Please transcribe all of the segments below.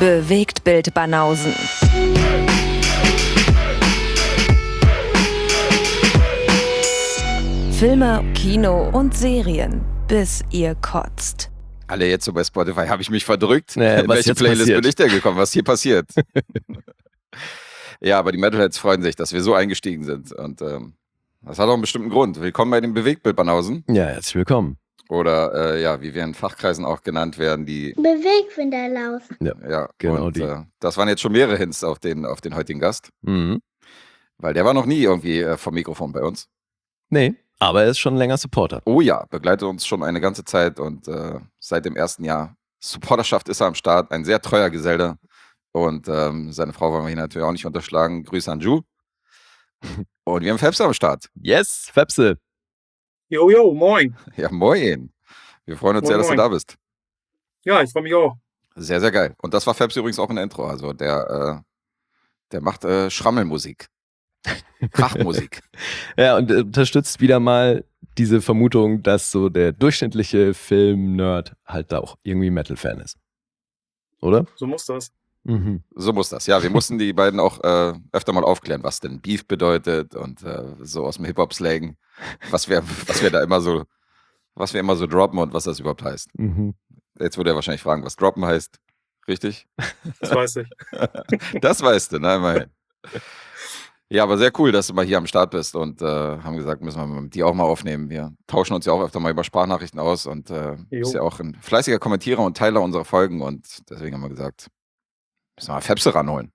Bewegtbild Banausen. Filme, Kino und Serien, bis ihr kotzt. Alle jetzt so bei Spotify, habe ich mich verdrückt? Nee, in welche Playlist bin ich denn gekommen? Was hier passiert? Ja, aber die Metalheads freuen sich, dass wir so eingestiegen sind. Und das hat auch einen bestimmten Grund. Willkommen bei den Bewegtbild Banausen. Ja, herzlich willkommen. Oder wie wir in Fachkreisen auch genannt werden, die Bewegtbilderlausen. Ja, genau und die. Das waren jetzt schon mehrere Hints auf den heutigen Gast. Mhm. Weil der war noch nie irgendwie vom Mikrofon bei uns. Nee, aber er ist schon länger Supporter. Oh ja, begleitet uns schon eine ganze Zeit und seit dem ersten Jahr Supporterschaft ist er am Start. Ein sehr treuer Geselle. Und seine Frau wollen wir hier natürlich auch nicht unterschlagen. Grüße an Ju. Und wir haben Fepse am Start. Yes, Fepse. Jo, moin. Ja, moin. Wir freuen uns sehr, dass du Moin. da bist. Ja, ich freue mich auch. Sehr, sehr geil. Und das war Fepse übrigens auch in der Intro. Also der macht Schrammelmusik. Krachmusik. Ja, und unterstützt wieder mal diese Vermutung, dass so der durchschnittliche Film-Nerd halt da auch irgendwie Metal-Fan ist. Oder? So muss das. Mhm. So muss das. Ja, wir mussten die beiden auch öfter mal aufklären, was denn Beef bedeutet und so aus dem Hip-Hop-Slang, was wir da immer so droppen und was das überhaupt heißt. Mhm. Jetzt würde er wahrscheinlich fragen, was droppen heißt. Richtig? Das weiß ich. Das weißt du, ne? Immerhin. Ja, aber sehr cool, dass du mal hier am Start bist und haben gesagt, müssen wir mit dir auch mal aufnehmen. Wir tauschen uns ja auch öfter mal über Sprachnachrichten aus und bist ja auch ein fleißiger Kommentierer und Teiler unserer Folgen und deswegen haben wir gesagt, müssen wir mal Fepse ranholen.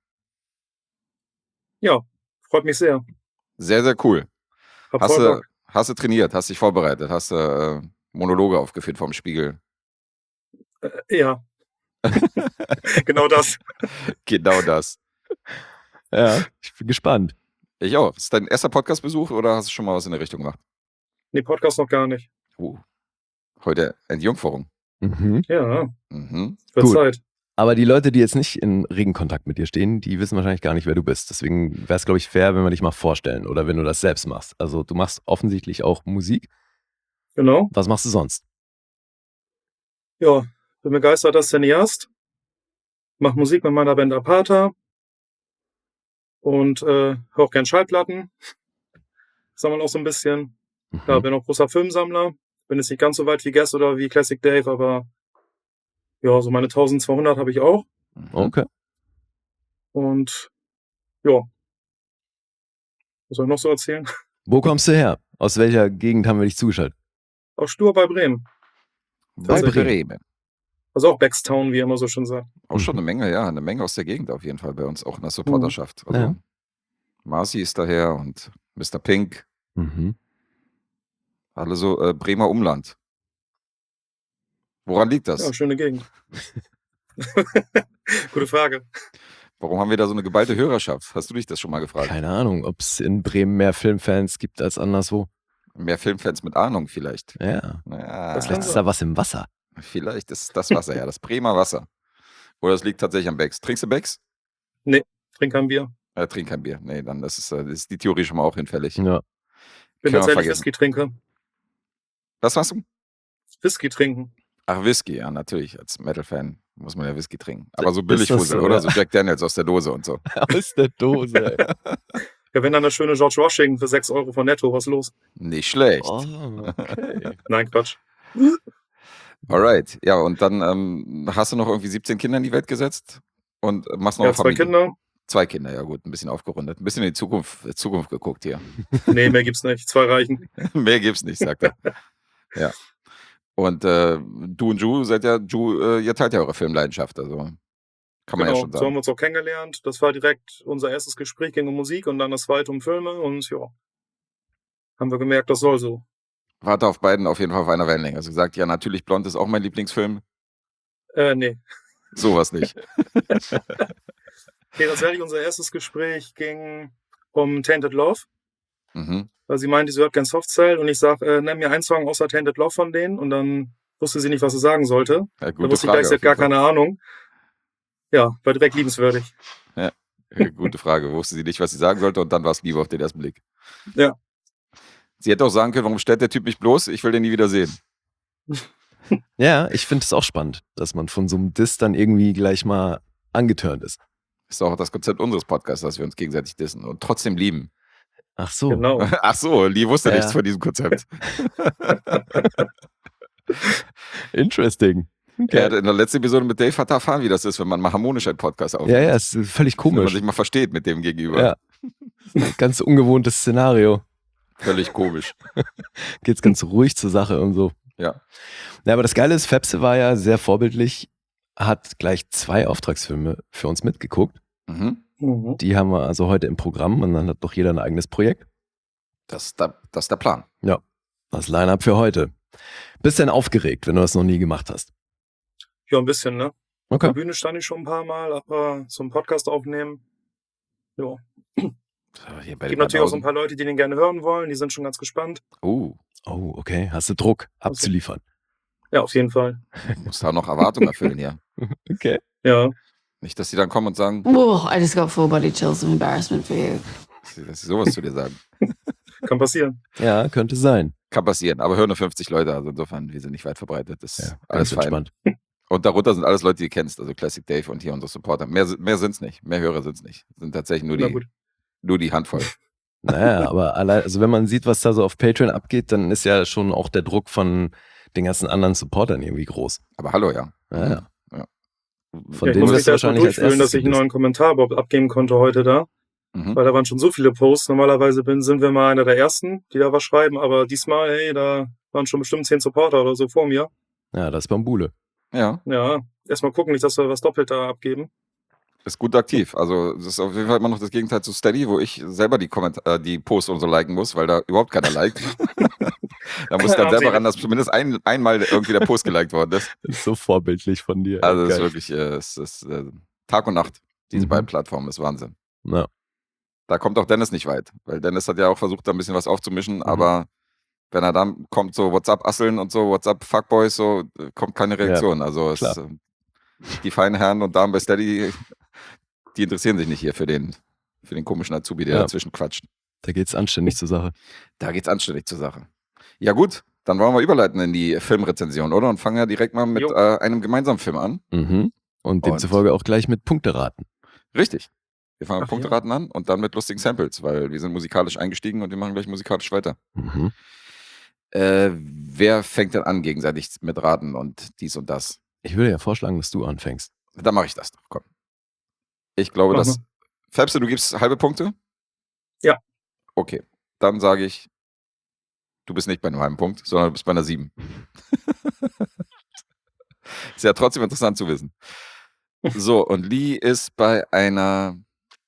Ja, freut mich sehr. Sehr, sehr cool. Hab voll Bock. Hast du trainiert, hast dich vorbereitet, hast du Monologe aufgeführt vorm Spiegel? Ja. Genau das. Genau das. Ja, ich bin gespannt. Ich auch. Ist dein erster Podcast-Besuch oder hast du schon mal was in der Richtung gemacht? Nee, Podcast noch gar nicht. Heute Entjungferung. Mhm. Ja, Mhm. wird Gut. Zeit. Aber die Leute, die jetzt nicht in regen Kontakt mit dir stehen, die wissen wahrscheinlich gar nicht, wer du bist. Deswegen wäre es, glaube ich, fair, wenn wir dich mal vorstellen oder wenn du das selbst machst. Also du machst offensichtlich auch Musik. Genau. Was machst du sonst? Ja, bin begeisterter Cineast. Mach Musik mit meiner Band Apata. Und höre auch gern Schallplatten. Sammle auch so ein bisschen. Ja, bin auch großer Filmsammler. Bin jetzt nicht ganz so weit wie Guess oder wie Classic Dave, aber ja, so meine 1200 habe ich auch. Okay. Und ja, was soll ich noch so erzählen? Wo kommst du her? Aus welcher Gegend haben wir dich zugeschaltet? Aus Stur bei Bremen. Bei Tatsächlich. Bremen. Also auch Backstown, wie er immer so schön sagt. Auch schon eine Menge, ja. Eine Menge aus der Gegend auf jeden Fall bei uns, auch in der Supporterschaft. Also Ja. Marci ist daher und Mr. Pink. Mhm. Alle so Bremer Umland. Woran liegt das? Ja, schöne Gegend. Gute Frage. Warum haben wir da so eine geballte Hörerschaft? Hast du dich das schon mal gefragt? Keine Ahnung, ob es in Bremen mehr Filmfans gibt als anderswo. Mehr Filmfans mit Ahnung vielleicht. Ja. Ja, Das Vielleicht ist da was im Wasser. vielleicht ist das Wasser, ja, das Bremer Wasser. Oder es liegt tatsächlich am Becks. Trinkst du Becks? Trink kein Bier. Trink kein Bier. Nee, dann ist die Theorie schon mal auch hinfällig. Ja. Bin Können wir tatsächlich vergessen. Whisky-Trinker. Was machst du? Whisky trinken. Ach, Whisky, ja, natürlich. Als Metal-Fan muss man ja Whisky trinken. Aber so billig Ist das so, oder? ja? So Jack Daniels aus der Dose und so. Aus der Dose. Ey. Ja, wenn dann eine schöne George Washington für 6 Euro von Netto, was los? Nicht schlecht. Oh, okay. Nein, Quatsch. Alright. Ja, und dann hast du noch irgendwie 17 Kinder in die Welt gesetzt und machst noch Ja, eine 2 Familie. Kinder. 2 Kinder, ja gut, ein bisschen aufgerundet. Ein bisschen in die Zukunft geguckt hier. Nee, mehr gibt's nicht. 2 reichen. Mehr gibt's nicht, sagt er. Ja. Und du und Ju ihr teilt ja eure Filmleidenschaft, also kann man ja Genau, schon so haben sagen. wir uns auch kennengelernt. Das war direkt unser erstes Gespräch, ging um Musik und dann das zweite um Filme und ja, haben wir gemerkt, das soll so. Warte auf beiden auf jeden Fall auf einer Wellenlänge. Also gesagt, ja, natürlich Blond ist auch mein Lieblingsfilm. Nee. Sowas nicht. Nee, tatsächlich unser erstes Gespräch ging um Tainted Love, Mhm. weil sie meinte, sie hört gern Softcell und ich sag, nenn mir einen Song außer Tainted Love von denen und dann wusste sie nicht, was sie sagen sollte. Ja, Da gute wusste ich Frage. gleich, sie hat gar keine Ahnung. Ja, war direkt liebenswürdig. Gute Frage. Wusste sie nicht, was sie sagen sollte und dann war es Liebe auf den ersten Blick. Ja. Sie hätte auch sagen können, warum stellt der Typ mich bloß? Ich will den nie wieder sehen. Ja, ich finde es auch spannend, dass man von so einem Diss dann irgendwie gleich mal angeturnt ist. Ist auch das Konzept unseres Podcasts, dass wir uns gegenseitig dissen und trotzdem lieben. Ach so. Genau. Ach so, Lee wusste Ja. nichts von diesem Konzept. Interesting. Er hat in der letzten Episode mit Dave hat erfahren, wie das ist, wenn man mal harmonisch einen Podcast aufnimmt. Ja, ist völlig Wenn man komisch. sich mal versteht mit dem Gegenüber. Ja. Ein ganz ungewohntes Szenario. Völlig komisch. Geht's ganz ruhig zur Sache und so. Ja. Ja, aber das Geile ist, Fepse war ja sehr vorbildlich, hat gleich 2 Auftragsfilme für uns mitgeguckt. Mhm. Mhm. Die haben wir also heute im Programm und dann hat doch jeder ein eigenes Projekt. Das ist der Plan. Das Line-Up für heute. Bist denn aufgeregt, wenn du das noch nie gemacht hast? Ja, ein bisschen, ne? Auf Okay. der Bühne stand ich schon ein paar Mal, aber so einen Podcast aufnehmen. Ja. Hier bei Gibt natürlich auch so ein paar Leute, die den gerne hören wollen. Die sind schon ganz gespannt. Oh, okay. Hast du Druck abzuliefern? Ja, auf jeden Fall. Muss da noch Erwartungen erfüllen hier. Okay. Ja. Nicht, dass die dann kommen und sagen, Whoa, I just got full body chills of embarrassment for you. dass sie sowas zu dir sagen. Kann passieren. Ja, könnte sein. Kann passieren, aber hören nur 50 Leute, also insofern, wir sind nicht weit verbreitet. Das ist Ja, alles ganz fein. entspannt. Und darunter sind alles Leute, die du kennst, also Classic Dave und hier unsere Supporter. Mehr sind's nicht, mehr Hörer sind's nicht. Sind tatsächlich Na gut. nur die Handvoll. Naja, aber allein, also wenn man sieht, was da so auf Patreon abgeht, dann ist ja schon auch der Druck von den ganzen anderen Supportern irgendwie groß. Aber hallo, ja. Ja. Ja. Von Ja, ich denen muss mich wirst du da erstmal wahrscheinlich als durchfühlen, erstes dass ich einen neuen Kommentar überhaupt abgeben konnte heute da. Mhm. Weil da waren schon so viele Posts. Normalerweise sind wir mal einer der Ersten, die da was schreiben. Aber diesmal, hey, da waren schon bestimmt 10 Supporter oder so vor mir. Ja, das ist Bambule. Ja, Ja, erstmal gucken, nicht, dass wir was doppelt da abgeben. ist gut aktiv. Also das ist auf jeden Fall immer noch das Gegenteil zu Steady, wo ich selber die Posts und so liken muss, weil da überhaupt keiner liked. Da muss ich dann selber ran, dass zumindest einmal irgendwie der Post geliked worden ist. Das ist so vorbildlich von dir. Also es ist Geil. wirklich es ist Tag und Nacht, diese Mhm. beiden Plattformen, ist Wahnsinn. Ja. Da kommt auch Dennis nicht weit, weil Dennis hat ja auch versucht, da ein bisschen was aufzumischen, aber wenn er dann kommt, so WhatsApp-Asseln und so, WhatsApp-Fuckboys, so, kommt keine Reaktion. Also klar. die feinen Herren und Damen bei Steady, die interessieren sich nicht hier für den komischen Azubi, der Ja. dazwischen quatscht. Da geht's anständig zur Sache. Da geht's anständig zur Sache. Ja gut, dann wollen wir überleiten in die Filmrezension, oder? Und fangen ja direkt mal mit Jo. einem gemeinsamen Film an. Mhm. Und demzufolge auch gleich mit Punkteraten. Richtig. Wir fangen mit Ach ja. Punkteraten an und dann mit lustigen Samples, weil wir sind musikalisch eingestiegen und wir machen gleich musikalisch weiter. Mhm. Wer fängt denn an gegenseitig mit Raten und dies und das? Ich würde ja vorschlagen, dass du anfängst. Dann mache ich das doch, komm. Ich glaube, Mach dass... Fabse, du gibst halbe Punkte? Ja. Okay, dann sage ich, du bist nicht bei einem halben Punkt, sondern du bist bei einer 7. Ist ja trotzdem interessant zu wissen. So, und Lee ist bei einer...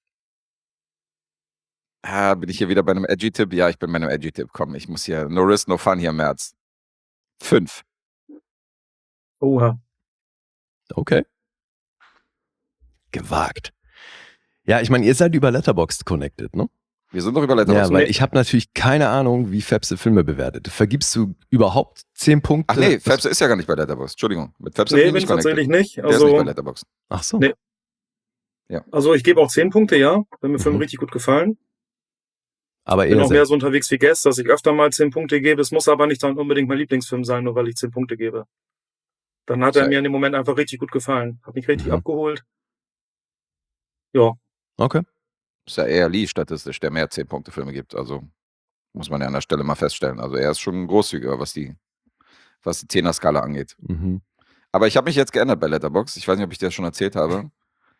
bin ich hier wieder bei einem Edgy-Tipp? Ja, ich bin bei einem Edgy-Tipp. Komm, ich muss hier... No risk, no fun hier im März. 5. Oha. Okay. Gewagt. Ja, ich meine, ihr seid über Letterboxd connected, ne? Wir sind doch über Letterboxd. Ja, weil Nee. ich habe natürlich keine Ahnung, wie Fepse Filme bewertet. Vergibst du überhaupt 10 Punkte? Ach nee, Fabse ist ja gar nicht bei Letterboxd. Entschuldigung. Mit Fabse Nee, bin bin ich ich connected. tatsächlich nicht. Der ist nicht bei Also, Letterboxd. Ach so. Nee. also ich gebe auch 10 Punkte, ja. Wenn mir Filme Mhm. richtig gut gefallen. Aber Bin eher auch mehr selten. so unterwegs wie Guest, dass ich öfter mal 10 Punkte gebe. Es muss aber nicht dann unbedingt mein Lieblingsfilm sein, nur weil ich 10 Punkte gebe. Dann hat er mir in dem Moment einfach richtig gut gefallen. Hat mich richtig Mhm. abgeholt. Ja, Okay. Ist ja eher Lee statistisch, der mehr 10-Punkte-Filme gibt. Also muss man ja an der Stelle mal feststellen. Also er ist schon großzügiger, was die 10er-Skala angeht. Mhm. Aber ich habe mich jetzt geändert bei Letterboxd. Ich weiß nicht, ob ich dir das schon erzählt habe.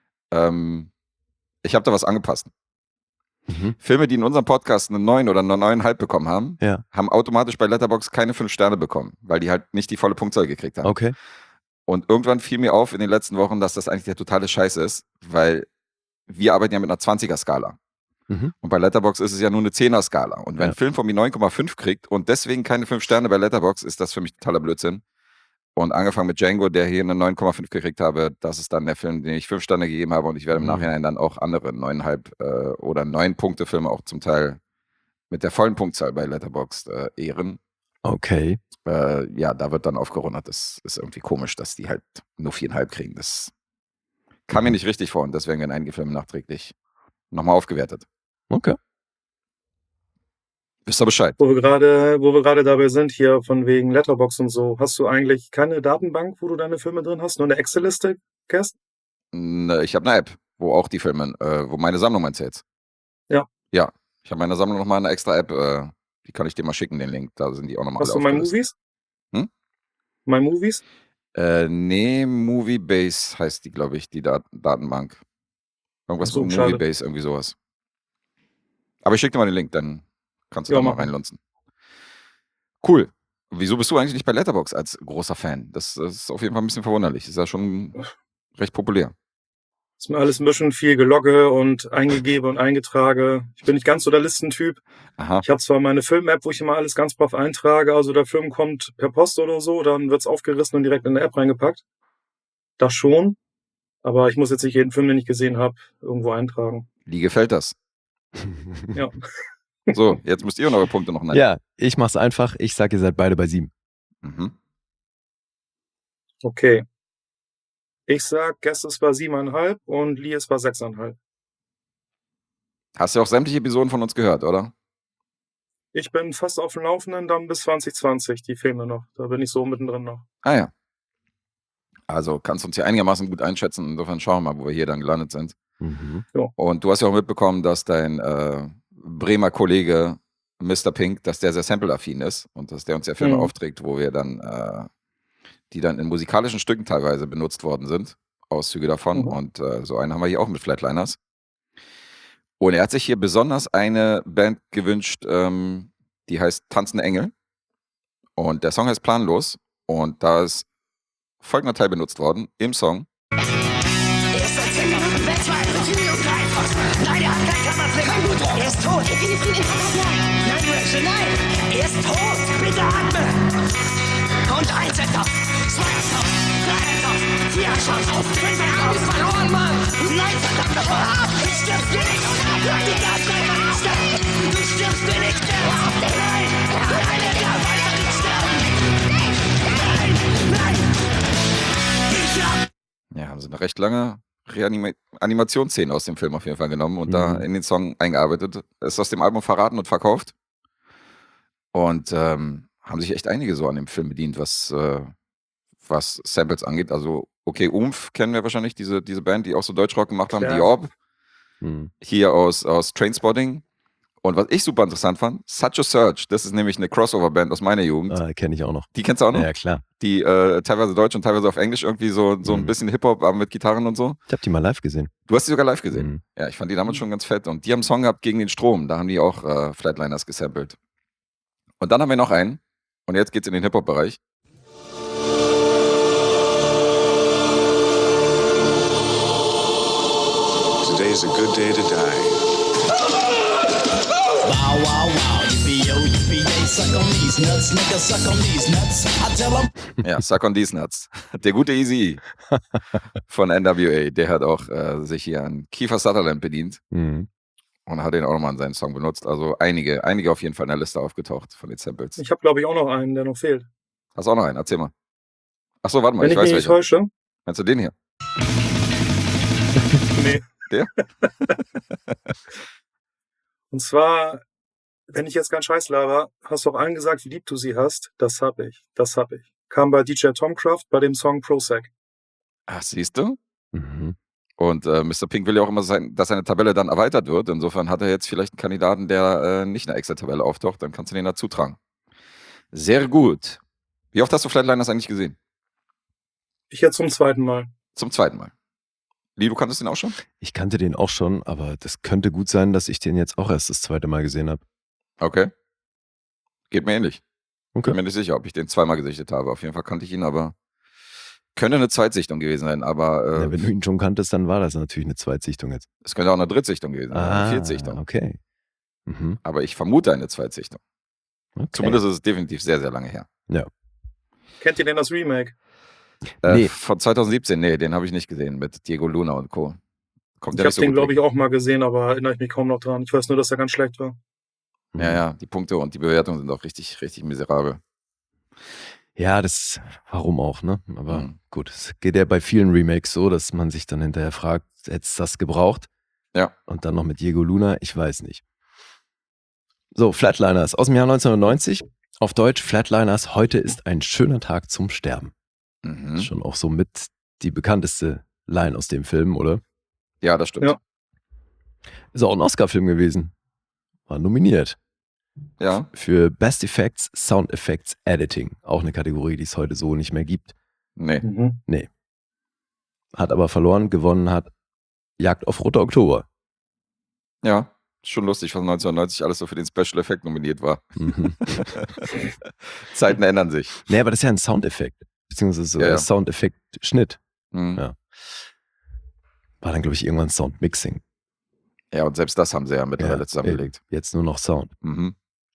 Ich habe da was angepasst. Mhm. Filme, die in unserem Podcast eine 9 oder eine 9,5 bekommen haben, Ja. haben automatisch bei Letterboxd keine 5 Sterne bekommen, weil die halt nicht die volle Punktzahl gekriegt haben. Okay. Und irgendwann fiel mir auf in den letzten Wochen, dass das eigentlich der totale Scheiß ist, weil wir arbeiten ja mit einer 20er-Skala. Mhm. Und bei Letterboxd ist es ja nur eine 10er-Skala. Und wenn Ja. ein Film von mir 9,5 kriegt und deswegen keine 5 Sterne bei Letterboxd, ist das für mich totaler Blödsinn. Und angefangen mit Django, der hier eine 9,5 gekriegt habe, das ist dann der Film, den ich 5 Sterne gegeben habe. Und ich werde im Mhm. Nachhinein dann auch andere 9,5 oder 9-Punkte-Filme auch zum Teil mit der vollen Punktzahl bei Letterboxd ehren. Okay. Ja, da wird dann aufgerundet. Das ist irgendwie komisch, dass die halt nur 4,5 kriegen. Das kam mir nicht richtig vor und deswegen werden einige Filme nachträglich nochmal aufgewertet. Okay. Wisst ihr Bescheid? wo wir gerade dabei sind, hier von wegen Letterboxd und so, hast du eigentlich keine Datenbank, wo du deine Filme drin hast? Nur eine Excel-Liste, Guest? Ich habe eine App, wo auch die Filme, wo meine Sammlung meinst du jetzt? Ja. Ja, ich habe meine Sammlung nochmal eine extra App, die kann ich dir mal schicken, den Link. Da sind die auch nochmal alle Hast du My aufgelistet. Movies? Hm? My Movies? Nee, Moviebase heißt die, glaube ich, die Datenbank. Irgendwas So, mit schade. Moviebase, irgendwie sowas. Aber ich schicke dir mal den Link, dann kannst du Ja, da mal mach mal. reinlunzen. Cool. Wieso bist du eigentlich nicht bei Letterboxd als großer Fan? Das ist auf jeden Fall ein bisschen verwunderlich. Ist ja schon recht populär. Ist mir alles ein bisschen viel gelogge und eingegebe und eingetrage. Ich bin nicht ganz so der Listentyp. Aha. Ich habe zwar meine Film-App, wo ich immer alles ganz brav eintrage, also der Film kommt per Post oder so, dann wird's aufgerissen und direkt in eine App reingepackt. Das schon. Aber ich muss jetzt nicht jeden Film, den ich gesehen habe, irgendwo eintragen. Wie gefällt das? Ja. So, jetzt müsst ihr eure Punkte noch nennen. Ja, ich mach's einfach. Ich sag, ihr seid beide bei 7. Mhm. Okay. Ich sag, Guest ist bei 7,5 und Lee ist bei 6,5. Hast du auch sämtliche Episoden von uns gehört, oder? Ich bin fast auf dem Laufenden, dann bis 2020, die Filme noch. Da bin ich so mittendrin noch. Ah ja. Also kannst du uns hier einigermaßen gut einschätzen. Insofern schauen wir mal, wo wir hier dann gelandet sind. Mhm. Und du hast ja auch mitbekommen, dass dein Bremer Kollege Mr. Pink, dass der sehr sample-affin ist und dass der uns ja Filme aufträgt, wo wir dann, die dann in musikalischen Stücken teilweise benutzt worden sind, Auszüge davon. Und so einen haben wir hier auch mit Flatliners. Und er hat sich hier besonders eine Band gewünscht, die heißt Tanzende Engel. Und der Song heißt Planlos. Und da ist folgender Teil benutzt worden im Song. Nein, er hat kein Kammerblick. Er ist tot. Nein, Rachel, nein. Er ist tot. Bitte atme. Und 1 Entopf, 2 Entopf, 3 Entopf, 4 Entopf, 5 Entopf. Verloren, Mann. Nein, verdammt nochmal. Du stirbst mir nicht. Du darfst einfach nicht sterben. Du stirbst mir nicht. Nein, nein, er darf einfach nicht sterben. Nein, nein. Ich hab... Ja, haben sie eine recht lange Animationsszene aus dem Film auf jeden Fall genommen und da in den Song eingearbeitet. Ist aus dem Album verraten und verkauft. Und haben sich echt einige so an dem Film bedient, was Samples angeht. Also, okay, Umf kennen wir wahrscheinlich, diese Band, die auch so Deutschrock gemacht haben, Ja. die Orb. Hier aus Trainspotting. Und was ich super interessant fand, Such a Search. Das ist nämlich eine Crossover-Band aus meiner Jugend. Kenne ich auch noch. Die kennst du auch noch? Ja, klar. Die teilweise Deutsch und teilweise auf Englisch irgendwie so ein bisschen Hip-Hop, aber mit Gitarren und so. Ich habe die mal live gesehen. Du hast die sogar live gesehen. Ja, ich fand die damals schon ganz fett. Und die haben einen Song gehabt gegen den Strom. Da haben die auch Flatliners gesampelt. Und dann haben wir noch einen. Und jetzt geht's in den Hip-Hop-Bereich. Today is a good day to die. Wow, wow, wow, yippee-yo, yippee-yay, suck on these nuts, nigga, suck on these nuts. I tell 'em. Ja, Suck on These Nuts. Der gute Eazy von NWA, der hat auch sich hier an Kiefer Sutherland bedient und hat den auch nochmal in seinen Song benutzt. Also einige auf jeden Fall in der Liste aufgetaucht von den Samples. Ich habe, glaube ich, auch noch einen, der noch fehlt. Hast du auch noch einen? Erzähl mal. Achso, warte mal, Wenn ich ich weiß mich nicht welcher. täusche. Meinst du den hier? Nee. Der? Und zwar, wenn ich jetzt keinen Scheiß laber, hast du auch allen gesagt, wie lieb du sie hast. Das hab ich. Kam bei DJ Tomcraft bei dem Song Prozac. Ach, siehst du? Und Mr. Pink will ja auch immer dass seine Tabelle dann erweitert wird. Insofern hat er jetzt vielleicht einen Kandidaten, der nicht in der Excel-Tabelle auftaucht. Dann kannst du den dazu tragen. Sehr gut. Wie oft hast du Flatliners eigentlich gesehen? Ich jetzt zum 2. Mal. Zum 2. Mal. Lee, du kanntest den auch schon? Ich kannte den auch schon, aber das könnte gut sein, dass ich den jetzt auch erst das 2. Mal gesehen habe. Okay. Geht mir ähnlich. Okay. Bin mir nicht sicher, ob ich den 2-mal gesichtet habe. Auf jeden Fall kannte ich ihn, aber könnte eine Zweitsichtung gewesen sein. Aber Ja, wenn du ihn schon kanntest, dann war das natürlich eine Zweitsichtung jetzt. es könnte auch eine Drittsichtung gewesen sein, eine Viertsichtung. Okay. Aber ich vermute eine Zweitsichtung. Okay. Zumindest ist es definitiv sehr, sehr lange her. Ja. Kennt ihr denn das Remake? Nee. Von 2017, nee, den habe ich nicht gesehen mit Diego Luna und Co. Kommt Ich der habe nicht so den, gut glaube weg. ich, auch mal gesehen, aber erinnere ich mich kaum noch dran. Ich weiß nur, dass er ganz schlecht war. Ja, die Punkte und die Bewertungen sind auch richtig, richtig miserabel. Ja, warum auch, ne? Aber gut, es geht ja bei vielen Remakes so, dass man sich dann hinterher fragt, hättest du das gebraucht? Ja. Und dann noch mit Diego Luna, ich weiß nicht. So, Flatliners aus dem Jahr 1990. Auf Deutsch, Flatliners, heute ist ein schöner Tag zum Sterben. Schon auch so mit die bekannteste Line aus dem Film, oder? Ja, das stimmt. Ja. Ist auch ein Oscar-Film gewesen. War nominiert. Ja. Für Best Effects, Sound Effects, Editing. Auch eine Kategorie, die es heute so nicht mehr gibt. Nee. Mhm. Hat aber verloren, gewonnen hat Jagd auf Roter Oktober. Ja. Ist schon lustig, was 1990 alles so für den Special Effekt nominiert war. Mhm. Zeiten ändern sich. Nee, aber das ist ja ein Soundeffekt. Beziehungsweise sogar Ja. Soundeffekt-Schnitt. Mhm. Ja. War dann, glaube ich, irgendwann Soundmixing. Ja, und selbst das haben sie ja mittlerweile zusammengelegt. Jetzt nur noch Sound. Mhm.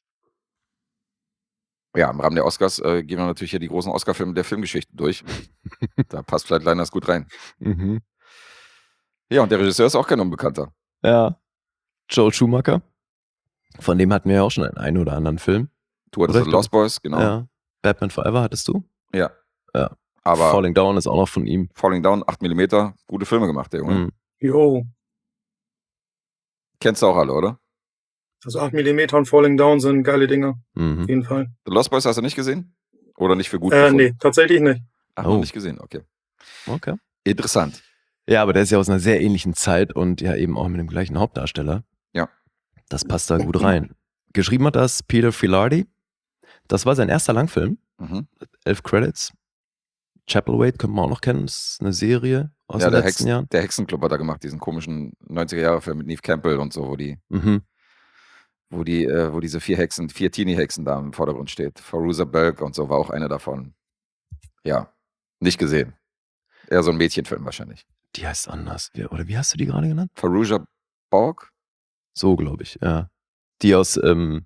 Ja, im Rahmen der Oscars gehen wir natürlich hier die großen Oscar-Filme der Filmgeschichte durch. Da passt Flatliners gut rein. Mhm. Ja, und der Regisseur ist auch kein Unbekannter. Ja. Joel Schumacher. Von dem hatten wir ja auch schon einen oder anderen Film. Du hattest Richtig. Lost Boys, genau. Ja. Batman Forever hattest du? Ja. Ja. Aber Falling Down ist auch noch von ihm. Falling Down, 8 mm, gute Filme gemacht, der Junge. Mhm. Jo. Kennst du auch alle, oder? Also 8 mm und Falling Down sind geile Dinger. Auf Mhm. jeden Fall. The Lost Boys hast du nicht gesehen? Oder nicht für gut gefunden? Nee, tatsächlich nicht. Ach, Oh. noch nicht gesehen, okay. Okay. Interessant. Ja, aber der ist ja aus einer sehr ähnlichen Zeit und ja eben auch mit dem gleichen Hauptdarsteller. Ja. Das passt da gut rein. Geschrieben hat das Peter Filardi. Das war sein erster Langfilm. Mhm. 11 Credits. Chapelwaite könnte man auch noch kennen. Das ist eine Serie aus Ja, den letzten Jahren. der Hexenclub hat er gemacht, diesen komischen 90er-Jahre-Film mit Neve Campbell und so, Mhm. wo diese 4 Teenie-Hexen da im Vordergrund steht. Fairuza Balk und so war auch eine davon. Ja, nicht gesehen. Eher so ein Mädchenfilm wahrscheinlich. Die heißt anders. Oder wie hast du die gerade genannt? Fairuza Balk? So, glaube ich, ja. Die aus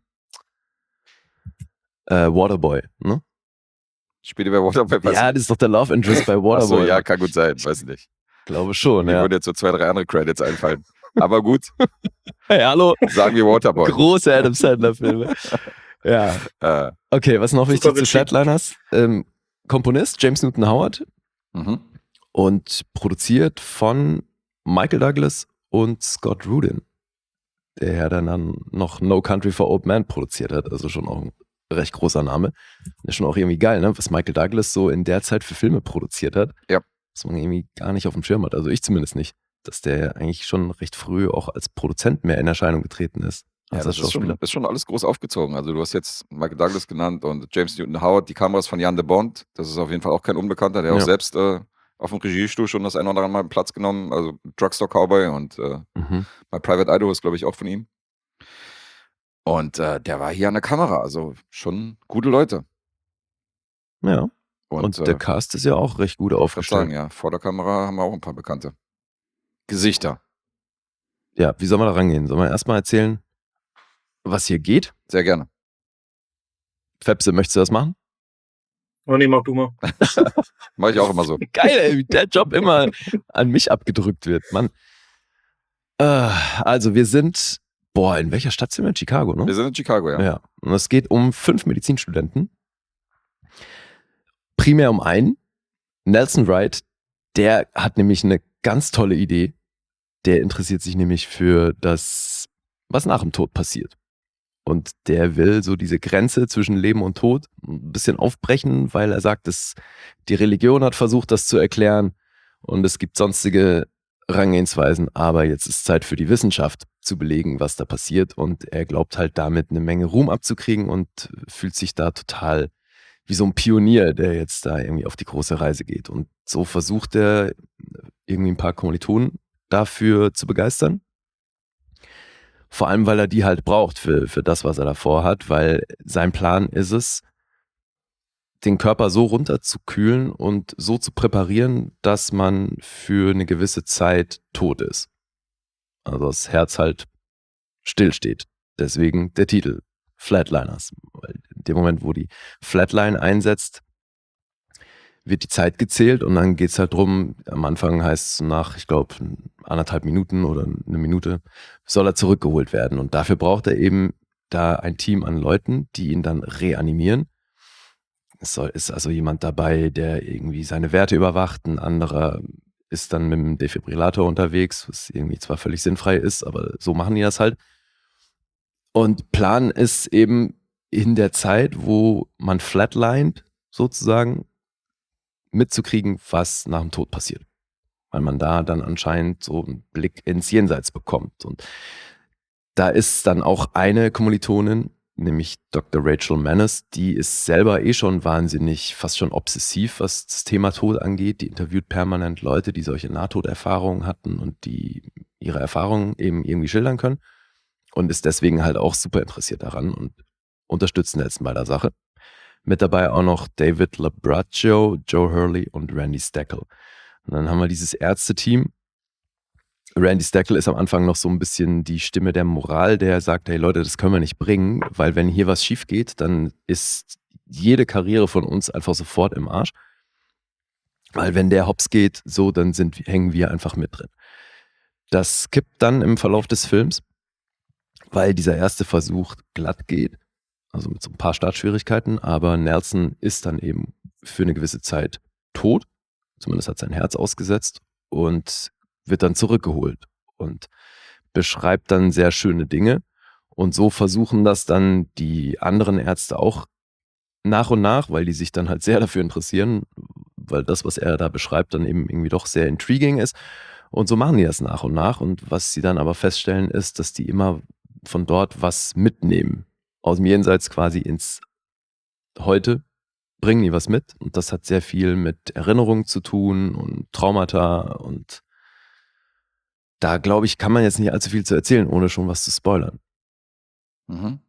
Waterboy, ne? Spielt die bei Waterboy? Ja, das ist doch der Love Interest bei Waterboy. Achso, ja, kann gut sein, weiß nicht. Glaube schon, Mir ja. würden jetzt so 2, 3 andere Credits einfallen. Aber gut, Hey, hallo. sagen wir Waterboy. Große Adam Sandler-Filme. Ja. Äh, Okay, was noch Super wichtig zu witzig. Flatliners? Komponist James Newton Howard mhm. und produziert von Michael Douglas und Scott Rudin, der ja dann noch No Country for Old Men produziert hat, also schon auch ein recht großer Name. Ist schon auch irgendwie geil, ne? Was Michael Douglas so in der Zeit für Filme produziert hat. Ja. Was man irgendwie gar nicht auf dem Schirm hat, also ich zumindest nicht, dass der eigentlich schon recht früh auch als Produzent mehr in Erscheinung getreten ist. Ja, Als das ist Schauspieler. schon alles groß aufgezogen. Also du hast jetzt Michael Douglas genannt und James Newton Howard, die Kameras von Jan de Bont. Das ist auf jeden Fall auch kein Unbekannter, der auch Ja. selbst auf dem Regiestuhl schon das ein oder andere Mal Platz genommen. Also Drugstore Cowboy und Mhm. My Private Idaho ist, glaube ich, auch von ihm. Und der war hier an der Kamera. Also schon gute Leute. Ja. Und der Cast ist ja auch recht gut ich würde aufgestellt. sagen, ja, vor der Kamera haben wir auch ein paar bekannte Gesichter. Ja, wie sollen wir da rangehen? Sollen wir erstmal erzählen, was hier geht? Sehr gerne. Fepse, möchtest du das machen? Oh nee, mach du mal. Mache ich auch immer so. Geil, ey, wie der Job immer an mich abgedrückt wird, Mann. Also wir sind, in welcher Stadt sind wir? In Chicago, ne? Wir sind in Chicago, ja. Ja. Und es geht um 5 Medizinstudenten. Primär um einen, Nelson Wright, der hat nämlich eine ganz tolle Idee. Der interessiert sich nämlich für das, was nach dem Tod passiert. Und der will so diese Grenze zwischen Leben und Tod ein bisschen aufbrechen, weil er sagt, dass die Religion hat versucht, das zu erklären und es gibt sonstige Herangehensweisen, aber jetzt ist Zeit für die Wissenschaft zu belegen, was da passiert und er glaubt halt damit eine Menge Ruhm abzukriegen und fühlt sich da total wie so ein Pionier, der jetzt da irgendwie auf die große Reise geht. Und so versucht er irgendwie ein paar Kommilitonen dafür zu begeistern. Vor allem, weil er die halt braucht für das, was er davor hat, weil sein Plan ist es, den Körper so runterzukühlen und so zu präparieren, dass man für eine gewisse Zeit tot ist. Also das Herz halt stillsteht. Deswegen der Titel, Flatliners. Weil in dem Moment, wo die Flatline einsetzt, wird die Zeit gezählt und dann geht es halt drum, am Anfang heißt es nach, ich glaube, 1,5 Minuten oder 1 Minute, soll er zurückgeholt werden. Und dafür braucht er eben da ein Team an Leuten, die ihn dann reanimieren. Es ist also jemand dabei, der irgendwie seine Werte überwacht, ein anderer ist dann mit dem Defibrillator unterwegs, was irgendwie zwar völlig sinnfrei ist, aber so machen die das halt. Und Plan ist eben in der Zeit, wo man flatlined, sozusagen, mitzukriegen, was nach dem Tod passiert. weil man da dann anscheinend so einen Blick ins Jenseits bekommt. Und da ist dann auch eine Kommilitonin, nämlich Dr. Rachel Mannes, die ist selber schon wahnsinnig, fast schon obsessiv, was das Thema Tod angeht. Die interviewt permanent Leute, die solche Nahtoderfahrungen hatten und die ihre Erfahrungen eben irgendwie schildern können und ist deswegen halt auch super interessiert daran und unterstützt Nelson bei der Sache. Mit dabei auch noch David Labraccio, Joe Hurley und Randy Steckel. Und dann haben wir dieses Ärzteteam. Randy Steckel ist am Anfang noch so ein bisschen die Stimme der Moral, der sagt, hey Leute, das können wir nicht bringen, weil wenn hier was schief geht, dann ist jede Karriere von uns einfach sofort im Arsch. Weil wenn der hops geht, so, dann hängen wir einfach mit drin. Das kippt dann im Verlauf des Films, weil dieser erste Versuch glatt geht, also mit so ein paar Startschwierigkeiten, aber Nelson ist dann eben für eine gewisse Zeit tot, zumindest hat sein Herz ausgesetzt und wird dann zurückgeholt und beschreibt dann sehr schöne Dinge. Und so versuchen das dann die anderen Ärzte auch nach und nach, weil die sich dann halt sehr dafür interessieren, weil das, was er da beschreibt, dann eben irgendwie doch sehr intriguing ist. Und so machen die das nach und nach. Und was sie dann aber feststellen, ist, dass die immer von dort was mitnehmen. Aus dem Jenseits quasi ins Heute bringen die was mit. Und das hat sehr viel mit Erinnerungen zu tun und Traumata und da, glaube ich, kann man jetzt nicht allzu viel zu erzählen, ohne schon was zu spoilern. Mhm.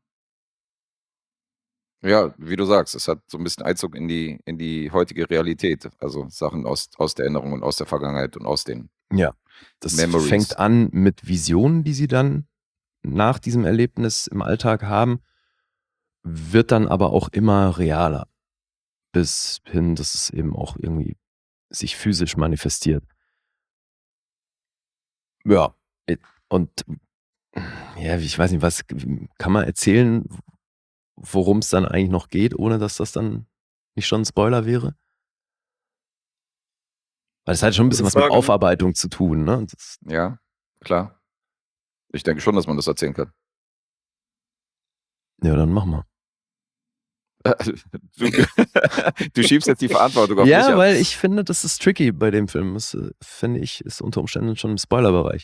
Ja, wie du sagst, es hat so ein bisschen Einzug in die heutige Realität. Also Sachen aus der Erinnerung und aus der Vergangenheit und aus den Ja, das Memories. fängt an mit Visionen, die sie dann nach diesem Erlebnis im Alltag haben, wird dann aber auch immer realer, bis hin, dass es eben auch irgendwie sich physisch manifestiert. Ja, und ja, ich weiß nicht, was kann man erzählen, worum es dann eigentlich noch geht, ohne dass das dann nicht schon ein Spoiler wäre? Weil es hat schon ein bisschen was mit Frage, ne? Aufarbeitung zu tun, ne? Ja, klar. Ich denke schon, dass man das erzählen kann. Ja, dann mach mal. Du schiebst jetzt die Verantwortung auf mich Ja, ab. weil ich finde, das ist tricky bei dem Film. Das finde ich, ist unter Umständen schon im Spoilerbereich.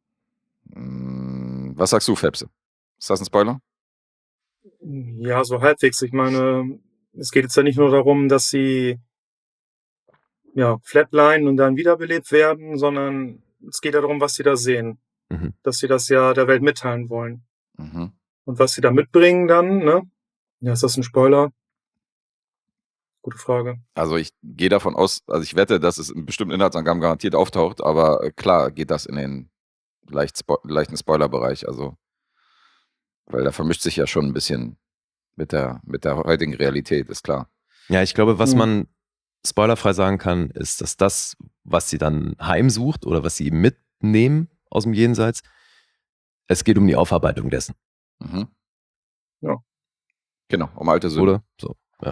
Was sagst du, Fepse? Ist das ein Spoiler? Ja, so halbwegs. Ich meine, es geht jetzt ja nicht nur darum, dass sie flatline und dann wiederbelebt werden, sondern es geht ja darum, was sie da sehen. Mhm. Dass sie das ja der Welt mitteilen wollen. Mhm. Und was sie da mitbringen dann, ne? Ja, ist das ein Spoiler? Gute Frage. Also ich gehe davon aus, also ich wette, dass es in bestimmten Inhaltsangaben garantiert auftaucht, aber klar geht das in den leichten Spoilerbereich, also weil da vermischt sich ja schon ein bisschen mit der heutigen Realität, ist klar. Ja, ich glaube, was man spoilerfrei sagen kann, ist, dass das, was sie dann heimsucht oder was sie eben mitnehmen aus dem Jenseits, es geht um die Aufarbeitung dessen. Mhm. Ja. Genau, um alte Sünden. Oder? So, ja.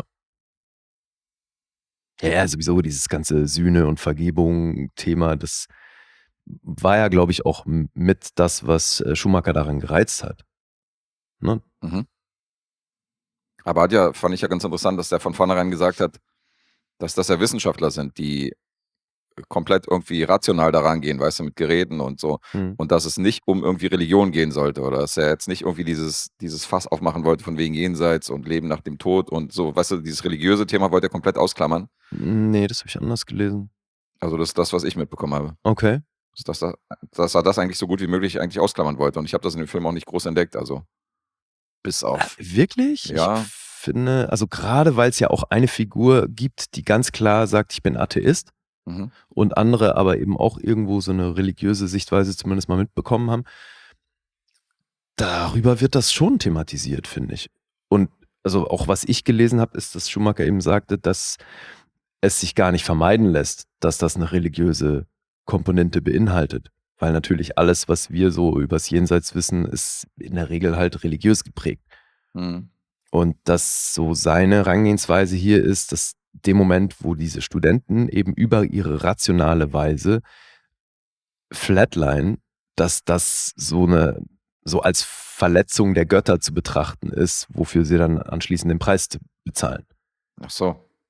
Ja, sowieso dieses ganze Sühne- und Vergebung-Thema, das war ja, glaube ich, auch mit das, was Schumacher daran gereizt hat. Ne? Mhm. Aber fand ich ja ganz interessant, dass der von vornherein gesagt hat, dass das ja Wissenschaftler sind, die komplett irgendwie rational daran gehen, weißt du, mit Geräten und so. Und dass es nicht um irgendwie Religion gehen sollte oder dass er jetzt nicht irgendwie dieses Fass aufmachen wollte von wegen Jenseits und Leben nach dem Tod und so, weißt du, dieses religiöse Thema wollte er komplett ausklammern. Nee, das habe ich anders gelesen. Also das ist das, was ich mitbekommen habe. Okay. Dass er das eigentlich so gut wie möglich eigentlich ausklammern wollte und ich habe das in dem Film auch nicht groß entdeckt, also bis auf... Wirklich? Ja. Ich finde, also gerade weil es ja auch eine Figur gibt, die ganz klar sagt, ich bin Atheist. Mhm. Und andere aber eben auch irgendwo so eine religiöse Sichtweise zumindest mal mitbekommen haben. Darüber wird das schon thematisiert, finde ich. Und also auch was ich gelesen habe, ist, dass Schumacher eben sagte, dass es sich gar nicht vermeiden lässt, dass das eine religiöse Komponente beinhaltet. Weil natürlich alles, was wir so übers Jenseits wissen, ist in der Regel halt religiös geprägt. Mhm. Und dass so seine Herangehensweise hier ist, dass dem Moment, wo diese Studenten eben über ihre rationale Weise flatline, dass das so als Verletzung der Götter zu betrachten ist, wofür sie dann anschließend den Preis bezahlen. Ach so.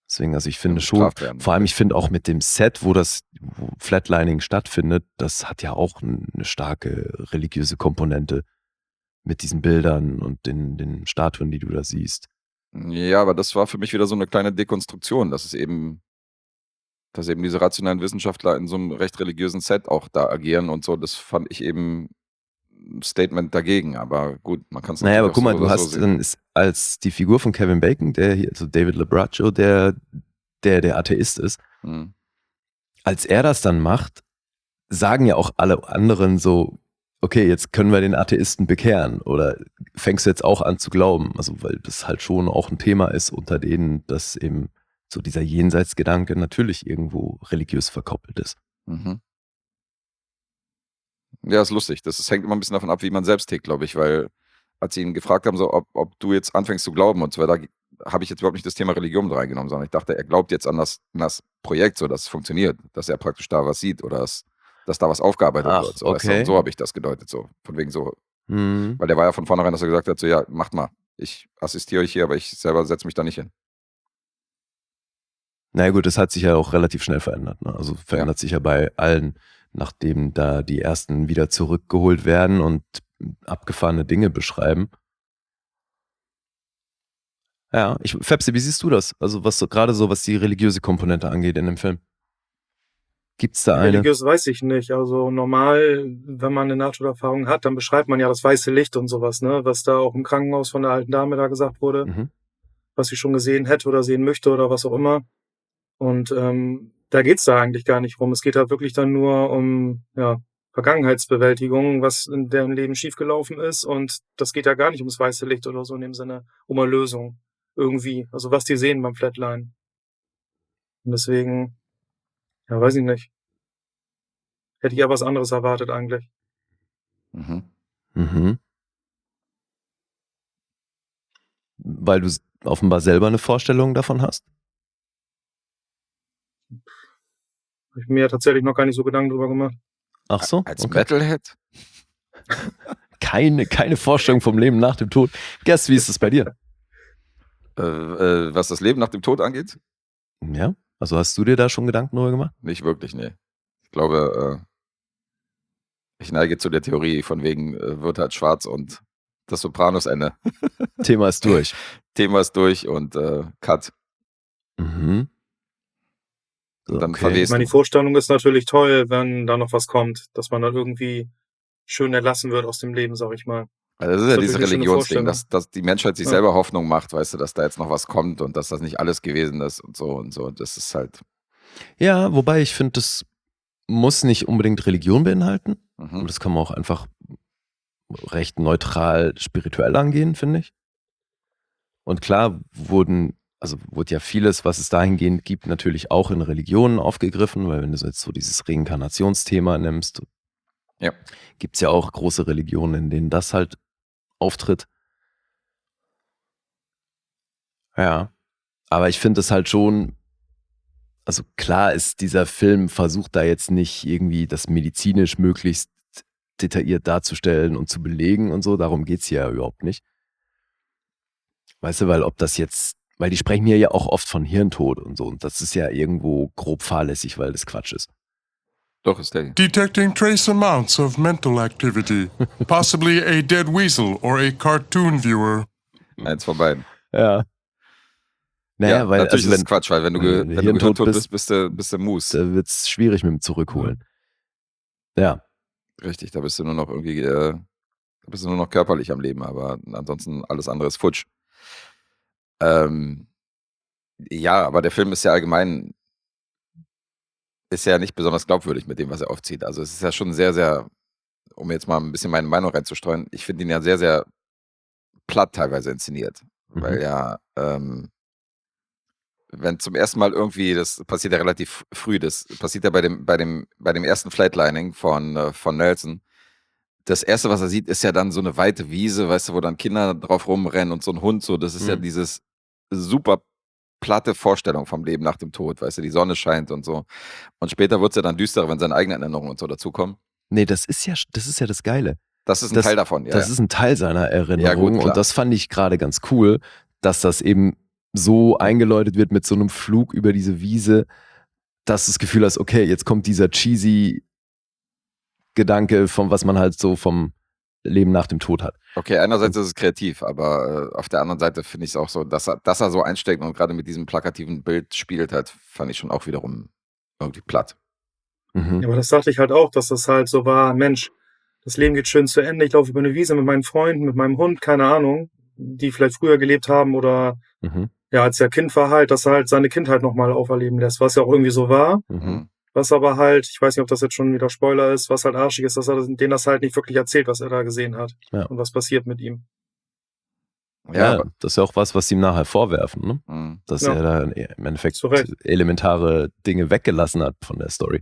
Deswegen, also ich finde muss schon, bestraft werden. vor allem ich finde auch mit dem Set, wo Flatlining stattfindet, das hat ja auch eine starke religiöse Komponente mit diesen Bildern und den Statuen, die du da siehst. Ja, aber das war für mich wieder so eine kleine Dekonstruktion, dass eben diese rationalen Wissenschaftler in so einem recht religiösen Set auch da agieren und so. Das fand ich eben ein Statement dagegen. Aber gut, man kann es Naja, aber natürlich guck auch mal, so du oder so hast sehen. dann als die Figur von Kevin Bacon, der hier, also David LaBraccio, der Atheist ist, Mhm. als er das dann macht, sagen ja auch alle anderen so, okay, jetzt können wir den Atheisten bekehren oder fängst du jetzt auch an zu glauben? Also weil das halt schon auch ein Thema ist, unter denen das eben so dieser Jenseitsgedanke natürlich irgendwo religiös verkoppelt ist. Mhm. Ja, ist lustig. Das hängt immer ein bisschen davon ab, wie man selbst tickt, glaube ich, weil als sie ihn gefragt haben, so, ob du jetzt anfängst zu glauben und so weiter, habe ich jetzt überhaupt nicht das Thema Religion mit reingenommen, sondern ich dachte, er glaubt jetzt an das Projekt, so dass es funktioniert, dass er praktisch da was sieht oder dass da was aufgearbeitet Ach, wird. So, weißt du? okay. Und so habe ich das gedeutet, so von wegen so, Mhm. weil der war ja von vornherein, dass er gesagt hat, so ja, macht mal, ich assistiere euch hier, aber ich selber setze mich da nicht hin. Naja gut, das hat sich ja auch relativ schnell verändert. Ne? Also verändert sich ja bei allen, nachdem da die ersten wieder zurückgeholt werden und abgefahrene Dinge beschreiben. Ja, Fepsi, wie siehst du das? Also was so, gerade so, was die religiöse Komponente angeht in dem Film. Gibt's da eine? Religiös weiß ich nicht. Also normal, wenn man eine Nahtoderfahrung hat, dann beschreibt man ja das weiße Licht und sowas, ne? Was da auch im Krankenhaus von der alten Dame da gesagt wurde, Mhm. was sie schon gesehen hätte oder sehen möchte oder was auch immer. Und da geht's da eigentlich gar nicht rum. Es geht da wirklich dann nur um Vergangenheitsbewältigung, was in deren Leben schiefgelaufen ist. Und das geht ja gar nicht ums weiße Licht oder so in dem Sinne, um Erlösung irgendwie. Also was die sehen beim Flatline. Und deswegen, ja, weiß ich nicht. Hätte ich ja was anderes erwartet eigentlich. Mhm. Mhm. Weil du offenbar selber eine Vorstellung davon hast? Habe ich mir ja tatsächlich noch gar nicht so Gedanken drüber gemacht. Ach so? Als Okay. Metalhead? Keine Vorstellung vom Leben nach dem Tod. Guess, wie ist es bei dir? Was das Leben nach dem Tod angeht? Ja? Also hast du dir da schon Gedanken drüber gemacht? Nicht wirklich, nee. Ich glaube, ich neige zu der Theorie von wegen wird halt schwarz und das Sopranos-Ende. Thema ist durch. Thema ist durch und Cut. Mhm. Und dann Okay. Ich verwest meine, die du. Vorstellung ist natürlich toll, wenn da noch was kommt, dass man dann irgendwie schön entlassen wird aus dem Leben, sag ich mal. Also das ist Das ja ist dieses natürlich eine schöne Religionsding, Vorstellung. dass die Menschheit sich Ja. selber Hoffnung macht, weißt du, dass da jetzt noch was kommt und dass das nicht alles gewesen ist und so und so. Das ist halt. Ja, wobei ich finde, das muss nicht unbedingt Religion beinhalten. Mhm. Das kann man auch einfach recht neutral spirituell angehen, finde ich. Und klar wurde ja vieles, was es dahingehend gibt, natürlich auch in Religionen aufgegriffen, weil wenn du jetzt so dieses Reinkarnationsthema nimmst, Ja. gibt es ja auch große Religionen, in denen das halt auftritt. Ja, aber ich finde es halt schon, also klar ist dieser Film versucht da jetzt nicht irgendwie das medizinisch möglichst detailliert darzustellen und zu belegen und so, darum geht's hier ja überhaupt nicht. Weißt du, weil die sprechen hier ja auch oft von Hirntod und so und das ist ja irgendwo grob fahrlässig, weil das Quatsch ist. Doch, ist der. Detecting trace amounts of mental activity. Possibly a dead weasel or a cartoon viewer. Eins von beiden. Ja. Naja, Ja, weil natürlich also ist es Quatsch, weil wenn du wenn du Hirntot hirntot bist, bist du Mus. da wird's schwierig mit dem Zurückholen. Ja. Richtig, da bist du nur noch irgendwie, da bist du nur noch körperlich am Leben, aber ansonsten alles andere ist futsch. Ja, aber der Film ist ja allgemein, ist ja nicht besonders glaubwürdig mit dem, was er aufzieht. Also es ist ja schon sehr, sehr, um jetzt mal ein bisschen meine Meinung reinzustreuen, ich finde ihn ja sehr, sehr platt teilweise inszeniert. Weil ja, wenn zum ersten Mal irgendwie, das passiert ja relativ früh, das passiert ja bei dem ersten Flatlining von Nelson. Das erste, was er sieht, ist ja dann so eine weite Wiese, weißt du, wo dann Kinder drauf rumrennen und so ein Hund, so, das ist ja dieses super platte Vorstellung vom Leben nach dem Tod, weißt du, die Sonne scheint und so. Und später wird es ja dann düsterer, wenn seine eigenen Erinnerungen und so dazukommen. Nee, das ist ja das Geile. Das ist ein Teil davon, ja. Das ist ein Teil seiner Erinnerung Ja, gut, klar. und das fand ich gerade ganz cool, dass das eben so eingeläutet wird mit so einem Flug über diese Wiese, dass du das Gefühl hast, okay, jetzt kommt dieser cheesy Gedanke von was man halt so vom Leben nach dem Tod hat. Okay, einerseits ist es kreativ, aber auf der anderen Seite finde ich es auch so, dass er so einsteckt und gerade mit diesem plakativen Bild spielt hat, fand ich schon auch wiederum irgendwie platt. Mhm. Ja, aber das dachte ich halt auch, dass das halt so war, Mensch, das Leben geht schön zu Ende, ich laufe über eine Wiese mit meinen Freunden, mit meinem Hund, keine Ahnung, die vielleicht früher gelebt haben oder Mhm. ja, als er Kind war halt, dass er halt seine Kindheit nochmal auferleben lässt, was ja auch irgendwie so war. Mhm. Was aber halt, ich weiß nicht, ob das jetzt schon wieder Spoiler ist, was halt arschig ist, dass er denen das halt nicht wirklich erzählt, was er da gesehen hat. Ja. Und was passiert mit ihm. Ja, aber, das ist ja auch was ihm nachher vorwerfen, ne? mh. Dass Ja. er da im Endeffekt Zu Recht. elementare Dinge weggelassen hat von der Story.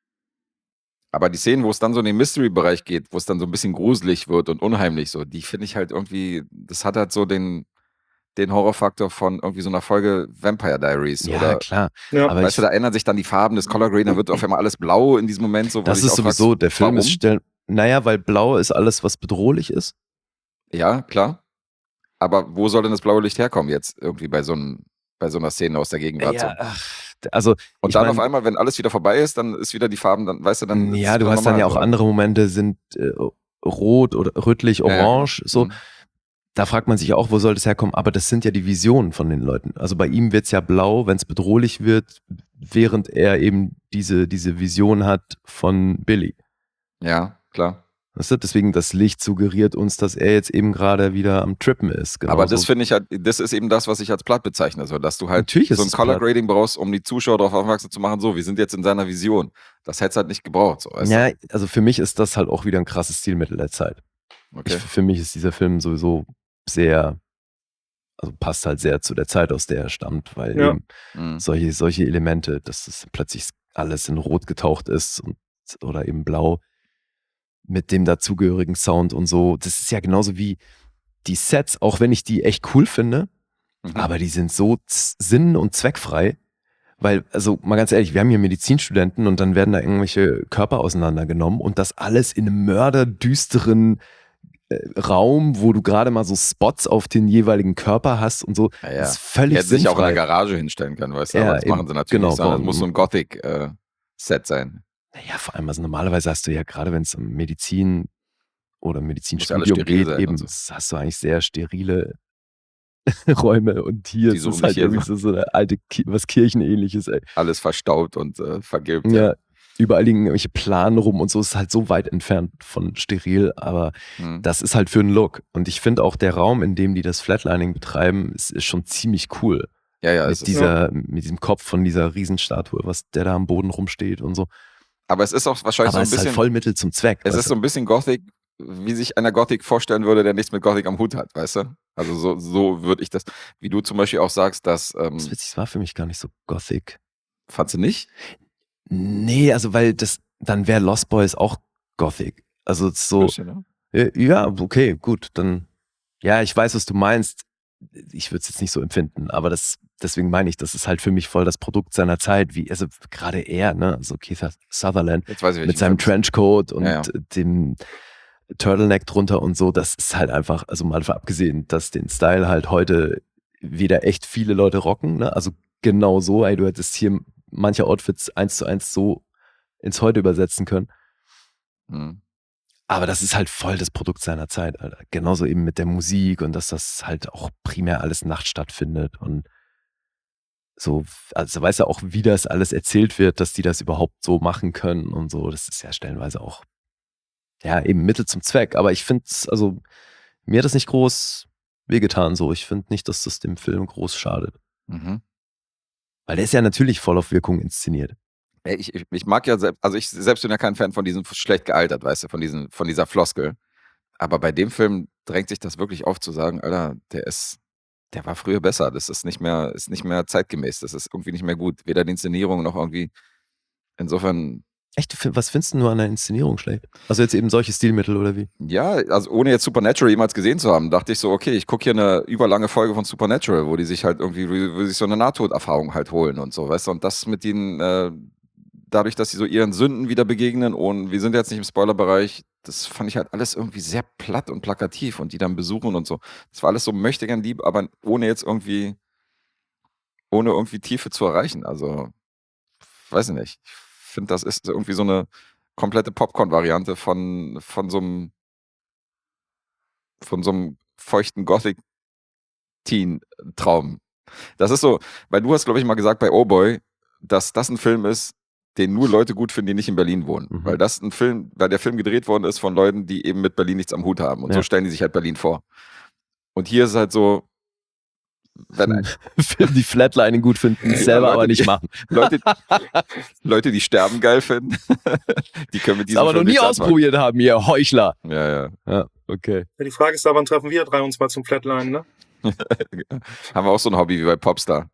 Aber die Szenen, wo es dann so in den Mystery-Bereich geht, wo es dann so ein bisschen gruselig wird und unheimlich so, die finde ich halt irgendwie, das hat halt so den Horrorfaktor von irgendwie so einer Folge Vampire Diaries. Ja, Oder, klar. Ja. Aber weißt du, da ändern sich dann die Farben des Color Grading, da wird auf einmal alles blau in diesem Moment. So, wo das du dich ist auch fragst, sowieso, der Film warum? ist naja, weil blau ist alles, was bedrohlich ist. Ja, klar. Aber wo soll denn das blaue Licht herkommen jetzt irgendwie bei so einer Szene aus der Gegenwart? So? Ja, also Und ich dann mein, auf einmal, wenn alles wieder vorbei ist, dann ist wieder die Farben, dann weißt du, dann ist ja, es du wieder hast dann ja normal, auch so. andere Momente, sind rot oder rötlich, Ja, ja, orange, genau. so. Mhm. Da fragt man sich auch, wo soll das herkommen? Aber das sind ja die Visionen von den Leuten. Also bei ihm wird es ja blau, wenn es bedrohlich wird, während er eben diese Vision hat von Billy. Ja, klar. Weißt du? Deswegen, das Licht suggeriert uns, dass er jetzt eben gerade wieder am Trippen ist. Genauso. Aber das finde ich halt, das ist eben das, was ich als platt bezeichne, so, dass du halt Natürlich ist so ein es Color platt. Grading brauchst, um die Zuschauer darauf aufmerksam zu machen, so, wir sind jetzt in seiner Vision. Das hätte es halt nicht gebraucht, so, weißt Ja, also für mich ist das halt auch wieder ein krasses Stilmittel der Zeit. du? Okay. Für mich ist dieser Film sowieso sehr, also passt halt sehr zu der Zeit, aus der er stammt, weil Ja. eben Mhm. solche Elemente, dass es plötzlich alles in Rot getaucht ist oder eben Blau mit dem dazugehörigen Sound und so. Das ist ja genauso wie die Sets, auch wenn ich die echt cool finde, Mhm. aber die sind so sinn- und zweckfrei, weil, also mal ganz ehrlich, wir haben hier Medizinstudenten und dann werden da irgendwelche Körper auseinandergenommen und das alles in einem mörderdüsteren Raum, wo du gerade mal so Spots auf den jeweiligen Körper hast und so. Ja, ja. Das ist Die völlig hätten sich auch in der sinnfrei. Garage hinstellen können, weißt du, Ja, aber das eben, machen sie natürlich genau, nicht, sondern es warum- muss so ein Gothic-Set sein. Naja, vor allem, also normalerweise hast du ja gerade, wenn es um Medizin oder Muss ja alles Medizinstudium steril geht, sein eben und so. hast du eigentlich sehr sterile Räume und hier Die ist so es um halt dich her irgendwie so eine alte, was Kirchenähnliches, ey. Alles verstaubt und vergilbt. Ja, überall liegen irgendwelche Planen rum und so, ist halt so weit entfernt von steril, aber Mhm. das ist halt für einen Look. Und ich finde auch der Raum, in dem die das Flatlining betreiben, ist schon ziemlich cool. Ja, Mit es ist, mit diesem Kopf von dieser Riesenstatue, was der da am Boden rumsteht und so. aber es ist auch wahrscheinlich Aber so es ein ist halt bisschen, voll Mittel zum Zweck. es weißt ist so ein bisschen Gothic, wie sich einer Gothic vorstellen würde, der nichts mit Gothic am Hut hat, weißt du? Also so würde ich das, wie du zum Beispiel auch sagst, dass, du? Das ist witzig, es war für mich gar nicht so Gothic. fandst du nicht? Nee, also weil dann wäre Lost Boys auch Gothic. Also es ist so, Bisschen, ne? ja, okay, gut, dann, ja, ich weiß, was du meinst. Ich würde es jetzt nicht so empfinden, aber deswegen meine ich, das ist halt für mich voll das Produkt seiner Zeit, wie, also gerade er, ne, also Keith Sutherland Jetzt weiß ich, mit welchen seinem Film es ist. Trenchcoat und Ja, ja. dem Turtleneck drunter und so, das ist halt einfach, also mal davon abgesehen, dass den Style halt heute wieder echt viele Leute rocken, ne, also genau so, ey, du hättest hier manche Outfits 1:1 so ins Heute übersetzen können. Mhm. Aber das ist halt voll das Produkt seiner Zeit, Alter. Genauso eben mit der Musik und dass das halt auch primär alles nachts stattfindet und so, also weißt du auch, wie das alles erzählt wird, dass die das überhaupt so machen können und so. Das ist ja stellenweise auch, ja, eben Mittel zum Zweck. Aber ich finde es, also mir hat das nicht groß wehgetan so. Ich finde nicht, dass das dem Film groß schadet. Mhm. Weil der ist ja natürlich voll auf Wirkung inszeniert. Ey, ich mag ja selbst, also ich selbst bin ja kein Fan von diesem schlecht gealtert, weißt du, von dieser Floskel. Aber bei dem Film drängt sich das wirklich auf zu sagen, Alter, der war früher besser. Das ist nicht mehr zeitgemäß. Das ist irgendwie nicht mehr gut. Weder die Inszenierung noch irgendwie. Insofern, Echt, was findest du nur an der Inszenierung schlecht? Also jetzt eben solche Stilmittel oder wie? ja, also ohne jetzt Supernatural jemals gesehen zu haben, dachte ich so, okay, ich gucke hier eine überlange Folge von Supernatural, wo die sich halt irgendwie, wo sie sich so eine Nahtoderfahrung halt holen und so, weißt du, und das mit ihnen, dadurch, dass sie so ihren Sünden wieder begegnen und wir sind jetzt nicht im Spoilerbereich, das fand ich halt alles irgendwie sehr platt und plakativ und die dann besuchen und so. Das war alles so möchtegern lieb, aber ohne jetzt irgendwie ohne irgendwie Tiefe zu erreichen. Also, weiß ich nicht. Ich finde, das ist irgendwie so eine komplette Popcorn-Variante von so einem feuchten Gothic-Teen-Traum. Das ist so, weil du hast, glaube ich, mal gesagt bei Oh Boy, dass das ein Film ist, den nur Leute gut finden, die nicht in Berlin wohnen. Weil der Film gedreht worden ist von Leuten, die eben mit Berlin nichts am Hut haben. Und so stellen die sich halt Berlin vor. Und hier ist es halt so, wenn Film, die Flatlining gut finden, selber Leute, aber nicht machen. Leute, die Sterben geil finden, die können mit diesem aber Film noch nie nichts anfangen. ausprobiert haben, ihr Heuchler. Ja. Ja, okay. Ja, die Frage ist da, wann treffen wir drei uns mal zum Flatline, ne? Haben wir auch so ein Hobby wie bei Popstar?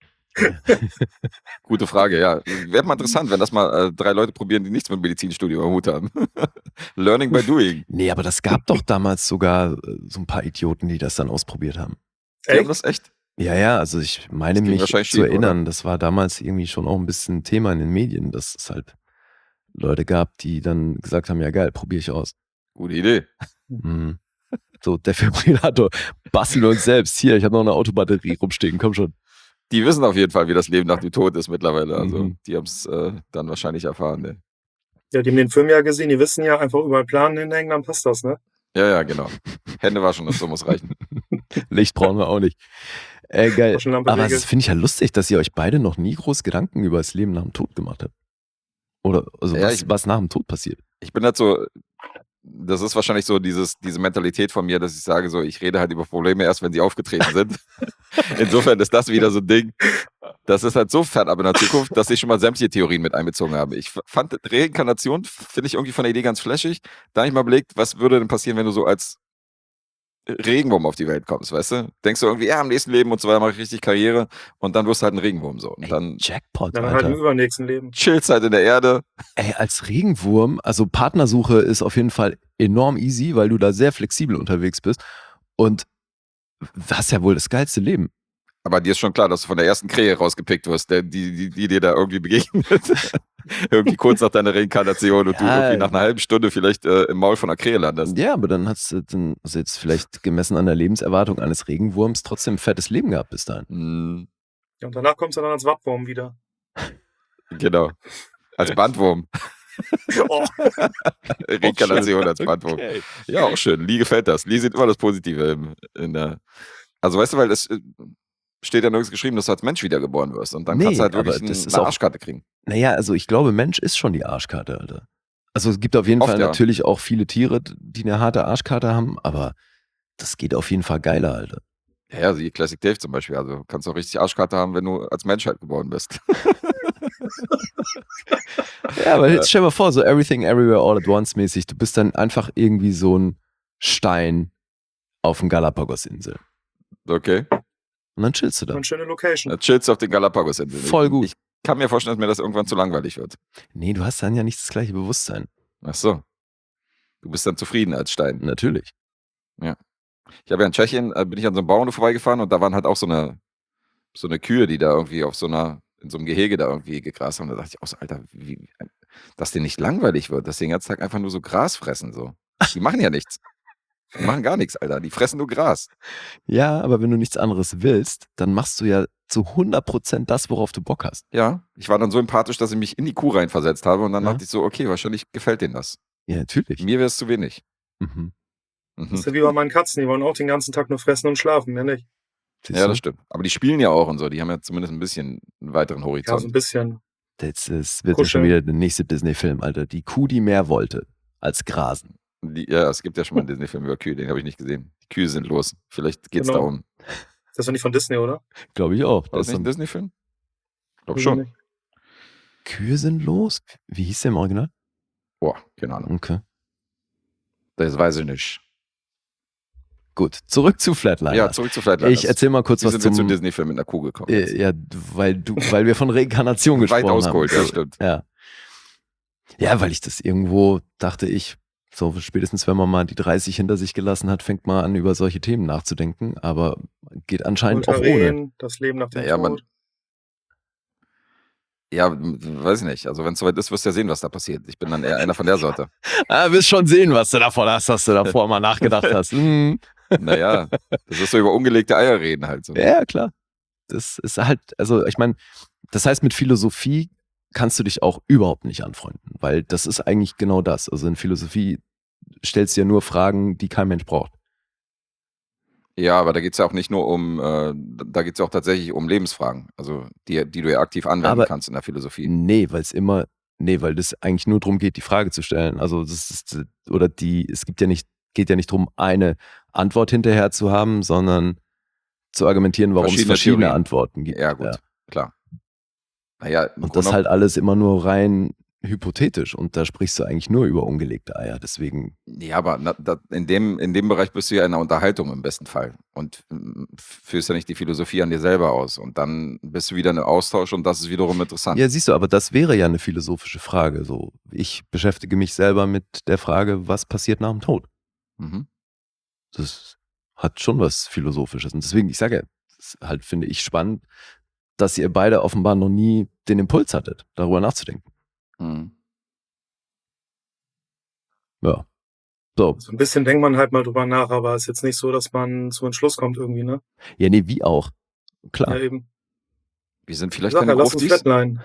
Gute Frage, ja. Wäre mal interessant, wenn das mal 3 Leute probieren, die nichts mit Medizinstudium am Hut haben. Learning by doing. Nee, aber das gab doch damals sogar so ein paar Idioten, die das dann ausprobiert haben. Die haben das echt? Ja, also ich meine Das ging mich wahrscheinlich zu schief, erinnern, oder? das war damals irgendwie schon auch ein bisschen Thema in den Medien, dass es halt Leute gab, die dann gesagt haben, ja geil, probiere ich aus. Gute Idee. Mhm. So, Defibrillator, basteln wir uns selbst. Hier, ich habe noch eine Autobatterie rumstehen, komm schon. Die wissen auf jeden Fall, wie das Leben nach dem Tod ist mittlerweile. Also, Mhm. die haben es dann wahrscheinlich erfahren. Ne? Ja, die haben den Film ja gesehen, die wissen ja, einfach überall Planen hinhängen, dann passt das, ne? Ja, genau. Hände waschen und so muss reichen. Licht brauchen wir auch nicht. Geil. Taschenlampe Aber regelt. das finde ich ja lustig, dass ihr euch beide noch nie groß Gedanken über das Leben nach dem Tod gemacht habt. Oder also Ja, was nach dem Tod passiert. Ich bin halt so, das ist wahrscheinlich so diese Mentalität von mir, dass ich sage so, ich rede halt über Probleme erst, wenn sie aufgetreten sind. Insofern ist das wieder so ein Ding. Das ist halt so fernab in der Zukunft, dass ich schon mal sämtliche Theorien mit einbezogen habe. Ich fand Reinkarnation, finde ich irgendwie von der Idee ganz flashig. Da habe ich mal überlegt, was würde denn passieren, wenn du so als Regenwurm auf die Welt kommst, weißt du? Denkst du irgendwie, ja, im nächsten Leben und so weiter mache ich richtig Karriere und dann wirst du halt ein Regenwurm so. Und dann Jackpot, Dann halt im Alter. übernächsten Leben. chillst halt in der Erde. Ey, als Regenwurm, also Partnersuche ist auf jeden Fall enorm easy, weil du da sehr flexibel unterwegs bist und hast ja wohl das geilste Leben. Aber dir ist schon klar, dass du von der ersten Krähe rausgepickt wirst, die dir da irgendwie begegnet. irgendwie kurz nach deiner Reinkarnation und du Ja. irgendwie nach einer halben Stunde vielleicht im Maul von einer Krähe landest. Ja, aber dann hast du dann also jetzt vielleicht gemessen an der Lebenserwartung eines Regenwurms trotzdem ein fettes Leben gehabt bis dahin. Mm, Ja, und danach kommst du dann als Wattwurm wieder. genau. Als Bandwurm. Oh, Reinkarnation als Bandwurm. Okay. Ja, auch schön. Lee gefällt das. Lee sieht immer das Positive also weißt du, weil es steht ja nirgends geschrieben, dass du als Mensch wiedergeboren wirst. Und dann Nee, kannst du halt aber wirklich das ist eine auch- Arschkarte kriegen. Naja, also ich glaube, Mensch ist schon die Arschkarte, Alter. Also es gibt auf jeden Oft, Fall ja. natürlich auch viele Tiere, die eine harte Arschkarte haben, aber das geht auf jeden Fall geiler, Alter. Ja, wie Classic Dave zum Beispiel. Also kannst du auch richtig Arschkarte haben, wenn du als Mensch halt geboren bist. Ja, aber jetzt stell dir mal vor, so Everything Everywhere All at Once mäßig, du bist dann einfach irgendwie so ein Stein auf den Galapagos-Insel. Okay. Und dann chillst du da. eine schöne Location. Dann chillst du auf den Galapagos-Inseln. Voll gut. Ich kann mir vorstellen, dass mir das irgendwann zu langweilig wird. Nee, du hast dann ja nicht das gleiche Bewusstsein. Ach so. Du bist dann zufrieden als Stein. Natürlich. Ich habe ja in Tschechien, bin ich an so einem Bauernhof vorbeigefahren und da waren halt auch so eine Kühe, die da irgendwie in so einem Gehege da irgendwie gegrast haben. Da dachte ich auch so, Alter, dass denen nicht langweilig wird, dass die den ganzen Tag einfach nur so Gras fressen. So. Die machen ja nichts. Die machen gar nichts, Alter. Die fressen nur Gras. Ja, aber wenn du nichts anderes willst, dann machst du ja zu 100% das, worauf du Bock hast. Ja, ich war dann so empathisch, dass ich mich in die Kuh reinversetzt habe und dann Ja. dachte ich so, okay, wahrscheinlich gefällt denen das. Ja, natürlich. Mir wäre es zu wenig. Mhm. Das Mhm. ist ja wie bei meinen Katzen, die wollen auch den ganzen Tag nur fressen und schlafen, mehr nicht. Siehst Ja, du? das stimmt. Aber die spielen ja auch und so. Die haben ja zumindest ein bisschen einen weiteren Ja, so Horizont. ein bisschen. Das wird ja schon Kuscheln. wieder der nächste Disney-Film, Alter. Die Kuh, die mehr wollte als Grasen. Ja, es gibt ja schon mal einen Disney-Film über Kühe, den habe ich nicht gesehen. Die Kühe sind los. Vielleicht geht's Genau. darum. Das ist doch nicht von Disney, oder? Glaube ich auch. War das Das nicht ein sind- Disney-Film? Ich glaube Weiß ich schon. nicht. Kühe sind los? Wie hieß der im Original? Boah, keine Ahnung. Okay. Das weiß ich nicht. Gut, zurück zu Flatliners. Ja, zurück zu Flatliners. Ich erzähl mal kurz Wie was sind wir zum... zum Disney-Film mit einer Kuh gekommen? jetzt? ja, weil wir von Reinkarnation gesprochen Weit haben. ausgeholt, ja, stimmt. Ja. Ja, weil ich das irgendwo, dachte ich, so spätestens wenn man mal die 30 hinter sich gelassen hat, fängt man an, über solche Themen nachzudenken, aber geht anscheinend auch ohne. Voltaren, das Leben nach dem Naja, man- Tod. Ja, weiß ich nicht. Also wenn es soweit ist, wirst du ja sehen, was da passiert. Ich bin dann eher einer von der Sorte. Wirst schon sehen, was du davon hast, dass du davor mal nachgedacht hast. Mhm. Naja, das ist so über ungelegte Eier reden halt so. Ja, klar. das ist halt, also ich meine, das heißt, mit Philosophie kannst du dich auch überhaupt nicht anfreunden, weil das ist eigentlich genau das. Also in Philosophie stellst du ja nur Fragen, die kein Mensch braucht. Ja, aber da geht es ja auch nicht nur da geht es ja auch tatsächlich um Lebensfragen, also die du ja aktiv anwenden kannst in der Philosophie. Nee, weil das eigentlich nur darum geht, die Frage zu stellen. Also geht ja nicht darum, eine Antwort hinterher zu haben, sondern zu argumentieren, warum es verschiedene Theorien. Antworten gibt. Ja, gut, klar. Naja, Und das halt alles immer nur rein hypothetisch und da sprichst du eigentlich nur über ungelegte Eier, deswegen. Ja, aber in dem Bereich bist du ja in einer Unterhaltung im besten Fall und führst ja nicht die Philosophie an dir selber aus und dann bist du wieder in einem Austausch und das ist wiederum interessant. Ja, siehst du, aber das wäre ja eine philosophische Frage. So, ich beschäftige mich selber mit der Frage, was passiert nach dem Tod? Mhm. Das hat schon was Philosophisches und deswegen, ich sage ja, das halt finde ich spannend, dass ihr beide offenbar noch nie den Impuls hattet, darüber nachzudenken. Mhm. Ja. So. So ein bisschen denkt man halt mal drüber nach, aber es ist jetzt nicht so, dass man zu einem Schluss kommt irgendwie, ne? Ja, nee, wie auch. Klar. Ja, eben. Wir sind vielleicht Sag ja, keine lass uns Gruftis. Flatline.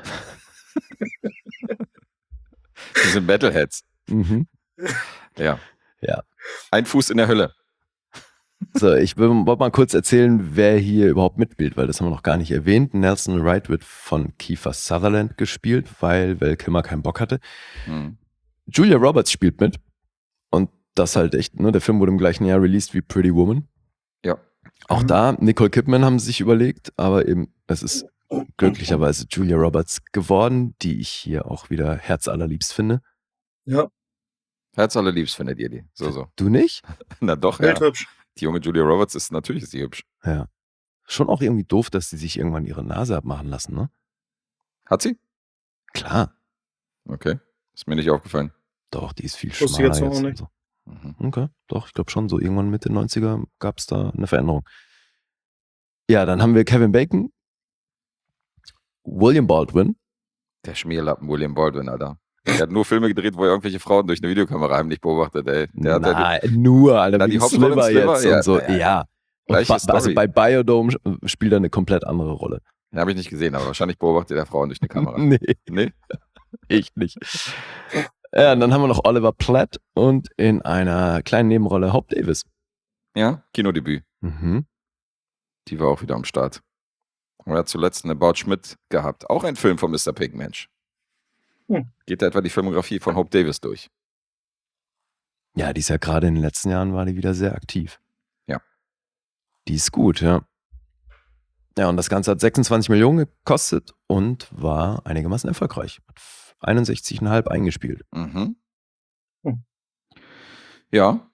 Wir sind Metalheads. Mhm. Ja. Ja. Ein Fuß in der Hölle. So, ich wollte mal kurz erzählen, wer hier überhaupt mitspielt, weil das haben wir noch gar nicht erwähnt. Nelson Wright wird von Kiefer Sutherland gespielt, weil Val Kilmer keinen Bock hatte. Mhm. Julia Roberts spielt mit und das halt echt, ne? Der Film wurde im gleichen Jahr released wie Pretty Woman. Ja. Auch da, Nicole Kidman haben sie sich überlegt, aber eben, es ist glücklicherweise Julia Roberts geworden, die ich hier auch wieder herzallerliebst finde. Ja, Herzallerliebst findet ihr die. So. Du nicht? Na doch, ja. bildhübsch. Die junge Julia Roberts natürlich ist sie hübsch. Ja. Schon auch irgendwie doof, dass sie sich irgendwann ihre Nase abmachen lassen, ne? Hat sie? Klar. Okay. Ist mir nicht aufgefallen. Doch, die ist viel Wusste ich schmaler jetzt auch jetzt. nicht. Und so. Mhm. Okay, doch, ich glaube schon, so irgendwann Mitte 90er gab es da eine Veränderung. Ja, dann haben wir Kevin Bacon, William Baldwin. Der Schmierlappen William Baldwin, Alter. Der hat nur Filme gedreht, wo er irgendwelche Frauen durch eine Videokamera heimlich beobachtet, ey. Der hat Nur, Alter, Na, wie die Hauptrolle im Sliver Sliver? jetzt Ja, und so. ja, ja. Ja. Und Gleiche also Story. bei Biodome spielt er eine komplett andere Rolle. Den habe ich nicht gesehen, aber wahrscheinlich beobachtet er Frauen durch eine Kamera. Nee, Nee? ich nicht. Ja, und dann haben wir noch Oliver Platt und in einer kleinen Nebenrolle Hope Davis. Ja? Kinodebüt. Mhm. Die war auch wieder am Start. Und er hat zuletzt eine About Schmidt gehabt. Auch ein Film von Mr. Pig, Mensch. Geht da etwa die Filmografie von Hope Davis durch? Ja, die ist ja gerade in den letzten Jahren war die wieder sehr aktiv. Ja. Die ist gut, ja. Ja, und das Ganze hat 26 Millionen gekostet und war einigermaßen erfolgreich. Hat 61,5 eingespielt. Mhm. Hm. Ja.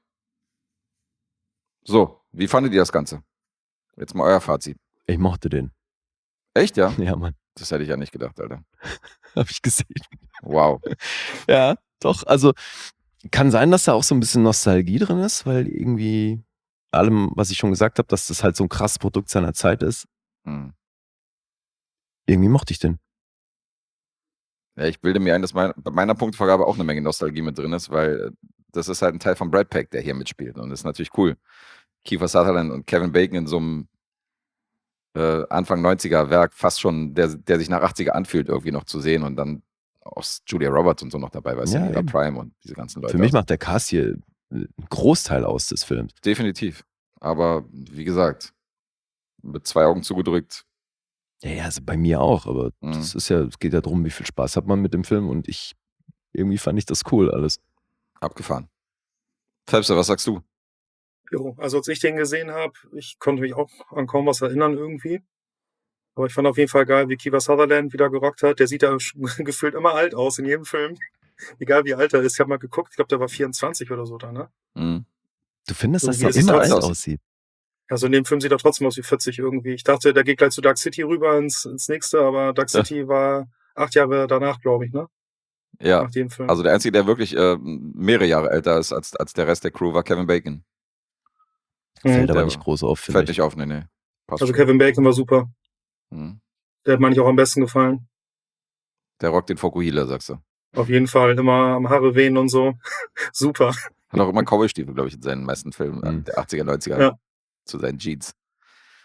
So, wie fandet ihr das Ganze? Jetzt mal euer Fazit. Ich mochte den. Echt, ja? Ja, Mann. Das hätte ich ja nicht gedacht, Alter. Hab ich gesehen. Wow. Ja, doch. Also kann sein, dass da auch so ein bisschen Nostalgie drin ist, weil irgendwie allem, was ich schon gesagt habe, dass das halt so ein krasses Produkt seiner Zeit ist. Hm. Irgendwie mochte ich den. Ja, ich bilde mir ein, dass bei meiner Punktevergabe auch eine Menge Nostalgie mit drin ist, weil das ist halt ein Teil von Brad Pitt, der hier mitspielt. Und das ist natürlich cool. Kiefer Sutherland und Kevin Bacon in so einem Anfang 90er Werk, fast schon, der sich nach 80er anfühlt, irgendwie noch zu sehen und dann auch Julia Roberts und so noch dabei, weißt du, Ja, in ihrer eben. Prime und diese ganzen Leute. Für mich macht der Cast hier einen Großteil aus des Films. Definitiv. Aber wie gesagt, mit 2 Augen zugedrückt. Ja, also bei mir auch, aber das ist ja, es geht ja darum, wie viel Spaß hat man mit dem Film und irgendwie fand ich das cool alles. Abgefahren. Phelpser, was sagst du? Jo, also als ich den gesehen habe, ich konnte mich auch an kaum was erinnern irgendwie. Aber ich fand auf jeden Fall geil, wie Kiefer Sutherland wieder gerockt hat. Der sieht ja gefühlt immer alt aus in jedem Film. Egal wie alt er ist. Ich habe mal geguckt, ich glaube, der war 24 oder so da, ne? Mhm. Du findest, So dass wie er es immer jetzt alt aussieht. aussieht? Also in dem Film sieht er trotzdem aus wie 40 irgendwie. Ich dachte, der geht gleich zu Dark City rüber ins nächste, aber Dark City war 8 Jahre danach, glaube ich, ne? Ja, Nach dem Film. also der Einzige, der wirklich mehrere Jahre älter ist als der Rest der Crew, war Kevin Bacon. Fällt aber Der nicht groß auf, finde Fällt ich. nicht auf, nee. Passt Also schon. Kevin Bacon war super. Mhm. Der hat mir eigentlich auch am besten gefallen. Der rockt den Fokuhila, sagst du. Auf jeden Fall immer am Haare wehen und so. Super. Hat auch immer Cowboy-Stiefel, glaube ich, in seinen meisten Filmen Mhm. der 80er, 90er Ja. zu seinen Jeans.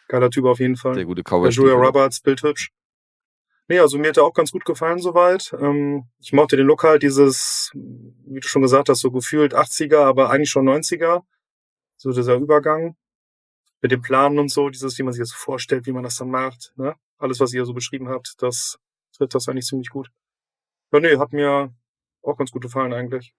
Geiler Typ auf jeden Fall. Der gute Der Cowboy. Julia Roberts, bildhübsch. Nee, also mir hat er auch ganz gut gefallen soweit. Ich mochte den Look halt, dieses, wie du schon gesagt hast, so gefühlt 80er, aber eigentlich schon 90er. So dieser Übergang mit dem Planen und so, dieses, wie man sich das vorstellt, wie man das dann macht. Ne? Alles, was ihr so beschrieben habt, das trifft das eigentlich ziemlich gut. Ja, nee, hat mir auch ganz gut gefallen eigentlich.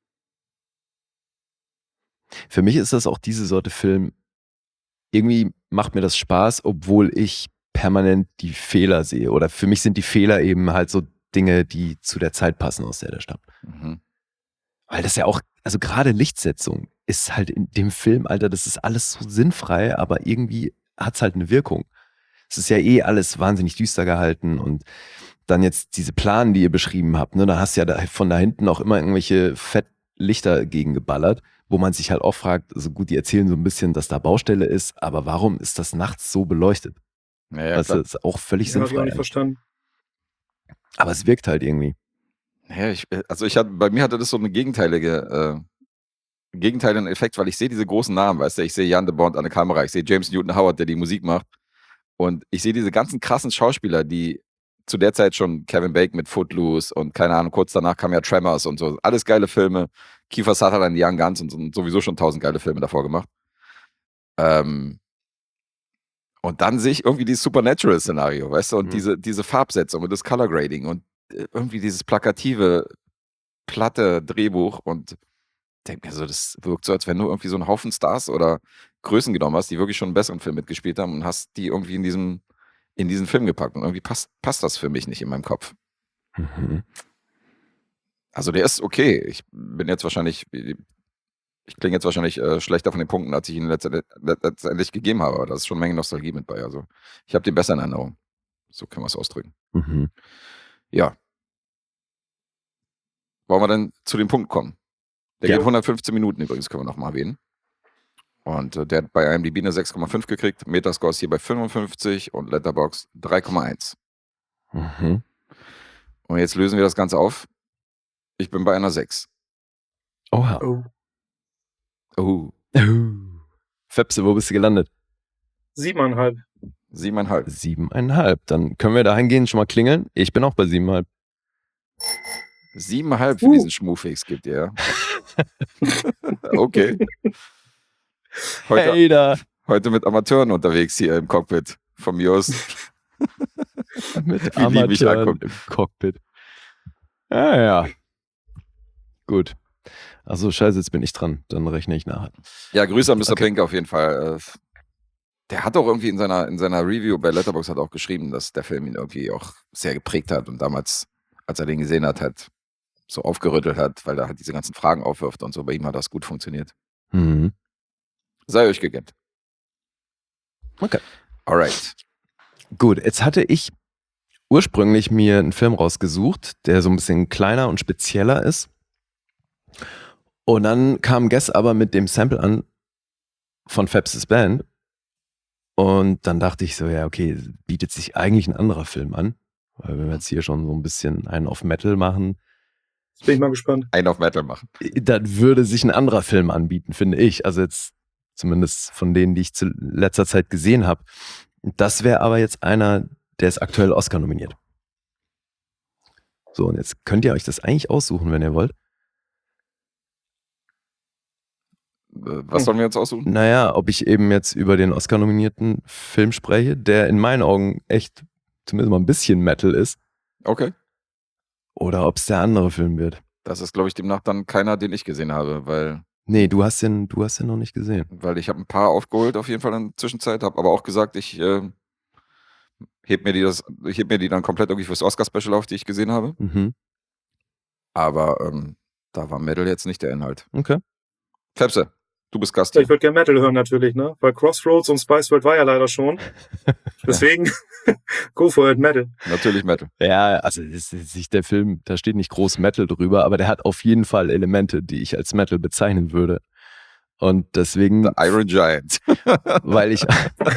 Für mich ist das auch diese Sorte Film, irgendwie macht mir das Spaß, obwohl ich permanent die Fehler sehe. Oder für mich sind die Fehler eben halt so Dinge, die zu der Zeit passen, aus der stammt. Mhm. Weil das ja auch, also gerade Lichtsetzung ist halt in dem Film, Alter, das ist alles so sinnfrei, aber irgendwie hat es halt eine Wirkung. Es ist ja eh alles wahnsinnig düster gehalten und dann jetzt diese Planen, die ihr beschrieben habt, ne, da hast du ja von da hinten auch immer irgendwelche Fettlichter gegen geballert, wo man sich halt auch fragt, also gut, die erzählen so ein bisschen, dass da Baustelle ist, aber warum ist das nachts so beleuchtet? Ja, Das ist auch völlig Ja, hab ich auch sinnfrei. nicht verstanden. Aber es wirkt halt irgendwie. Ja, bei mir hatte das so einen gegenteiligen Effekt, weil ich sehe diese großen Namen, weißt du, ich sehe Jan de Bont an der Kamera, ich sehe James Newton Howard, der die Musik macht und ich sehe diese ganzen krassen Schauspieler, die zu der Zeit schon Kevin Bacon mit Footloose und keine Ahnung, kurz danach kam ja Tremors und so, alles geile Filme, Kiefer Sutherland, Young Guns und sowieso schon 1000 geile Filme davor gemacht. Und dann sehe ich irgendwie dieses Supernatural-Szenario, weißt du, und diese Farbsetzung und das Color Grading und irgendwie dieses plakative, platte Drehbuch und denke mir so, das wirkt so, als wenn du irgendwie so einen Haufen Stars oder Größen genommen hast, die wirklich schon einen besseren Film mitgespielt haben und hast die irgendwie in diesen Film gepackt und irgendwie passt das für mich nicht in meinem Kopf. Mhm. Also der ist okay, ich klinge jetzt wahrscheinlich schlechter von den Punkten, als ich ihn letztendlich gegeben habe, aber da ist schon eine Menge Nostalgie mit bei. Also ich habe den besser in Erinnerung. So können wir es ausdrücken. Mhm. Ja. Wollen wir dann zu dem Punkt kommen? Der Ja. geht 115 Minuten übrigens, können wir nochmal erwähnen. Und der hat bei IMDb eine 6,5 gekriegt, Metascore ist hier bei 55 und Letterboxd 3,1. Mhm. Und jetzt lösen wir das Ganze auf. Ich bin bei einer 6. Oha. Oh. Oh, Fepse, wo bist du gelandet? 7,5. 7,5. 7,5. Dann können wir dahingehend schon mal klingeln. Ich bin auch bei 7,5. 7,5 für diesen Schmufix gibt ihr, ja? Okay. Heute mit Amateuren unterwegs hier im Cockpit von mir aus. Mit Wie die mich Amateuren angucken. im Cockpit. Ja. Gut. Achso, scheiße, jetzt bin ich dran. Dann rechne ich nachher. Ja, Grüße an Mr. Okay. Pink auf jeden Fall. Der hat auch irgendwie in seiner Review bei Letterboxd hat auch geschrieben, dass der Film ihn irgendwie auch sehr geprägt hat und damals, als er den gesehen hat, halt so aufgerüttelt hat, weil er halt diese ganzen Fragen aufwirft und so. Bei ihm hat das gut funktioniert. Mhm. Sei euch gegönnt. Okay. Alright. Gut, jetzt hatte ich ursprünglich mir einen Film rausgesucht, der so ein bisschen kleiner und spezieller ist. Und dann kam Guess aber mit dem Sample an von Fepses Band. Und dann dachte ich so, ja, okay, bietet sich eigentlich ein anderer Film an. Weil wenn wir jetzt hier schon so ein bisschen einen auf Metal machen, Jetzt bin ich mal gespannt. Einen auf Metal machen. dann würde sich ein anderer Film anbieten, finde ich. Also jetzt zumindest von denen, die ich zu letzter Zeit gesehen habe. Das wäre aber jetzt einer, der ist aktuell Oscar nominiert. So, und jetzt könnt ihr euch das eigentlich aussuchen, wenn ihr wollt. Was sollen wir jetzt aussuchen? Naja, ob ich eben jetzt über den Oscar-nominierten Film spreche, der in meinen Augen echt zumindest mal ein bisschen Metal ist, Okay. oder ob es der andere Film wird. Das ist, glaube ich, demnach dann keiner, den ich gesehen habe, weil Nee, du hast den noch nicht gesehen. ich habe ein paar aufgeholt auf jeden Fall in der Zwischenzeit, habe aber auch gesagt, ich heb mir die dann komplett irgendwie fürs Oscar-Special auf, die ich gesehen habe. Mhm. Aber da war Metal jetzt nicht der Inhalt. Okay. Fepse, du bist Gast Ja, hier. ich würde gerne Metal hören natürlich, ne? Weil Crossroads und Spice World war ja leider schon. Deswegen, go for it, Metal. Natürlich Metal. Ja, also das ist nicht der Film, da steht nicht groß Metal drüber, aber der hat auf jeden Fall Elemente, die ich als Metal bezeichnen würde. Und deswegen, The Iron Giant. weil ich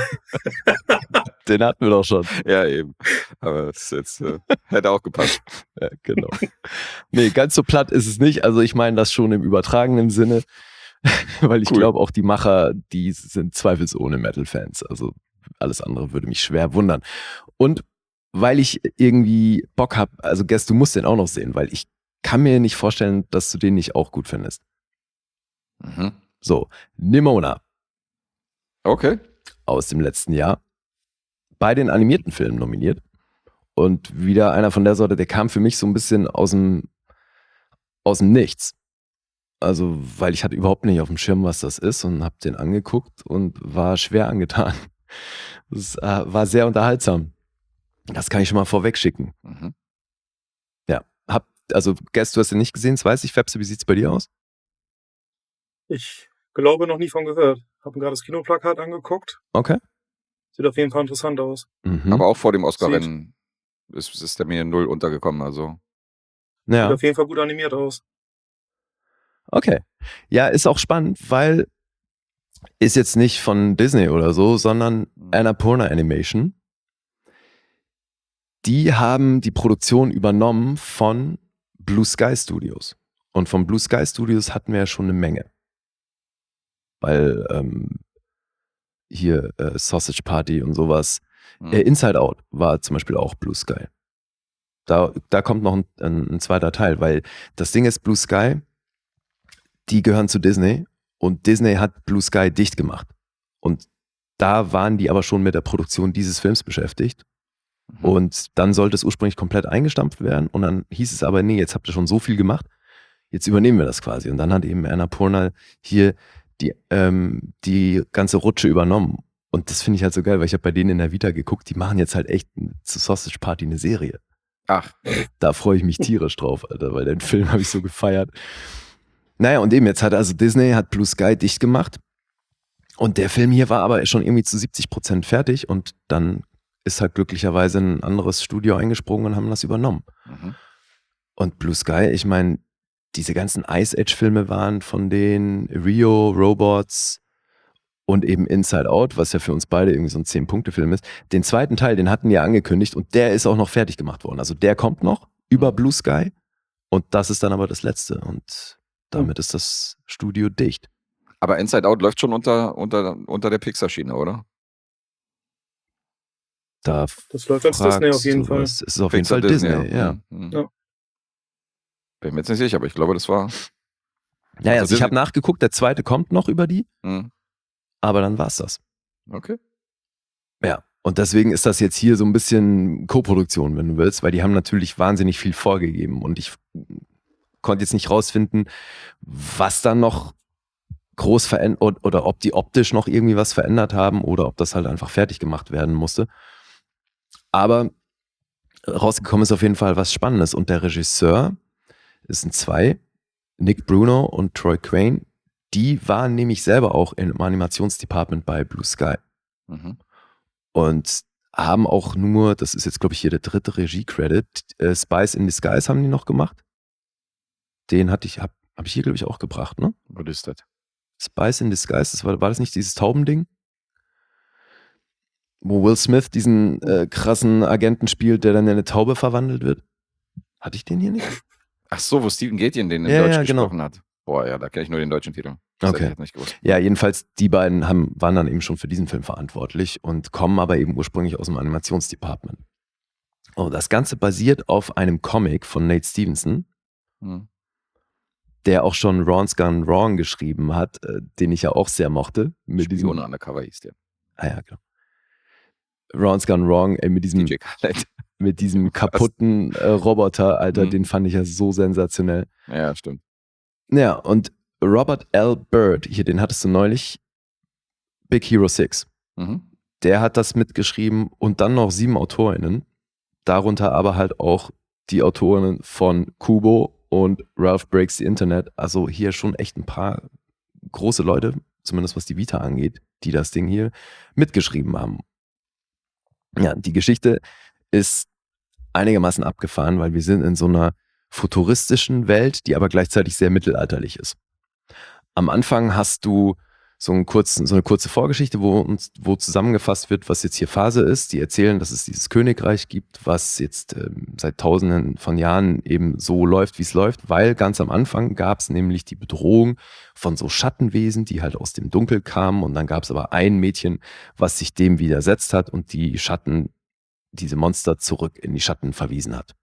den hatten wir doch schon. Ja, eben. Aber es ist jetzt, hätte auch gepasst. Ja, genau. Nee, ganz so platt ist es nicht. Also ich meine das schon im übertragenen Sinne, weil ich Cool. glaube auch die Macher, die sind zweifelsohne Metal-Fans. Also Alles andere würde mich schwer wundern. Und weil ich irgendwie Bock habe, also Guess, du musst den auch noch sehen, weil ich kann mir nicht vorstellen, dass du den nicht auch gut findest. Mhm. So, Nimona Okay. aus dem letzten Jahr. Bei den animierten Filmen nominiert. Und wieder einer von der Sorte, der kam für mich so ein bisschen aus dem Nichts. Also, weil ich hatte überhaupt nicht auf dem Schirm, was das ist und habe den angeguckt und war schwer angetan. Das war sehr unterhaltsam. Das kann ich schon mal vorweg schicken. Mhm. Ja, also Guess, du hast den nicht gesehen, das weiß ich. Fepse, wie sieht's bei dir aus? Ich glaube, noch nie von gehört. Habe gerade das Kinoplakat angeguckt. Okay. Sieht auf jeden Fall interessant aus. Mhm. Aber auch vor dem Oscar-Rennen ist der mir 0 untergekommen. Also Sieht Ja, auf jeden Fall gut animiert aus. okay. Ja, ist auch spannend, weil ist jetzt nicht von Disney oder so, sondern Annapurna Animation. Die haben die Produktion übernommen von Blue Sky Studios. Und von Blue Sky Studios hatten wir ja schon eine Menge. Weil hier Sausage Party und sowas. Inside Out war zum Beispiel auch Blue Sky. Da kommt noch ein zweiter Teil, weil das Ding ist, Blue Sky, die gehören zu Disney und Disney hat Blue Sky dicht gemacht. Und da waren die aber schon mit der Produktion dieses Films beschäftigt. Und dann sollte es ursprünglich komplett eingestampft werden und dann hieß es aber, nee, jetzt habt ihr schon so viel gemacht, jetzt übernehmen wir das quasi. Und dann hat eben Annapurna hier die ganze Rutsche übernommen. Und das finde ich halt so geil, weil ich habe bei denen in der Vita geguckt, die machen jetzt halt echt zu Sausage Party eine Serie. Ach. Da freue ich mich tierisch drauf, Alter, weil den Film habe ich so gefeiert. Naja, und eben jetzt Disney hat Blue Sky dicht gemacht und der Film hier war aber schon irgendwie zu 70% fertig und dann ist halt glücklicherweise ein anderes Studio eingesprungen und haben das übernommen. Mhm. Und Blue Sky, ich meine, diese ganzen Ice Age Filme waren von denen, Rio, Robots und eben Inside Out, was ja für uns beide irgendwie so ein 10-Punkte-Film ist. Den zweiten Teil, den hatten die ja angekündigt und der ist auch noch fertig gemacht worden. Also der kommt noch über Blue Sky und das ist dann aber das letzte und damit ist das Studio dicht. Aber Inside Out läuft schon unter der Pixar-Schiene, oder? Das läuft als Disney auf jeden Fall. Es ist auf jeden Fall Disney, ja. Ja. Bin mir jetzt nicht sicher, aber ich glaube, das war... Ja, also ich Disney- habe nachgeguckt, der zweite kommt noch über die, Mhm. aber dann war's das. Okay. Ja, und deswegen ist das jetzt hier so ein bisschen Co-Produktion, wenn du willst, weil die haben natürlich wahnsinnig viel vorgegeben und ich konnte jetzt nicht rausfinden, was dann noch groß verändert oder ob die optisch noch irgendwie was verändert haben oder ob das halt einfach fertig gemacht werden musste. Aber rausgekommen ist auf jeden Fall was Spannendes und der Regisseur, es sind zwei, Nick Bruno und Troy Crane, die waren nämlich selber auch im Animationsdepartment bei Blue Sky. Mhm. Und haben auch nur, das ist jetzt glaube ich hier der 3. Regie-Credit, Spice in Disguise haben die noch gemacht. Den hab ich hier glaube ich auch gebracht, ne? Was ist das? Spice in Disguise, war das nicht dieses Taubending? Wo Will Smith diesen krassen Agenten spielt, der dann in eine Taube verwandelt wird? Hatte ich den hier nicht? Ach so, wo Steven Gätjen den in Ja, Deutsch ja, genau. gesprochen hat. Boah, ja, da kenne ich nur den deutschen Titel. Das hätte Okay. ich jetzt nicht gewusst. Ja, jedenfalls, die beiden waren dann eben schon für diesen Film verantwortlich und kommen aber eben ursprünglich aus dem Animationsdepartment. Und das Ganze basiert auf einem Comic von Nate Stevenson, Mhm. der auch schon Ron's Gone Wrong geschrieben hat, den ich ja auch sehr mochte. Mit diesem, Spione undercover hieß der. ja, genau. Ron's Gone Wrong, mit diesem DJ Khaled. mit diesem kaputten Roboter, Alter, Mhm. den fand ich ja so sensationell. Ja, stimmt. Ja, und Robert L. Byrd, hier, den hattest du neulich, Big Hero 6. Mhm. Der hat das mitgeschrieben und dann noch 7 AutorInnen, darunter aber halt auch die AutorInnen von Kubo und Ralph Breaks the Internet. Also hier schon echt ein paar große Leute, zumindest was die Vita angeht, die das Ding hier mitgeschrieben haben. Ja, die Geschichte ist einigermaßen abgefahren, weil wir sind in so einer futuristischen Welt, die aber gleichzeitig sehr mittelalterlich ist. Am Anfang hast du so eine kurze Vorgeschichte, wo zusammengefasst wird, was jetzt hier Phase ist. Die erzählen, dass es dieses Königreich gibt, was jetzt seit Tausenden von Jahren eben so läuft, wie es läuft, weil ganz am Anfang gab es nämlich die Bedrohung von so Schattenwesen, die halt aus dem Dunkel kamen, und dann gab es aber ein Mädchen, was sich dem widersetzt hat und diese Monster zurück in die Schatten verwiesen hat.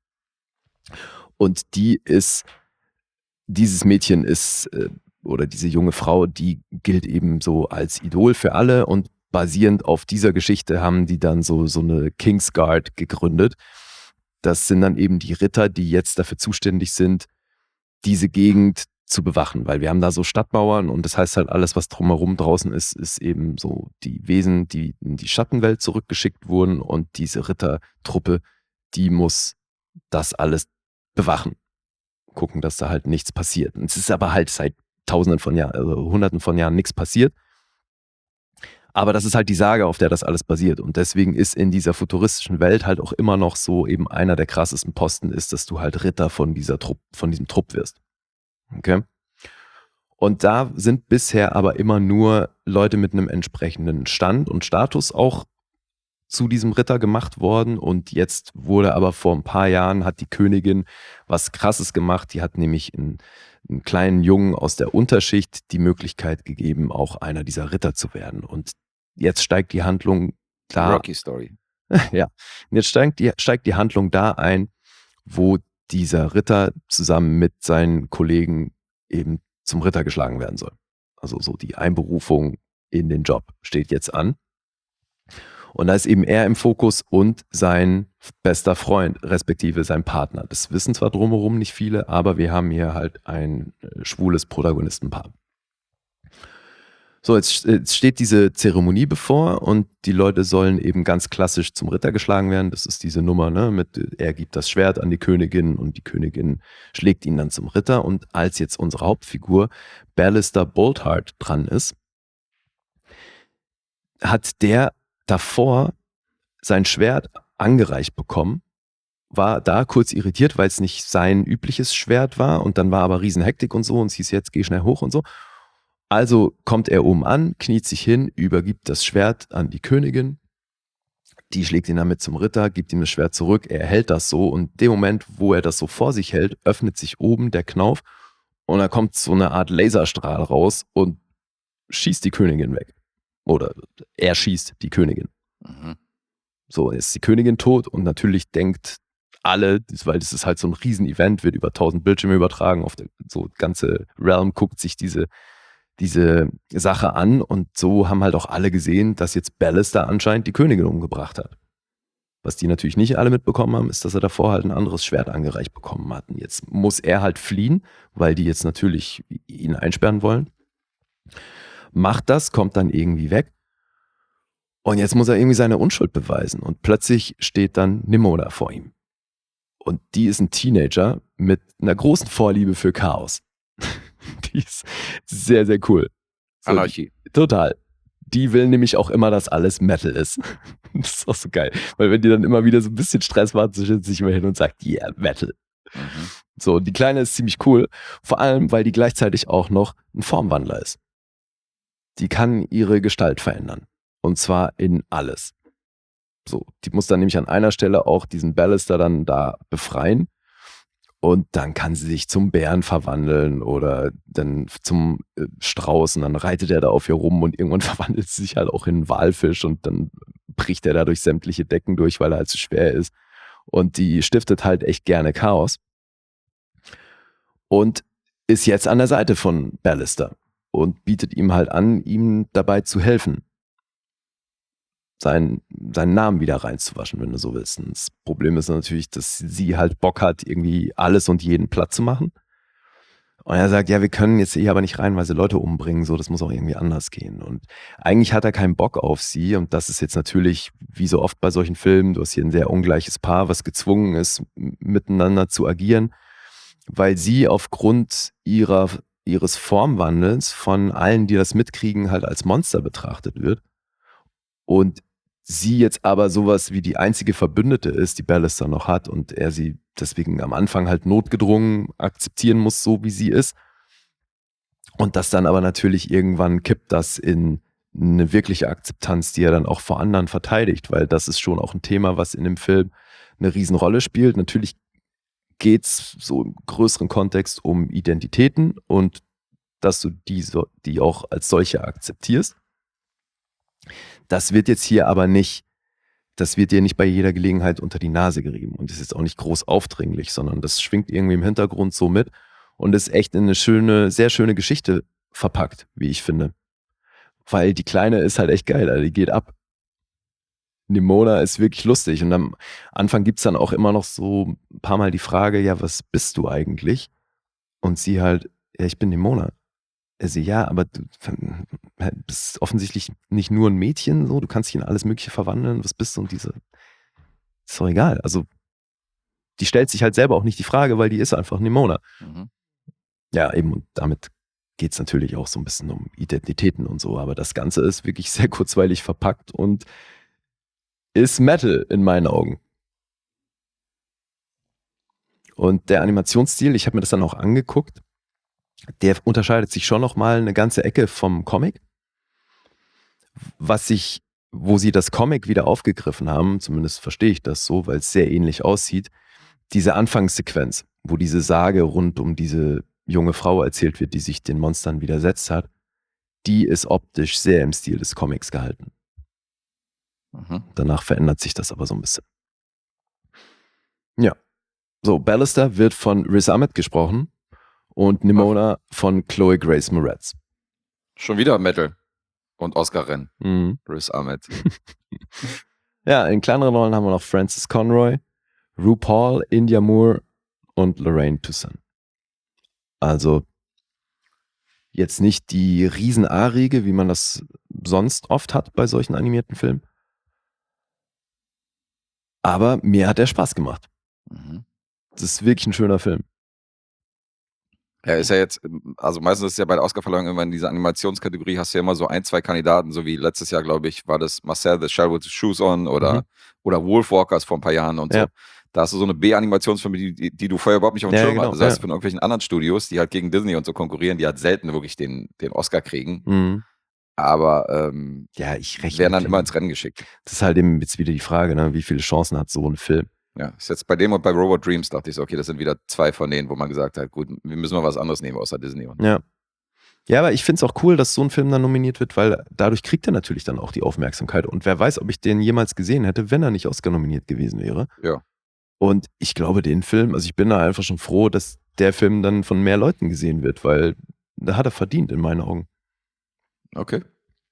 Und dieses Mädchen ist oder diese junge Frau, die gilt eben so als Idol für alle, und basierend auf dieser Geschichte haben die dann so eine Kingsguard gegründet. Das sind dann eben die Ritter, die jetzt dafür zuständig sind, diese Gegend zu bewachen, weil wir haben da so Stadtmauern, und das heißt halt, alles, was drumherum draußen ist eben so die Wesen, die in die Schattenwelt zurückgeschickt wurden, und diese Rittertruppe, die muss das alles bewachen. Gucken, dass da halt nichts passiert. Und es ist aber halt seit Tausenden von Jahren, also Hunderten von Jahren nichts passiert. Aber das ist halt die Sage, auf der das alles basiert. Und deswegen ist in dieser futuristischen Welt halt auch immer noch so eben einer der krassesten Posten ist, dass du halt Ritter von diesem Trupp wirst. Okay? Und da sind bisher aber immer nur Leute mit einem entsprechenden Stand und Status auch zu diesem Ritter gemacht worden, und jetzt wurde aber vor ein paar Jahren, hat die Königin was Krasses gemacht. Die hat nämlich einen kleinen Jungen aus der Unterschicht die Möglichkeit gegeben, auch einer dieser Ritter zu werden. Und jetzt steigt die Handlung da. Rocky Story. Ja, und jetzt steigt die Handlung da ein, wo dieser Ritter zusammen mit seinen Kollegen eben zum Ritter geschlagen werden soll. Also so die Einberufung in den Job steht jetzt an. Und da ist eben er im Fokus und sein bester Freund, respektive sein Partner. Das wissen zwar drumherum nicht viele, aber wir haben hier halt ein schwules Protagonistenpaar. So, jetzt steht diese Zeremonie bevor, und die Leute sollen eben ganz klassisch zum Ritter geschlagen werden. Das ist diese Nummer, ne, er gibt das Schwert an die Königin und die Königin schlägt ihn dann zum Ritter. Und als jetzt unsere Hauptfigur Ballister Bolthart dran ist, hat der davor sein Schwert angereicht bekommen, war da kurz irritiert, weil es nicht sein übliches Schwert war, und dann war aber Riesenhektik und so, und es hieß, jetzt geh schnell hoch und so. Also kommt er oben an, kniet sich hin, übergibt das Schwert an die Königin, die schlägt ihn damit zum Ritter, gibt ihm das Schwert zurück, er hält das so, und in dem Moment, wo er das so vor sich hält, öffnet sich oben der Knauf, und da kommt so eine Art Laserstrahl raus und schießt die Königin weg. Oder er schießt die Königin. Mhm. So, ist die Königin tot, und natürlich denkt alle, weil das ist halt so ein Riesen-Event, wird über 1000 Bildschirme übertragen, so ganze Realm guckt sich diese Sache an, und so haben halt auch alle gesehen, dass jetzt Ballister anscheinend die Königin umgebracht hat. Was die natürlich nicht alle mitbekommen haben, ist, dass er davor halt ein anderes Schwert angereicht bekommen hatten. Jetzt muss er halt fliehen, weil die jetzt natürlich ihn einsperren wollen. Macht das, kommt dann irgendwie weg. Und jetzt muss er irgendwie seine Unschuld beweisen. Und plötzlich steht dann Nimona vor ihm. Und die ist ein Teenager mit einer großen Vorliebe für Chaos. Die ist sehr, sehr cool. So, Anarchie. Total. Die will nämlich auch immer, dass alles Metal ist. Das ist auch so geil. Weil wenn die dann immer wieder so ein bisschen Stress macht, so stellt sie sich immer hin und sagt, yeah, Metal. Mhm. So, die Kleine ist ziemlich cool. Vor allem, weil die gleichzeitig auch noch ein Formwandler ist. Die kann ihre Gestalt verändern. Und zwar in alles. So, die muss dann nämlich an einer Stelle auch diesen Ballister dann da befreien. Und dann kann sie sich zum Bären verwandeln oder dann zum Strauß, und dann reitet er da auf ihr rum, und irgendwann verwandelt sie sich halt auch in einen Walfisch, und dann bricht er da durch sämtliche Decken durch, weil er halt zu schwer ist. Und die stiftet halt echt gerne Chaos. Und ist jetzt an der Seite von Ballister und bietet ihm halt an, ihm dabei zu helfen, seinen Namen wieder reinzuwaschen, wenn du so willst. Und das Problem ist natürlich, dass sie halt Bock hat, irgendwie alles und jeden platt zu machen. Und er sagt, ja, wir können jetzt hier aber nicht rein, weil sie Leute umbringen, so, das muss auch irgendwie anders gehen. Und eigentlich hat er keinen Bock auf sie, und das ist jetzt natürlich, wie so oft bei solchen Filmen, du hast hier ein sehr ungleiches Paar, was gezwungen ist, miteinander zu agieren, weil sie aufgrund ihres Formwandels von allen, die das mitkriegen, halt als Monster betrachtet wird. Und sie jetzt aber sowas wie die einzige Verbündete ist, die Ballister noch hat, und er sie deswegen am Anfang halt notgedrungen akzeptieren muss, so wie sie ist. Und das dann aber natürlich irgendwann kippt das in eine wirkliche Akzeptanz, die er dann auch vor anderen verteidigt, weil das ist schon auch ein Thema, was in dem Film eine Riesenrolle spielt. Natürlich geht es so im größeren Kontext um Identitäten und dass du die auch als solche akzeptierst. Das wird jetzt hier aber nicht, das wird dir nicht bei jeder Gelegenheit unter die Nase gerieben und ist jetzt auch nicht groß aufdringlich, sondern das schwingt irgendwie im Hintergrund so mit und ist echt in eine schöne, sehr schöne Geschichte verpackt, wie ich finde. Weil die Kleine ist halt echt geil, also die geht ab. Nimona ist wirklich lustig und am Anfang gibt es dann auch immer noch so ein paar Mal die Frage, ja, was bist du eigentlich? Und sie halt, ja, ich bin Nimona. Also ja, aber du bist offensichtlich nicht nur ein Mädchen, so, du kannst dich in alles Mögliche verwandeln, was bist du? Und diese, ist doch egal. Also, die stellt sich halt selber auch nicht die Frage, weil die ist einfach Nimona. Mhm. Ja, eben, und damit geht es natürlich auch so ein bisschen um Identitäten und so, aber das Ganze ist wirklich sehr kurzweilig verpackt und ist Metal in meinen Augen. Und der Animationsstil, ich habe mir das dann auch angeguckt, der unterscheidet sich schon nochmal eine ganze Ecke vom Comic. Wo sie das Comic wieder aufgegriffen haben, zumindest verstehe ich das so, weil es sehr ähnlich aussieht, diese Anfangssequenz, wo diese Sage rund um diese junge Frau erzählt wird, die sich den Monstern widersetzt hat, die ist optisch sehr im Stil des Comics gehalten. Mhm. Danach verändert sich das aber so ein bisschen. Ja. So, Ballister wird von Riz Ahmed gesprochen und Nimona von Chloe Grace Moretz. Schon wieder Metal und Oscar-Rennen. Mhm. Riz Ahmed. Ja, in kleineren Rollen haben wir noch Frances Conroy, RuPaul, India Moore und Lorraine Toussaint. Also jetzt nicht die riesen A-Riege, wie man das sonst oft hat bei solchen animierten Filmen. Aber mir hat er Spaß gemacht. Mhm. Das ist wirklich ein schöner Film. Ja, ist ja jetzt, also meistens ist ja bei der Oscarverleihung immer in dieser Animationskategorie hast du ja immer so 1, 2 Kandidaten, so wie letztes Jahr, glaube ich, war das Marcel the Shell with the Shoes on oder Wolfwalkers vor ein paar Jahren und so. Da hast du so eine B-Animationsfilme, die du vorher überhaupt nicht auf dem Schirm hattest. Das heißt, von irgendwelchen anderen Studios, die halt gegen Disney und so konkurrieren, die halt selten wirklich den Oscar kriegen. Mhm. Aber ja, ich rechne werden dann immer ins Rennen geschickt. Das ist halt eben jetzt wieder die Frage, ne? Wie viele Chancen hat so ein Film? Ja, ist jetzt bei dem und bei Robot Dreams dachte ich so, okay, das sind wieder 2 von denen, wo man gesagt hat, gut, wir müssen mal was anderes nehmen außer Disney. Ja. Ja, aber ich finde es auch cool, dass so ein Film dann nominiert wird, weil dadurch kriegt er natürlich dann auch die Aufmerksamkeit. Und wer weiß, ob ich den jemals gesehen hätte, wenn er nicht Oscar nominiert gewesen wäre. Ja. Und ich glaube, den Film, also ich bin da einfach schon froh, dass der Film dann von mehr Leuten gesehen wird, weil da hat er verdient in meinen Augen. Okay.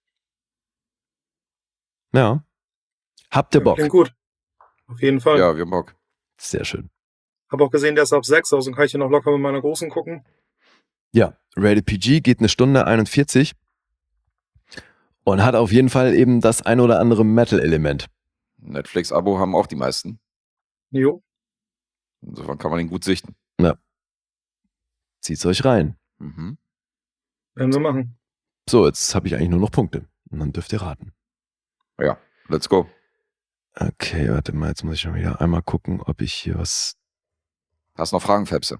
Ja. Habt ihr Bock? Klingt gut. Auf jeden Fall. Ja, wir haben Bock. Sehr schön. Hab auch gesehen, der ist ab 6, also kann ich hier noch locker mit meiner Großen gucken. Ja, Rated PG geht 1 Stunde 41 und hat auf jeden Fall eben das ein oder andere Metal-Element. Netflix-Abo haben auch die meisten. Jo. Insofern kann man ihn gut sichten. Ja. Zieht's euch rein. Mhm. Werden wir machen. So, jetzt habe ich eigentlich nur noch Punkte. Und dann dürft ihr raten. Ja, let's go. Okay, warte mal, jetzt muss ich schon wieder einmal gucken, ob ich hier was... Hast du noch Fragen, Fepse?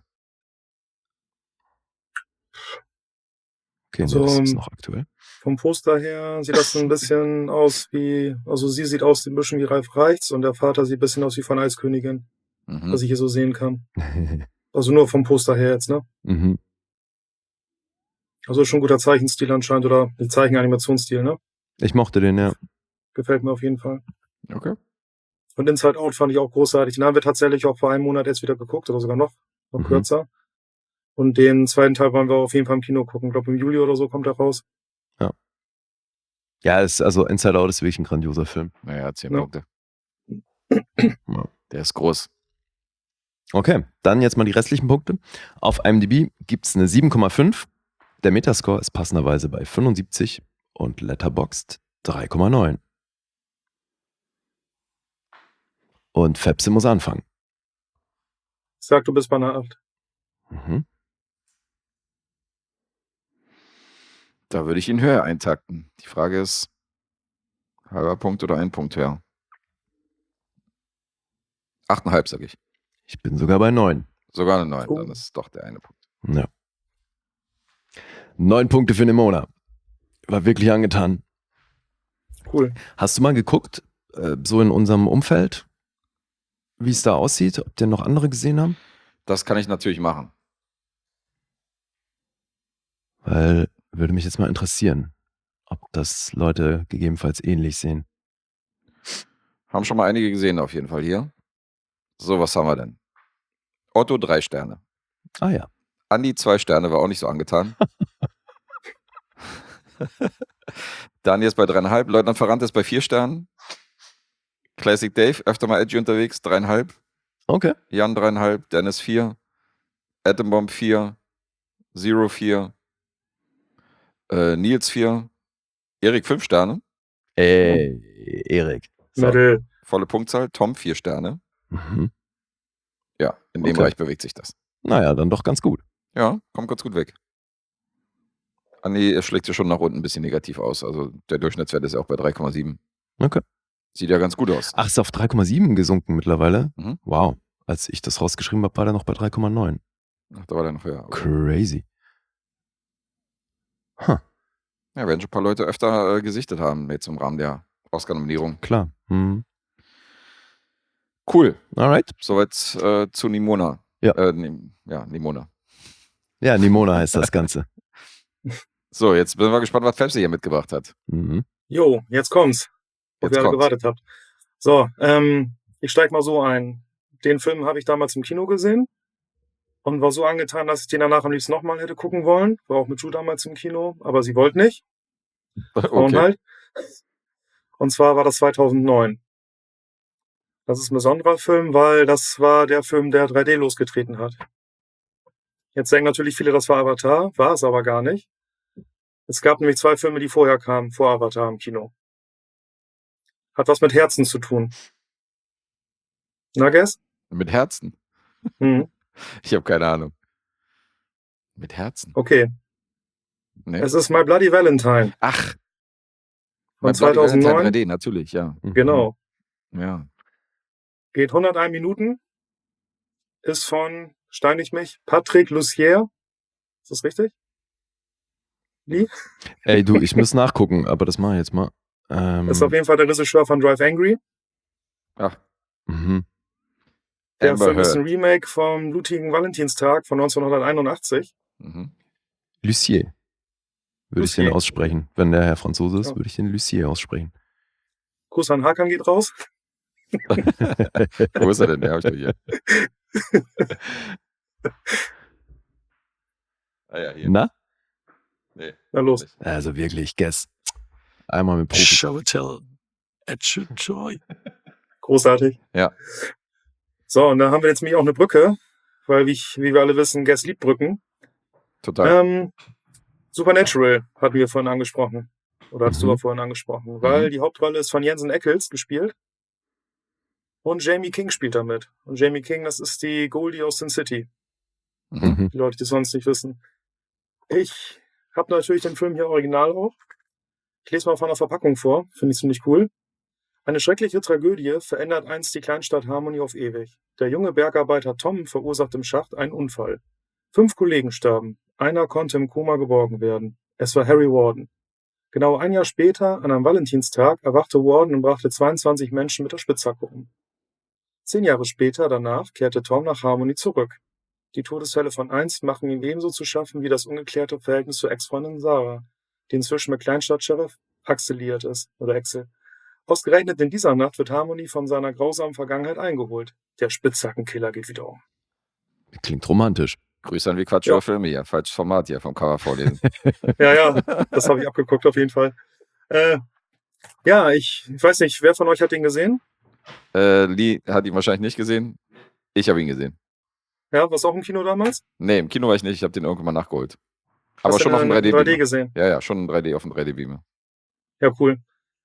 Okay, Also, das ist noch aktuell. Vom Poster her sieht das ein bisschen aus wie, also sie sieht aus ein bisschen wie Ralf Reichts und der Vater sieht ein bisschen aus wie von Eiskönigin, was ich hier so sehen kann. Also nur vom Poster her jetzt, ne? Mhm. Also schon ein guter Zeichenstil anscheinend oder ein Zeichenanimationsstil, ne? Ich mochte den, ja. Gefällt mir auf jeden Fall. Okay. Und Inside Out fand ich auch großartig. Den haben wir tatsächlich auch vor einem Monat jetzt wieder geguckt oder sogar noch kürzer. Und den zweiten Teil wollen wir auf jeden Fall im Kino gucken. Ich glaube im Juli oder so kommt er raus. Ja. Ja, also Inside Out ist wirklich ein grandioser Film. Naja, 10 Ja. Punkte. Der ist groß. Okay, dann jetzt mal die restlichen Punkte. Auf IMDb gibt es eine 7,5. Der Metascore ist passenderweise bei 75 und Letterboxd 3,9. Und Fepse muss anfangen. Sag, du bist bei einer 8. Mhm. Da würde ich ihn höher eintakten. Die Frage ist, halber Punkt oder 1 Punkt höher? 8,5 sage ich. Ich bin sogar bei 9. Sogar eine 9, dann ist es doch der eine Punkt. Ja. 9 Punkte für Nimona. War wirklich angetan. Cool. Hast du mal geguckt, so in unserem Umfeld, wie es da aussieht? Ob denn noch andere gesehen haben? Das kann ich natürlich machen. Weil, würde mich jetzt mal interessieren, ob das Leute gegebenenfalls ähnlich sehen. Haben schon mal einige gesehen auf jeden Fall hier. So, was haben wir denn? Otto 3 Sterne. Ah ja. Andi 2 Sterne, war auch nicht so angetan. Daniel ist bei 3,5. Leutnant Ferrand ist bei 4 Sternen. Classic Dave, öfter mal edgy unterwegs, 3,5. Okay. Jan 3,5. Dennis 4. Atombomb 4. Zero 4. Nils 4. Erik 5 Sterne. Ey, Erik. So. Mädel. Volle Punktzahl. Tom 4 Sterne. Mhm. Ja, in dem Okay. Bereich bewegt sich das. Naja, dann doch ganz gut. Ja, kommt ganz gut weg. Andi schlägt sich schon nach unten ein bisschen negativ aus. Also der Durchschnittswert ist ja auch bei 3,7. Okay. Sieht ja ganz gut aus. Ach, ist auf 3,7 gesunken mittlerweile? Mhm. Wow. Als ich das rausgeschrieben habe, war der noch bei 3,9. Ach, da war der noch höher. Okay. Crazy. Huh, Ja, werden schon ein paar Leute öfter gesichtet haben, jetzt im Rahmen der Oscar-Nominierung. klar. Mhm. Cool. Alright. Soweit zu Nimona. Ja. Nimona. Ja, Nimona heißt das Ganze. So, jetzt bin ich gespannt, was Pepsi hier mitgebracht hat. Mhm. Jo, jetzt kommt's. Wo Jetzt ihr alle kommt's. gewartet habt. So, ich steig mal so ein. Den Film habe ich damals im Kino gesehen und war so angetan, dass ich den danach am liebsten nochmal hätte gucken wollen. War auch mit Ju damals im Kino, aber sie wollte nicht. Frauen Okay. halt. Und zwar war das 2009. Das ist ein besonderer Film, weil das war der Film, der 3D losgetreten hat. Jetzt denken natürlich viele, das war Avatar, war es aber gar nicht. Es gab nämlich 2 Filme, die vorher kamen, vor Avatar im Kino. Hat was mit Herzen zu tun. Na, Guess? Mit Herzen. Hm, Ich habe keine Ahnung. Mit Herzen? okay. Nee. Es ist My Bloody Valentine Ach. von Mein Bloody Valentine 2009. 3D, natürlich, ja. Mhm. Genau. Ja. Geht 101 Minuten. Ist von, steinig mich, Patrick Lussier. Ist das richtig? Lee? Ey, du, ich muss nachgucken, aber das mache ich jetzt mal. Ist auf jeden Fall der Regisseur von Drive Angry. Ach, Mhm. Der Amber Film ist ein Heard. Remake vom blutigen Valentinstag von 1981. Mhm. Lucier. Würde ich den Lussier. aussprechen. Wenn der Herr Franzose ist, Ja. würde ich den Lucier aussprechen. Gruß an Hakan geht raus. Wo ist er denn? Der habe ich doch hier. Ah ja, hier. Na? Nee. Na los. nicht. Also wirklich, guess. Einmal mit Profi. Show it till it should joy. Großartig. Ja. So, und da haben wir jetzt nämlich auch eine Brücke, weil wie wir alle wissen, Guess liebt Brücken. Total. Supernatural hatten wir vorhin angesprochen. Oder hast du Mhm. auch vorhin angesprochen. Weil die Hauptrolle ist von Jensen Ackles gespielt. Und Jamie King spielt damit. Und Jamie King, das ist die Goldie aus Sin City. Mhm. Mhm. Die Leute, die es sonst nicht wissen. Ich habe natürlich den Film hier original auch. Ich lese mal von der Verpackung vor. Finde ich ziemlich cool. Eine schreckliche Tragödie verändert einst die Kleinstadt Harmony auf ewig. Der junge Bergarbeiter Tom verursacht im Schacht einen Unfall. 5 Kollegen starben. Einer konnte im Koma geborgen werden. Es war Harry Warden. Genau ein Jahr später, an einem Valentinstag, erwachte Warden und brachte 22 Menschen mit der Spitzhacke um. 10 Jahre später, danach, kehrte Tom nach Harmony zurück. Die Todesfälle von einst machen ihm ebenso zu schaffen wie das ungeklärte Verhältnis zur Ex-Freundin Sarah, die inzwischen mit Kleinstadt-Sheriff Axel liiert ist, oder Axel. Ausgerechnet in dieser Nacht wird Harmony von seiner grausamen Vergangenheit eingeholt. Der Spitzhackenkiller geht wieder um. Klingt romantisch. Grüße an wie Quatsch über Filme hier. Falsches Format hier vom Cover vorlesen. Ja, das habe ich abgeguckt auf jeden Fall. Ja, ich weiß nicht, wer von euch hat den gesehen? Lee hat ihn wahrscheinlich nicht gesehen. Ich habe ihn gesehen. Ja, war's auch im Kino damals? Nee, im Kino war ich nicht. Ich habe den irgendwann mal nachgeholt. Aber Hast du schon auf dem in 3D 3D-Beamer. gesehen? Ja, schon in 3D auf dem 3D-Beamer. Ja, cool.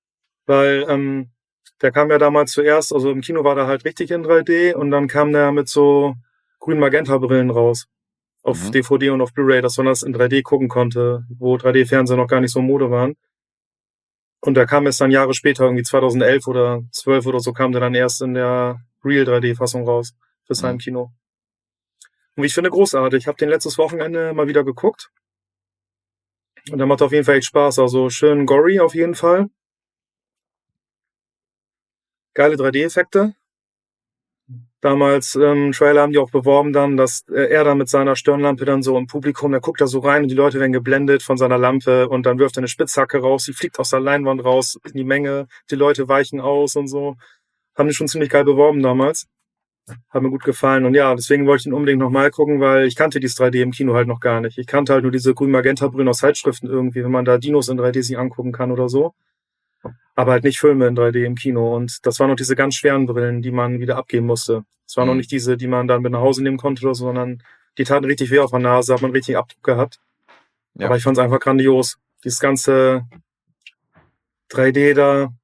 Weil der kam ja damals zuerst, also im Kino war der halt richtig in 3D und dann kam der mit so grün-magenta-Brillen raus. Auf Mhm. DVD und auf Blu-ray, dass man das in 3D gucken konnte, wo 3D-Fernseher noch gar nicht so Mode waren. Und da kam es dann Jahre später, irgendwie 2011 oder 12 oder so, kam der dann erst in der Real 3D-Fassung raus fürs Mhm. Heimkino. Und ich finde großartig. Ich habe den letztes Wochenende mal wieder geguckt. Und der macht auf jeden Fall echt Spaß. Also schön gory auf jeden Fall. Geile 3D-Effekte. Damals im Trailer haben die auch beworben dann, dass er dann mit seiner Stirnlampe dann so im Publikum, der guckt da so rein und die Leute werden geblendet von seiner Lampe und dann wirft er eine Spitzhacke raus, die fliegt aus der Leinwand raus in die Menge, die Leute weichen aus und so. Haben die schon ziemlich geil beworben damals. Hat mir gut gefallen. Und ja, deswegen wollte ich ihn unbedingt nochmal gucken, weil ich kannte dieses 3D im Kino halt noch gar nicht. Ich kannte halt nur diese grün-magenta-Brühen aus Zeitschriften irgendwie, wenn man da Dinos in 3D sich angucken kann oder so. Aber halt nicht Filme in 3D im Kino. Und das waren noch diese ganz schweren Brillen, die man wieder abgeben musste. Es waren noch nicht diese, die man dann mit nach Hause nehmen konnte oder so, sondern die taten richtig weh auf der Nase, hat man richtig Abdruck gehabt. Ja. Aber ich fand es einfach grandios. Dieses ganze 3D da,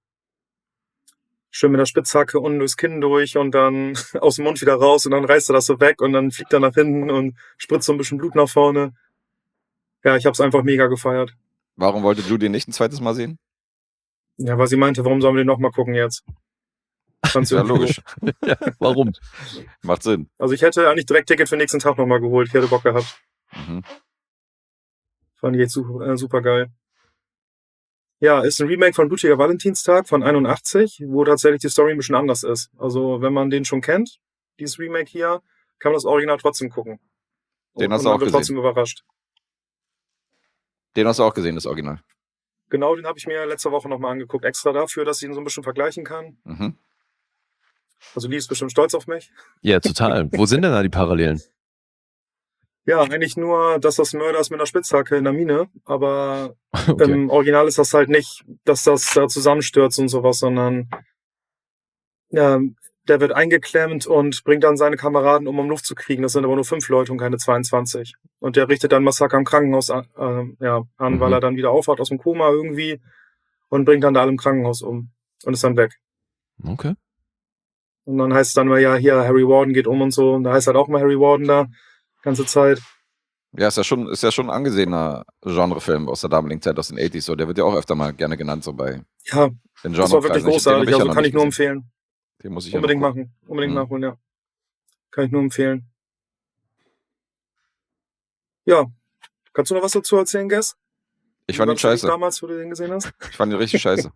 schön mit der Spitzhacke unten durchs Kinn durch und dann aus dem Mund wieder raus und dann reißt er das so weg und dann fliegt er nach hinten und spritzt so ein bisschen Blut nach vorne. Ja, ich hab's einfach mega gefeiert. Warum wolltest du den nicht ein zweites Mal sehen? Ja, weil sie meinte, warum sollen wir den nochmal gucken jetzt? Fand's Ja, irgendwie logisch. Ja, warum? Macht Sinn. doof. Also ich hätte eigentlich direkt Ticket für den nächsten Tag nochmal geholt. Ich hätte Bock gehabt. Mhm. Fand ich jetzt super geil. Ja, ist ein Remake von Blutiger Valentinstag von 81, wo tatsächlich die Story ein bisschen anders ist. Also wenn man den schon kennt, dieses Remake hier, kann man das Original trotzdem gucken. Den hast Und du man auch wird gesehen. trotzdem überrascht. Den hast du auch gesehen, das Original. Genau, den habe ich mir letzte Woche nochmal angeguckt, extra dafür, dass ich ihn so ein bisschen vergleichen kann. Mhm. Also Lee ist bestimmt stolz auf mich. Ja, total. Wo sind denn da die Parallelen? Ja, eigentlich nur, dass das Mörder ist mit einer Spitzhacke in der Mine, aber Okay. im Original ist das halt nicht, dass das da zusammenstürzt und sowas, sondern ja, der wird eingeklemmt und bringt dann seine Kameraden um Luft zu kriegen. Das sind aber nur 5 Leute und keine 22. Und der richtet dann Massaker im Krankenhaus an, weil er dann wieder aufwacht aus dem Koma irgendwie und bringt dann da alle im Krankenhaus um und ist dann weg. Okay. Und dann heißt es dann mal, ja, hier, Harry Warden geht um und so. Und da heißt halt auch mal Harry Warden da, ganze Zeit. Ja, ist ja schon ein angesehener Genrefilm aus der damaligen Zeit, aus den 80s. So. Der wird ja auch öfter mal gerne genannt, so bei Ja, den das war wirklich Genrekreisen. Den hab großartig, ich ja also noch kann nicht ich nur gesehen. empfehlen. Den muss ich ja Unbedingt noch gucken. machen, unbedingt Mhm. nachholen, ja. Kann ich nur empfehlen. Ja, kannst du noch was dazu erzählen, Guess? Ich Wie fand war ihn das für dich scheiße. damals, wo du den gesehen hast? Ich fand ihn richtig scheiße.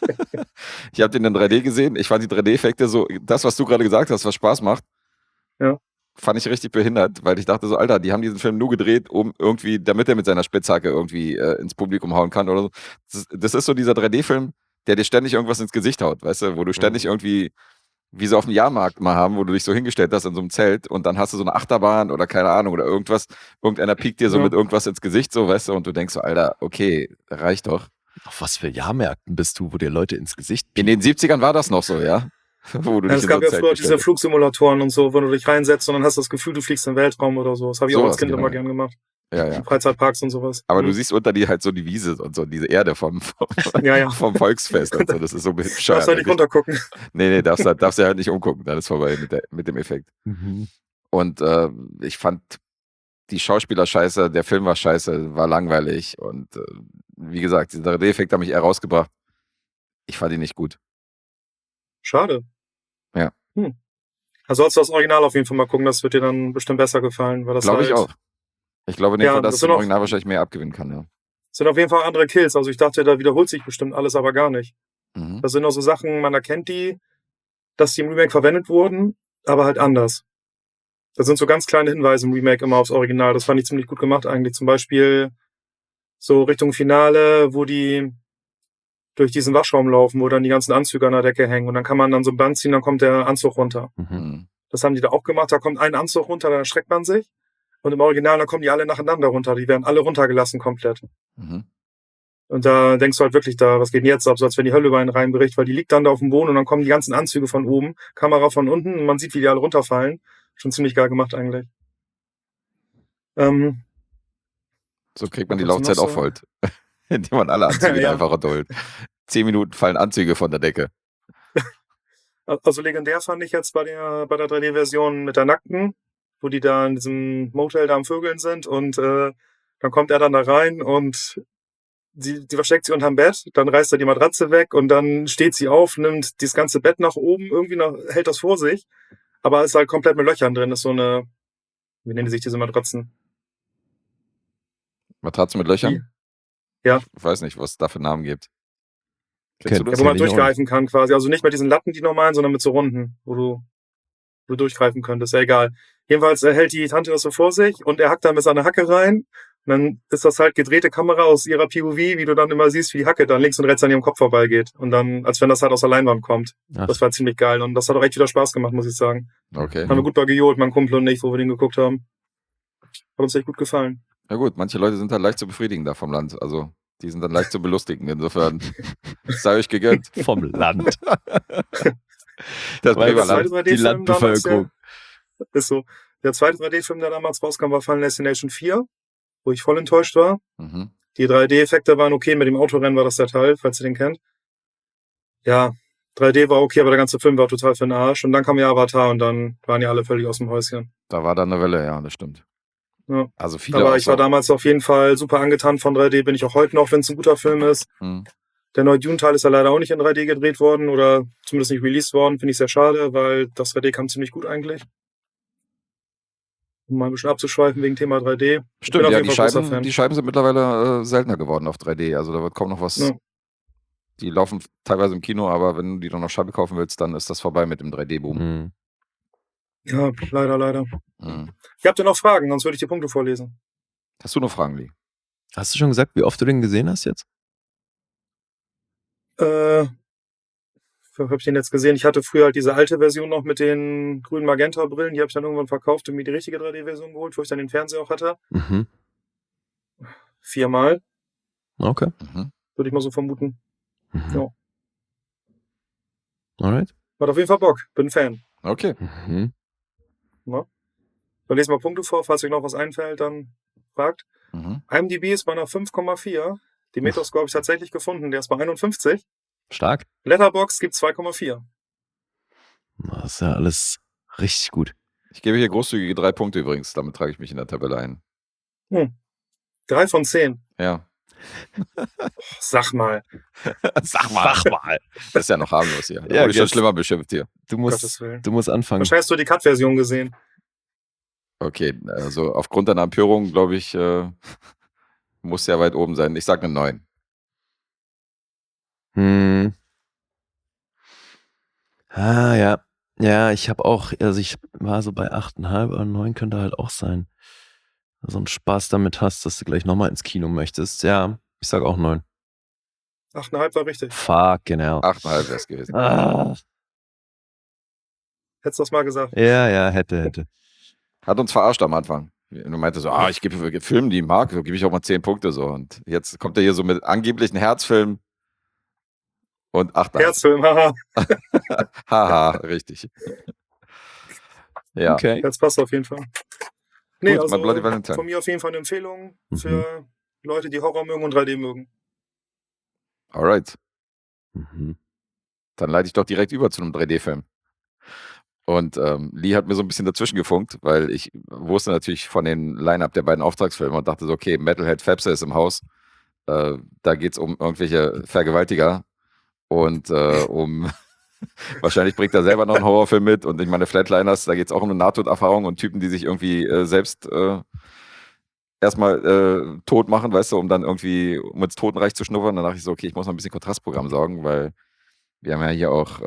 Ich habe den in 3D gesehen. Ich fand die 3D-Effekte so, das, was du gerade gesagt hast, was Spaß macht, Ja. fand ich richtig behindert, weil ich dachte so, Alter, die haben diesen Film nur gedreht, um irgendwie, damit er mit seiner Spitzhacke irgendwie ins Publikum hauen kann oder so. Das ist so dieser 3D-Film, der dir ständig irgendwas ins Gesicht haut, weißt du, wo du ständig irgendwie, wie sie auf dem Jahrmarkt mal haben, wo du dich so hingestellt hast in so einem Zelt und dann hast du so eine Achterbahn oder keine Ahnung oder irgendwas, irgendeiner piekt dir so Ja. mit irgendwas ins Gesicht, so, weißt du, und du denkst so, Alter, okay, reicht doch. Auf was für Jahrmärkten bist du, wo dir Leute ins Gesicht In den 70ern war das noch so, ja? Wo du Ja, dich es in gab so ein ja Zelt früher gestellt diese hast. Flugsimulatoren und so, wo du dich reinsetzt und dann hast du das Gefühl, du fliegst im Weltraum oder so. Das habe ich auch Sowas, als Kind genau. immer gern gemacht. Ja, In ja. Freizeitparks und sowas. Aber du Mhm. siehst unter dir halt so die Wiese und so, diese Erde vom Ja, ja. vom Volksfest und so. Das ist so Darfst bescheuert. halt nicht runtergucken. Nee, darfst du halt nicht umgucken. Dann ist vorbei mit dem Effekt. Mhm. Und ich fand die Schauspieler scheiße, der Film war scheiße, war langweilig. Und wie gesagt, dieser 3D-Effekt hat mich eher rausgebracht. Ich fand ihn nicht gut. Schade. Ja. Also sollst du das Original auf jeden Fall mal gucken, das wird dir dann bestimmt besser gefallen, weil das Glaube ich halt, auch. Ich glaube in dem Ja, Fall, dass das ich sind dem auch- Original wahrscheinlich mehr abgewinnen kann. Ja. sind auf jeden Fall andere Kills. Also ich dachte, da wiederholt sich bestimmt alles, aber gar nicht. Mhm. Das sind auch so Sachen, man erkennt die, dass die im Remake verwendet wurden, aber halt anders. Das sind so ganz kleine Hinweise im Remake immer aufs Original. Das fand ich ziemlich gut gemacht eigentlich. Zum Beispiel so Richtung Finale, wo die durch diesen Waschraum laufen, wo dann die ganzen Anzüge an der Decke hängen. Und dann kann man dann so ein Band ziehen, dann kommt der Anzug runter. Mhm. Mhm. Das haben die da auch gemacht. Da kommt ein Anzug runter, dann erschreckt man sich. Und im Original, dann kommen die alle nacheinander runter. Die werden alle runtergelassen komplett. Mhm. Und da denkst du halt wirklich da, was geht denn jetzt ab? So als wenn die Hölle über einen reinbricht, weil die liegt dann da auf dem Boden und dann kommen die ganzen Anzüge von oben, Kamera von unten und man sieht, wie die alle runterfallen. Schon ziemlich geil gemacht eigentlich. So kriegt man die Was gibt's Laufzeit noch auch so? voll. Indem man alle Anzüge Ja. einfach runterholt. 10 Minuten fallen Anzüge von der Decke. Also legendär fand ich jetzt bei der 3D-Version mit der Nackten, wo die da in diesem Motel da am Vögeln sind und dann kommt er dann da rein und die versteckt sie unterm Bett, dann reißt er die Matratze weg und dann steht sie auf, nimmt das ganze Bett nach oben, irgendwie hält das vor sich, aber ist halt komplett mit Löchern drin, ist so eine, wie nennen die sich diese Matratzen? Matratze mit Löchern? Ja. Ich weiß nicht, was es da für Namen gibt. Okay. Kennst du Ja, das? wo man Kenn ich auch durchgreifen kann quasi. Also nicht mit diesen Latten, die normalen, sondern mit so Runden, wo du durchgreifen könntest. Ja, egal. Jedenfalls hält die Tante das so vor sich und er hackt dann mit seiner Hacke rein. Und dann ist das halt gedrehte Kamera aus ihrer POV, wie du dann immer siehst, wie die Hacke dann links und rechts an ihrem Kopf vorbeigeht. Und dann, als wenn das halt aus der Leinwand kommt. Ach. Das war ziemlich geil. Und das hat auch echt wieder Spaß gemacht, muss ich sagen. Okay. Haben wir gut bei gejohlt, mein Kumpel und ich, wo wir den geguckt haben. Hat uns echt gut gefallen. Ja gut, manche Leute sind halt leicht zu befriedigen da vom Land. Also die sind dann leicht zu belustigen. Insofern sei euch gegönnt. Vom Land. Das Weil Bremer das Land. zweite die 3D-Film Landbevölkerung. damals, ist so. Der zweite 3D-Film, der damals rauskam, war Final Destination 4, wo ich voll enttäuscht war. Mhm. Die 3D-Effekte waren okay, mit dem Autorennen war das der Teil, falls ihr den kennt. Ja, 3D war okay, aber der ganze Film war total für den Arsch. Und dann kam ja Avatar und dann waren ja alle völlig aus dem Häuschen. Da war dann eine Welle, ja, das stimmt. Ja. Also viele Aber auch ich war so- damals auf jeden Fall super angetan von 3D, bin ich auch heute noch, wenn es ein guter Film ist. Hm. Der neue Dune-Teil ist ja leider auch nicht in 3D gedreht worden oder zumindest nicht released worden. Finde ich sehr schade, weil das 3D kam ziemlich gut eigentlich. Um mal ein bisschen abzuschweifen wegen Thema 3D. Ich Stimmt, bin auf ja, jeden die Fall großer Scheiben, Fan. die Scheiben sind mittlerweile seltener geworden auf 3D. Also da wird kaum noch was. Ja. Die laufen teilweise im Kino, aber wenn du die dann auf Scheibe kaufen willst, dann ist das vorbei mit dem 3D-Boom. Mhm. Ja, leider. Mhm. Ihr habt ja noch Fragen, sonst würde ich die Punkte vorlesen. Hast du noch Fragen, Lee? Hast du schon gesagt, wie oft du den gesehen hast jetzt? Habe ich den jetzt gesehen? Ich hatte früher halt diese alte Version noch mit den grünen Magenta-Brillen. Die habe ich dann irgendwann verkauft und mir die richtige 3D-Version geholt, wo ich dann den Fernseher auch hatte. Mhm. 4-mal, Okay. Mhm. würde ich mal so vermuten. Mhm. Ja. Alright. Hat auf jeden Fall Bock. Bin Fan. Okay. Mhm. Dann lesen wir Punkte vor. Falls euch noch was einfällt, dann fragt. Mhm. IMDb ist bei einer 5,4. Die Metascore habe ich tatsächlich gefunden. Der ist bei 51. Stark. Letterboxd gibt 2,4. Das ist ja alles richtig gut. Ich gebe hier großzügige 3 Punkte übrigens. Damit trage ich mich in der Tabelle ein. 3 von 10. Ja. Sag mal. Sag mal. Das ist ja noch harmlos hier. Da Ja, wurde ich schon jetzt- schlimmer beschimpft hier. Du Gottes musst, Willen. du musst anfangen. Wahrscheinlich hast du die Cut-Version gesehen. Okay, also aufgrund deiner Empörung, glaube ich, muss ja weit oben sein. Ich sage eine 9. Hm. Ah, ja. Ja, ich habe auch, also ich war so bei 8,5 oder 9 könnte halt auch sein. So einen Spaß damit hast, dass du gleich nochmal ins Kino möchtest. Ja, ich sag auch 9. 8,5 war richtig. Fuck, genau. 8,5 wäre es gewesen. Ah, Hättest du das mal gesagt. ja, hätte. Hat uns verarscht am Anfang. Du meinte so, ich gebe Filmen, die ich mag, so gebe ich auch mal 10 Punkte so. Und jetzt kommt er hier so mit angeblichen Herzfilmen und 8,5. Herzfilm, haha. Haha, richtig. Ja. Okay. Jetzt passt auf jeden Fall. Nee, Gut, also mein Bloody Valentine. von mir auf jeden Fall eine Empfehlung Mhm. für Leute, die Horror mögen und 3D mögen. Alright. Mhm. Dann leite ich doch direkt über zu einem 3D-Film. Und Lee hat mir so ein bisschen dazwischen gefunkt, weil ich wusste natürlich von den Line-Up der beiden Auftragsfilme und dachte so, okay, Metalhead Fepse ist im Haus. Da geht es um irgendwelche Vergewaltiger und wahrscheinlich bringt er selber noch einen Horrorfilm mit. Und ich meine, Flatliners, da geht es auch um eine Nahtoderfahrung und Typen, die sich irgendwie selbst erstmal tot machen, weißt du, um dann irgendwie ins Totenreich zu schnuppern. Dann dachte ich so, okay, ich muss mal ein bisschen Kontrastprogramm sorgen, weil wir haben ja hier auch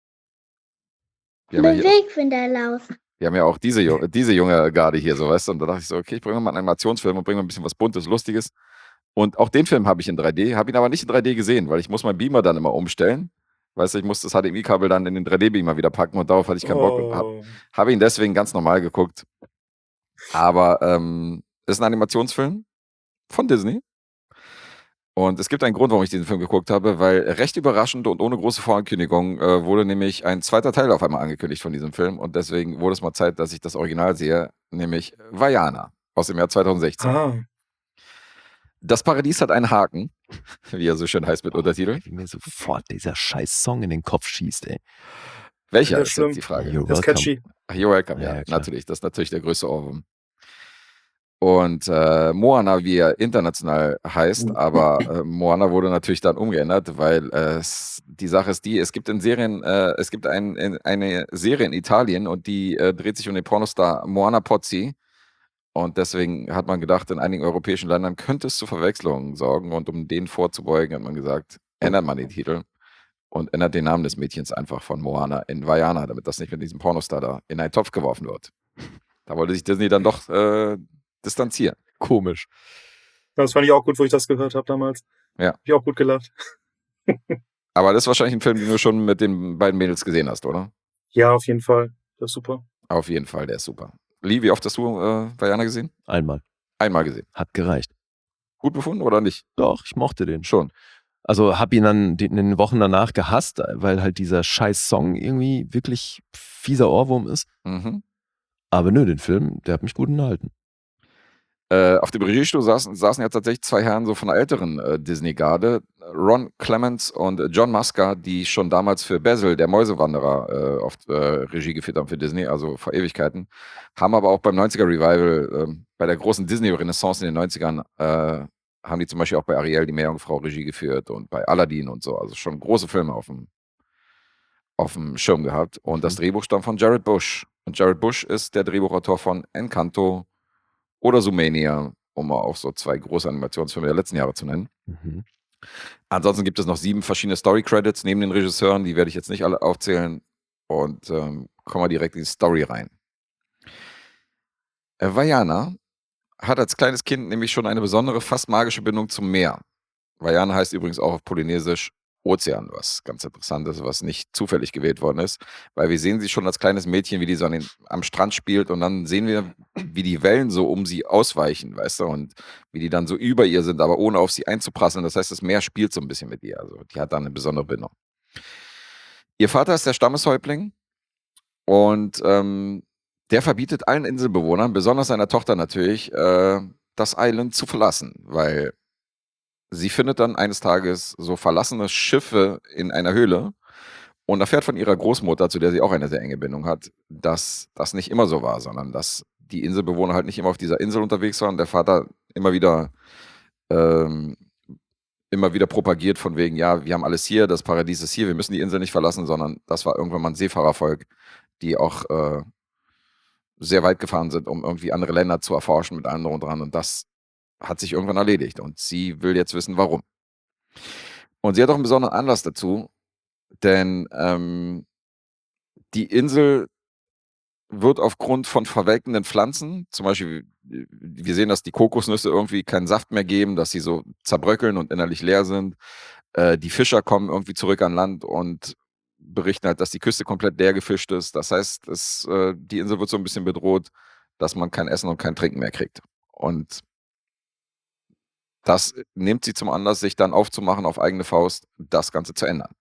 Bewegfinderlauf. wir haben ja auch diese junge Garde hier, so weißt du. Und da dachte ich so, okay, ich bringe mal einen Animationsfilm und bringe mal ein bisschen was Buntes, Lustiges. Und auch den Film habe ich in 3D, habe ihn aber nicht in 3D gesehen, weil ich muss meinen Beamer dann immer umstellen. Weißt du, ich muss das HDMI-Kabel dann in den 3D-Beamer wieder packen und darauf hatte ich keinen Bock und habe ihn deswegen ganz normal geguckt. Aber ist ein Animationsfilm von Disney. Und es gibt einen Grund, warum ich diesen Film geguckt habe, weil recht überraschend und ohne große Vorankündigung wurde nämlich ein zweiter Teil auf einmal angekündigt von diesem Film. Und deswegen wurde es mal Zeit, dass ich das Original sehe, nämlich Vaiana aus dem Jahr 2016. Ah, Das Paradies hat einen Haken, wie er so schön heißt mit Untertitel. Wie mir sofort dieser scheiß Song in den Kopf schießt, ey. Welcher Ja, ist schlimm. jetzt die Frage? You're das ist welcome. catchy. You're welcome, Ja, ja, klar. natürlich. Das ist natürlich der größte Ohrwurm. Und Moana, wie er international heißt, aber Moana wurde natürlich dann umgeändert, weil die Sache ist die, es gibt eine Serie in Italien und die dreht sich um den Pornostar Moana Pozzi. Und deswegen hat man gedacht, in einigen europäischen Ländern könnte es zu Verwechslungen sorgen. Und um denen vorzubeugen, hat man gesagt, ändert man den Titel und ändert den Namen des Mädchens einfach von Moana in Vaiana, damit das nicht mit diesem Pornostar da in einen Topf geworfen wird. Da wollte sich Disney dann doch distanzieren. Komisch. Das fand ich auch gut, wo ich das gehört habe damals. Ja. Hab ich auch gut gelacht. Aber das ist wahrscheinlich ein Film, den du schon mit den beiden Mädels gesehen hast, oder? Ja, auf jeden Fall. Das ist super. Auf jeden Fall, der ist super. Lee, wie oft hast du Vaiana gesehen? Einmal. Einmal gesehen. Hat gereicht. Gut befunden oder nicht? Doch, ich mochte den. Schon. Also hab ihn dann in den Wochen danach gehasst, weil halt dieser scheiß Song irgendwie wirklich fieser Ohrwurm ist. Mhm. Aber nö, den Film, der hat mich gut unterhalten. Auf dem Regiestuhl saßen ja tatsächlich zwei Herren so von der älteren Disney-Garde. Ron Clements und John Musker, die schon damals für Basil, der Mäusewanderer, oft Regie geführt haben für Disney, also vor Ewigkeiten. Haben aber auch beim 90er-Revival, bei der großen Disney-Renaissance in den 90ern, haben die zum Beispiel auch bei Ariel, die Meerjungfrau, Regie geführt und bei Aladdin und so. Also schon große Filme auf dem Schirm gehabt. Und das Drehbuch stammt von Jared Bush. Und Jared Bush ist der Drehbuchautor von Encanto oder Zoomania, um mal auch so zwei große Animationsfilme der letzten Jahre zu nennen. Mhm. Ansonsten gibt es noch 7 verschiedene Story-Credits neben den Regisseuren, die werde ich jetzt nicht alle aufzählen. Und kommen wir direkt in die Story rein. Vaiana hat als kleines Kind nämlich schon eine besondere, fast magische Bindung zum Meer. Vaiana heißt übrigens auch auf Polynesisch Ozean, was ganz interessant ist, was nicht zufällig gewählt worden ist, weil wir sehen sie schon als kleines Mädchen, wie die so am Strand spielt und dann sehen wir, wie die Wellen so um sie ausweichen, weißt du, und wie die dann so über ihr sind, aber ohne auf sie einzuprasseln. Das heißt, das Meer spielt so ein bisschen mit ihr, also die hat da eine besondere Bindung. Ihr Vater ist der Stammeshäuptling und der verbietet allen Inselbewohnern, besonders seiner Tochter natürlich, das Island zu verlassen, weil sie findet dann eines Tages so verlassene Schiffe in einer Höhle und erfährt von ihrer Großmutter, zu der sie auch eine sehr enge Bindung hat, dass das nicht immer so war, sondern dass die Inselbewohner halt nicht immer auf dieser Insel unterwegs waren und der Vater immer wieder propagiert von wegen, ja, wir haben alles hier, das Paradies ist hier, wir müssen die Insel nicht verlassen, sondern das war irgendwann mal ein Seefahrervolk, die auch sehr weit gefahren sind, um irgendwie andere Länder zu erforschen mit allem drum und dran und das hat sich irgendwann erledigt und sie will jetzt wissen, warum. Und sie hat auch einen besonderen Anlass dazu, denn die Insel wird aufgrund von verwelkenden Pflanzen, zum Beispiel, wir sehen, dass die Kokosnüsse irgendwie keinen Saft mehr geben, dass sie so zerbröckeln und innerlich leer sind. Die Fischer kommen irgendwie zurück an Land und berichten halt, dass die Küste komplett leer gefischt ist. Das heißt, die Insel wird so ein bisschen bedroht, dass man kein Essen und kein Trinken mehr kriegt. Und das nimmt sie zum Anlass, sich dann aufzumachen auf eigene Faust, das Ganze zu ändern.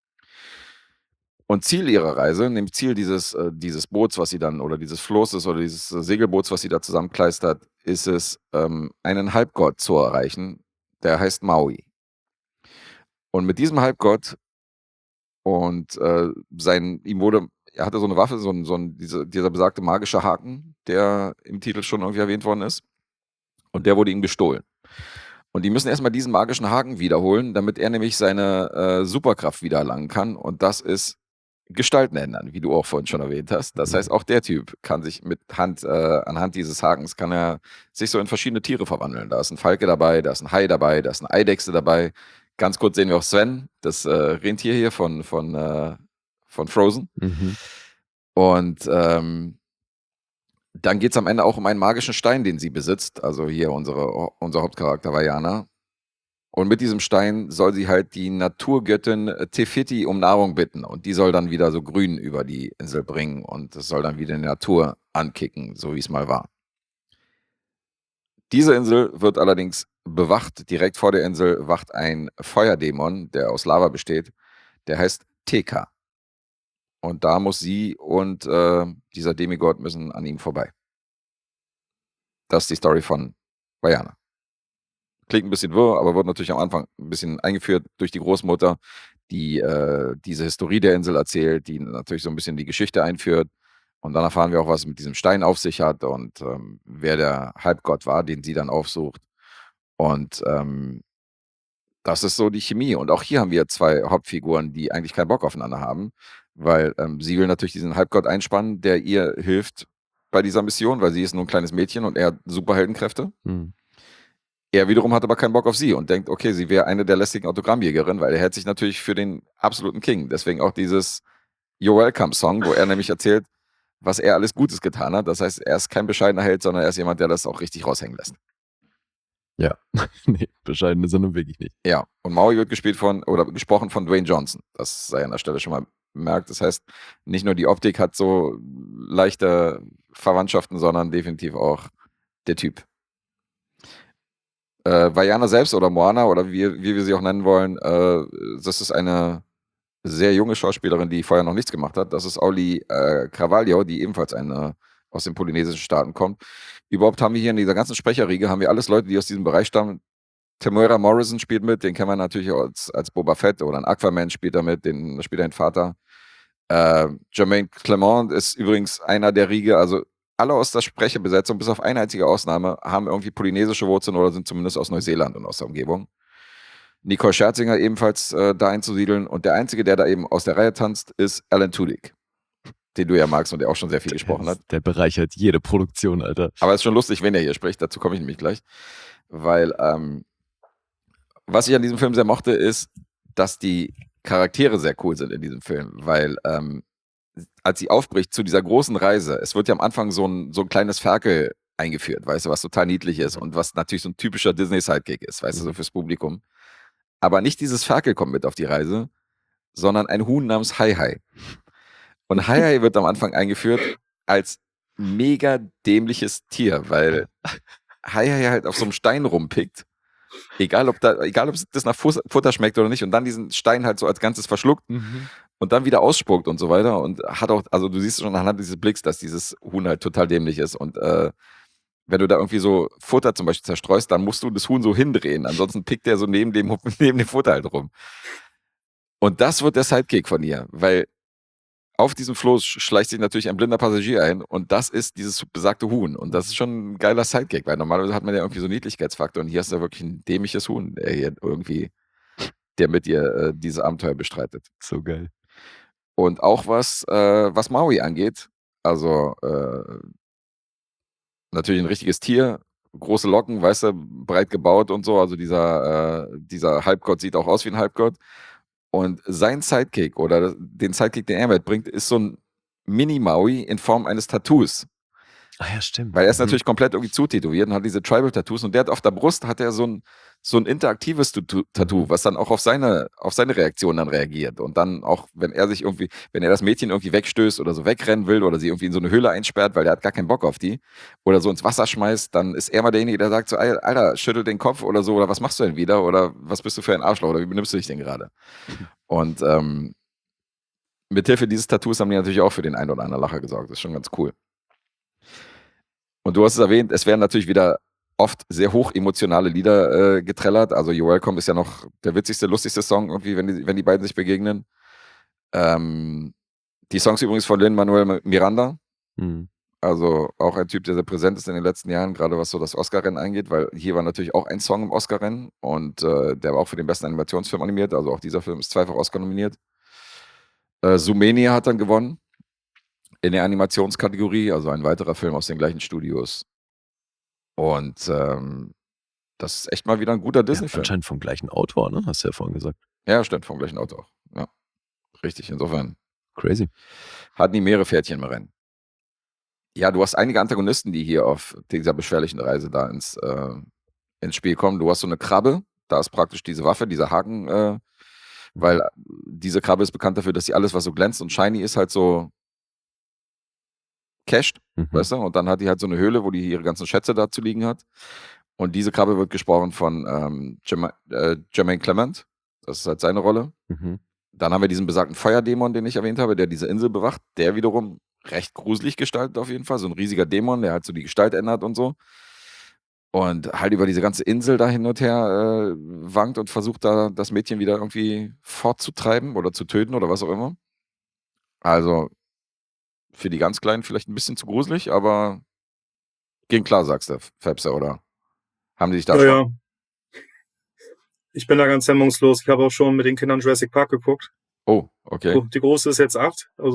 Und Ziel ihrer Reise, nämlich Ziel dieses Boots, was sie dann, oder dieses Flosses oder dieses Segelboots, was sie da zusammenkleistert, ist es, einen Halbgott zu erreichen, der heißt Maui. Und mit diesem Halbgott und er hatte so eine Waffe, dieser besagte magische Haken, der im Titel schon irgendwie erwähnt worden ist. Und der wurde ihm gestohlen. Und die müssen erstmal diesen magischen Haken wiederholen, damit er nämlich seine Superkraft wieder erlangen kann. Und das ist Gestalten ändern, wie du auch vorhin schon erwähnt hast. Das heißt, auch der Typ kann sich anhand dieses Hakens kann er sich so in verschiedene Tiere verwandeln. Da ist ein Falke dabei, da ist ein Hai dabei, da ist eine Eidechse dabei. Ganz kurz sehen wir auch Sven, das Rentier hier von Frozen. Mhm. Und dann geht es am Ende auch um einen magischen Stein, den sie besitzt. Also hier unser Hauptcharakter Vaiana. Und mit diesem Stein soll sie halt die Naturgöttin Tefiti um Nahrung bitten. Und die soll dann wieder so Grün über die Insel bringen. Und es soll dann wieder die Natur ankicken, so wie es mal war. Diese Insel wird allerdings bewacht. Direkt vor der Insel wacht ein Feuerdämon, der aus Lava besteht. Der heißt Teka. Und da muss sie und dieser Demigod müssen an ihm vorbei. Das ist die Story von Vaiana. Klingt ein bisschen wirr, aber wird natürlich am Anfang ein bisschen eingeführt durch die Großmutter, die diese Historie der Insel erzählt, die natürlich so ein bisschen die Geschichte einführt. Und dann erfahren wir auch, was es mit diesem Stein auf sich hat und wer der Halbgott war, den sie dann aufsucht. Und das ist so die Chemie. Und auch hier haben wir zwei Hauptfiguren, die eigentlich keinen Bock aufeinander haben, weil sie will natürlich diesen Halbgott einspannen, der ihr hilft, bei dieser Mission, weil sie ist nur ein kleines Mädchen und er hat Superheldenkräfte. Hm. Er wiederum hat aber keinen Bock auf sie und denkt, okay, sie wäre eine der lästigen Autogrammjägerinnen, weil er hält sich natürlich für den absoluten King. Deswegen auch dieses You're Welcome Song, wo er nämlich erzählt, was er alles Gutes getan hat. Das heißt, er ist kein bescheidener Held, sondern er ist jemand, der das auch richtig raushängen lässt. Ja, nee, bescheiden ist er nun wirklich nicht. Ja, und Maui wird gesprochen von Dwayne Johnson. Das sei an der Stelle schon mal bemerkt. Das heißt, nicht nur die Optik hat so leichte Verwandtschaften, sondern definitiv auch der Typ. Vaiana selbst oder Moana oder wie wir sie auch nennen wollen, das ist eine sehr junge Schauspielerin, die vorher noch nichts gemacht hat. Das ist Auli Carvalho, die ebenfalls aus den polynesischen Staaten kommt. Überhaupt haben wir hier in dieser ganzen Sprecherriege, haben wir alles Leute, die aus diesem Bereich stammen. Temuera Morrison spielt mit, den kennen wir natürlich als Boba Fett oder ein Aquaman spielt er mit, spielt er den Vater. Jermaine Clement ist übrigens einer der Riege, also alle aus der Sprecherbesetzung, bis auf eine einzige Ausnahme, haben irgendwie polynesische Wurzeln oder sind zumindest aus Neuseeland und aus der Umgebung. Nicole Scherzinger ebenfalls da einzusiedeln und der Einzige, der da eben aus der Reihe tanzt, ist Alan Tudyk, den du ja magst und der auch schon sehr viel gesprochen hat. Der bereichert jede Produktion, Alter. Aber es ist schon lustig, wenn er hier spricht, dazu komme ich nämlich gleich. Weil, was ich an diesem Film sehr mochte, ist, dass die Charaktere sehr cool sind in diesem Film, weil als sie aufbricht zu dieser großen Reise, es wird ja am Anfang so ein kleines Ferkel eingeführt, weißt du, was total niedlich ist und was natürlich so ein typischer Disney-Sidekick ist, weißt du, so fürs Publikum. Aber nicht dieses Ferkel kommt mit auf die Reise, sondern ein Huhn namens Hai-Hai. Und Hai-Hai wird am Anfang eingeführt als mega dämliches Tier, weil Hai-Hai halt auf so einem Stein rumpickt. Egal, ob das nach Futter schmeckt oder nicht und dann diesen Stein halt so als Ganzes verschluckt und dann wieder ausspuckt und so weiter und hat auch, also du siehst schon anhand dieses Blicks, dass dieses Huhn halt total dämlich ist und wenn du da irgendwie so Futter zum Beispiel zerstreust, dann musst du das Huhn so hindrehen, ansonsten pickt der so neben dem Futter halt rum. Und das wird der Sidekick von ihr, weil auf diesem Floß schleicht sich natürlich ein blinder Passagier ein und das ist dieses besagte Huhn. Und das ist schon ein geiler Sidekick, weil normalerweise hat man ja irgendwie so einen Niedlichkeitsfaktor und hier ist ja wirklich ein dämliches Huhn, der mit ihr dieses Abenteuer bestreitet. So geil. Und auch was Maui angeht, also natürlich ein richtiges Tier, große Locken, weißt du, breit gebaut und so, also dieser Halbgott sieht auch aus wie ein Halbgott. Und sein Sidekick oder den Sidekick, den er mitbringt, ist so ein Mini-Maui in Form eines Tattoos. Ah ja, stimmt. Weil er ist natürlich komplett irgendwie zutätowiert und hat diese Tribal-Tattoos und der hat auf der Brust hat er so ein interaktives Tattoo, was dann auch auf seine Reaktion dann reagiert. Und dann auch, wenn er das Mädchen irgendwie wegstößt oder so wegrennen will oder sie irgendwie in so eine Höhle einsperrt, weil der hat gar keinen Bock auf die, oder so ins Wasser schmeißt, dann ist er mal derjenige, der sagt so, Alter, schüttel den Kopf oder so, oder was machst du denn wieder? Oder was bist du für ein Arschloch? Oder wie benimmst du dich denn gerade? Und mithilfe dieses Tattoos haben die natürlich auch für den einen oder anderen Lacher gesorgt. Das ist schon ganz cool. Und du hast es erwähnt, es werden natürlich wieder oft sehr hoch emotionale Lieder getrellert. Also You're Welcome ist ja noch der witzigste, lustigste Song irgendwie, wenn die beiden sich begegnen. Die Songs übrigens von Lin-Manuel Miranda. Also auch ein Typ, der sehr präsent ist in den letzten Jahren, gerade was so das Oscar-Rennen angeht, weil hier war natürlich auch ein Song im Oscar-Rennen und der war auch für den besten Animationsfilm animiert. Also auch dieser Film ist zweifach Oscar nominiert. Zoomania hat dann gewonnen. In der Animationskategorie, also ein weiterer Film aus den gleichen Studios. Und das ist echt mal wieder ein guter Disney-Film. Anscheinend vom gleichen Autor, ne? Hast du ja vorhin gesagt. Ja, stimmt, vom gleichen Autor. Ja, richtig, insofern. Crazy. Hatten die mehrere Pferdchen im Rennen. Ja, du hast einige Antagonisten, die hier auf dieser beschwerlichen Reise da ins Spiel kommen. Du hast so eine Krabbe, da ist praktisch diese Waffe, dieser Haken, weil diese Krabbe ist bekannt dafür, dass sie alles, was so glänzt und shiny ist, halt so cached, weißt du? Und dann hat die halt so eine Höhle, wo die ihre ganzen Schätze da zu liegen hat. Und diese Krabbe wird gesprochen von Jermaine Clement. Das ist halt seine Rolle. Dann haben wir diesen besagten Feuerdämon, den ich erwähnt habe, der diese Insel bewacht. Der wiederum recht gruselig gestaltet auf jeden Fall. So ein riesiger Dämon, der halt so die Gestalt ändert und so. Und halt über diese ganze Insel da hin und her wankt und versucht da das Mädchen wieder irgendwie fortzutreiben oder zu töten oder was auch immer. Also für die ganz Kleinen vielleicht ein bisschen zu gruselig, aber ging klar, sagst du, Fepser, oder? Haben die sich da schon? Ja. Ich bin da ganz hemmungslos. Ich habe auch schon mit den Kindern Jurassic Park geguckt. Oh, okay. Die Große ist jetzt 8, also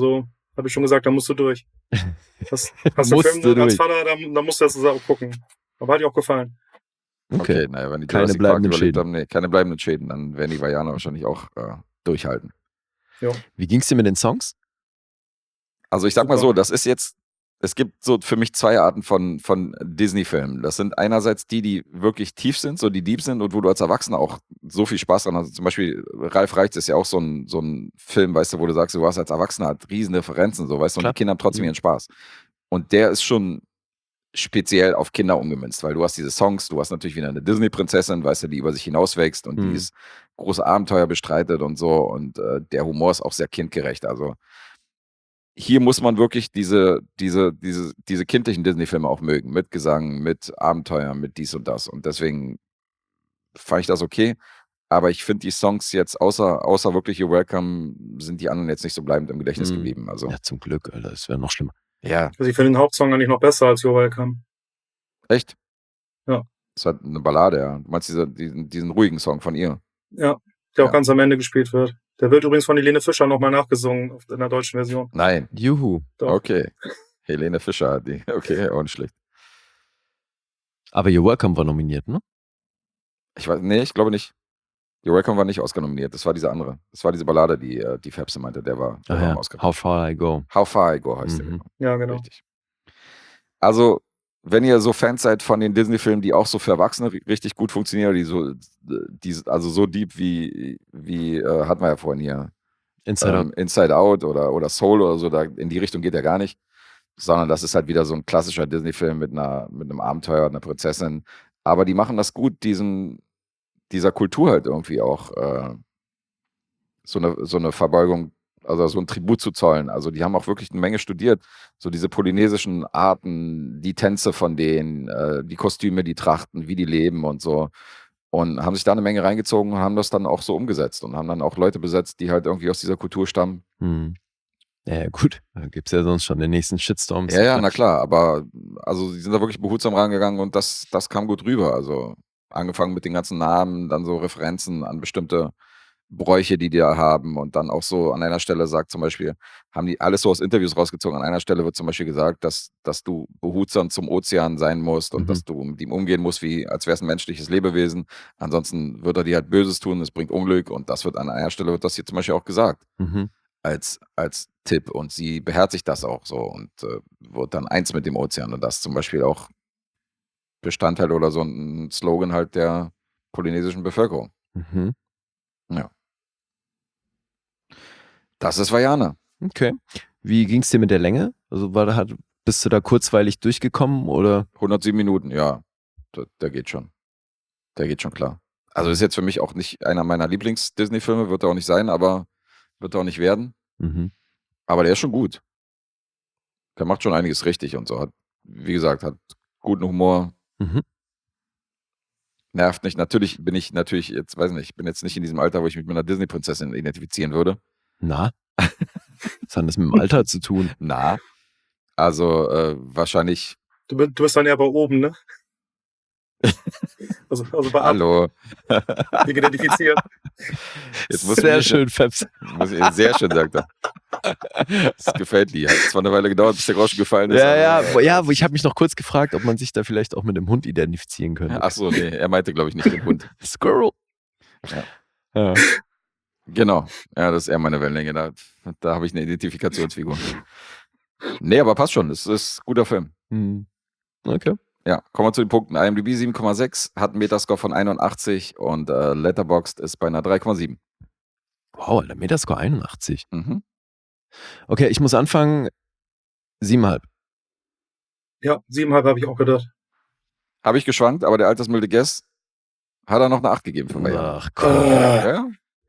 Habe ich schon gesagt, da musst du durch. Hast du Musst Film du als durch. Vater, dann musst du das auch gucken. Aber hat dir auch gefallen. Okay, naja, wenn die Keine Jurassic Park bleibenden überlebt Schäden. haben, nee, keine bleibenden Schäden, dann werden die Vajana wahrscheinlich auch durchhalten. Wie ging's dir mit den Songs? Also ich sag mal Super. so, das ist jetzt, es gibt so für mich zwei Arten von Disney-Filmen. Das sind einerseits die wirklich tief sind, so die deep sind und wo du als Erwachsener auch so viel Spaß dran hast. Also zum Beispiel Ralf Reichts ist ja auch so ein Film, weißt du, wo du sagst, du hast als Erwachsener halt riesen Referenzen, so, weißt du, und Klar. die Kinder haben trotzdem ihren Spaß. Und der ist schon speziell auf Kinder umgemünzt, weil du hast diese Songs, du hast natürlich wieder eine Disney-Prinzessin, weißt du, die über sich hinauswächst und die ist große Abenteuer bestreitet und so und der Humor ist auch sehr kindgerecht, also hier muss man wirklich diese kindlichen Disney-Filme auch mögen, mit Gesang, mit Abenteuer, mit dies und das und deswegen fand ich das okay, aber ich finde die Songs jetzt, außer wirklich You're Welcome, sind die anderen jetzt nicht so bleibend im Gedächtnis geblieben, also Ja, zum Glück, Alter, das wäre noch schlimmer. ja, Also ich finde den Hauptsong eigentlich noch besser als You're Welcome. echt? Ja. Das hat eine Ballade, ja. Du meinst diesen ruhigen Song von ihr? Ja, der Ja. auch ganz am Ende gespielt wird. Der wird übrigens von Helene Fischer nochmal nachgesungen in der deutschen Version. Nein. Juhu. Doch. Okay. Helene Fischer hat die. Okay, auch nicht schlecht. Aber You're Welcome war nominiert, ne? Ich glaube nicht. You're Welcome war nicht Oscar nominiert. Das war diese andere. Das war diese Ballade, die Fabse meinte. Der war im Oscar. How Far I Go. How Far I Go heißt Mhm. Ja, genau. Richtig. Also, wenn ihr so Fans seid von den Disney-Filmen, die auch so für Erwachsene richtig gut funktionieren, also so deep wie hatten wir ja vorhin hier. Inside Out oder Soul oder so, da in die Richtung geht er gar nicht. Sondern das ist halt wieder so ein klassischer Disney-Film mit einem Abenteuer, einer Prinzessin. Aber die machen das gut, dieser Kultur halt irgendwie auch so eine Verbeugung, also so ein Tribut zu zollen. Also die haben auch wirklich eine Menge studiert. So diese polynesischen Arten, die Tänze von denen, die Kostüme, die Trachten, wie die leben und so. Und haben sich da eine Menge reingezogen und haben das dann auch so umgesetzt und haben dann auch Leute besetzt, die halt irgendwie aus dieser Kultur stammen. Ja, gut. Da gibt es ja sonst schon den nächsten Shitstorm. Ja, na klar, aber also sie sind da wirklich behutsam rangegangen und das kam gut rüber. Also angefangen mit den ganzen Namen, dann so Referenzen an bestimmte Bräuche, die da haben und dann auch so an einer Stelle sagt zum Beispiel, haben die alles so aus Interviews rausgezogen, an einer Stelle wird zum Beispiel gesagt, dass du behutsam zum Ozean sein musst und dass du mit ihm umgehen musst, wie als wäre es ein menschliches Lebewesen, ansonsten wird er dir halt Böses tun, es bringt Unglück und das wird an einer Stelle, wird das hier zum Beispiel auch gesagt, als Tipp und sie beherzigt das auch so und wird dann eins mit dem Ozean und das zum Beispiel auch Bestandteil oder so ein Slogan halt der polynesischen Bevölkerung. Ja. Das ist Vajana. Okay. Wie ging es dir mit der Länge? Also bist du da kurzweilig durchgekommen oder? 107 Minuten, ja. Der geht schon. Der geht schon klar. Also ist jetzt für mich auch nicht einer meiner Lieblings-Disney-Filme, wird er auch nicht sein, aber wird er auch nicht werden. Aber der ist schon gut. Der macht schon einiges richtig und so. Hat, wie gesagt, hat guten Humor. Nervt nicht. Natürlich bin ich jetzt, weiß nicht, ich bin jetzt nicht in diesem Alter, wo ich mich mit einer Disney-Prinzessin identifizieren würde. Na? Was hat das mit dem Alter zu tun? Na? Also wahrscheinlich. Du bist dann eher bei oben, ne? Also bei Hallo. Dich identifizieren. Jetzt muss sehr schön, Fabs. Sehr schön, sagt er. Das gefällt dir. Hat zwar eine Weile gedauert, bis der Groschen gefallen ist. Ja, ich habe mich noch kurz gefragt, ob man sich da vielleicht auch mit dem Hund identifizieren könnte. Ach so, nee, er meinte, glaube ich, nicht den Hund. Squirrel. Ja. Genau. Ja, das ist eher meine Wellenlänge. Da habe ich eine Identifikationsfigur. Nee, aber passt schon. Es ist ein guter Film. Okay. Ja, kommen wir zu den Punkten. IMDb 7,6, hat einen Metascore von 81 und Letterboxd ist bei einer 3,7. Wow, der Metascore 81. Okay, ich muss anfangen. 7,5. Ja, 7,5 habe ich auch gedacht. Habe ich geschwankt, aber der altersmilde Guest hat er noch eine 8 gegeben für mich. Ach komm. Ja?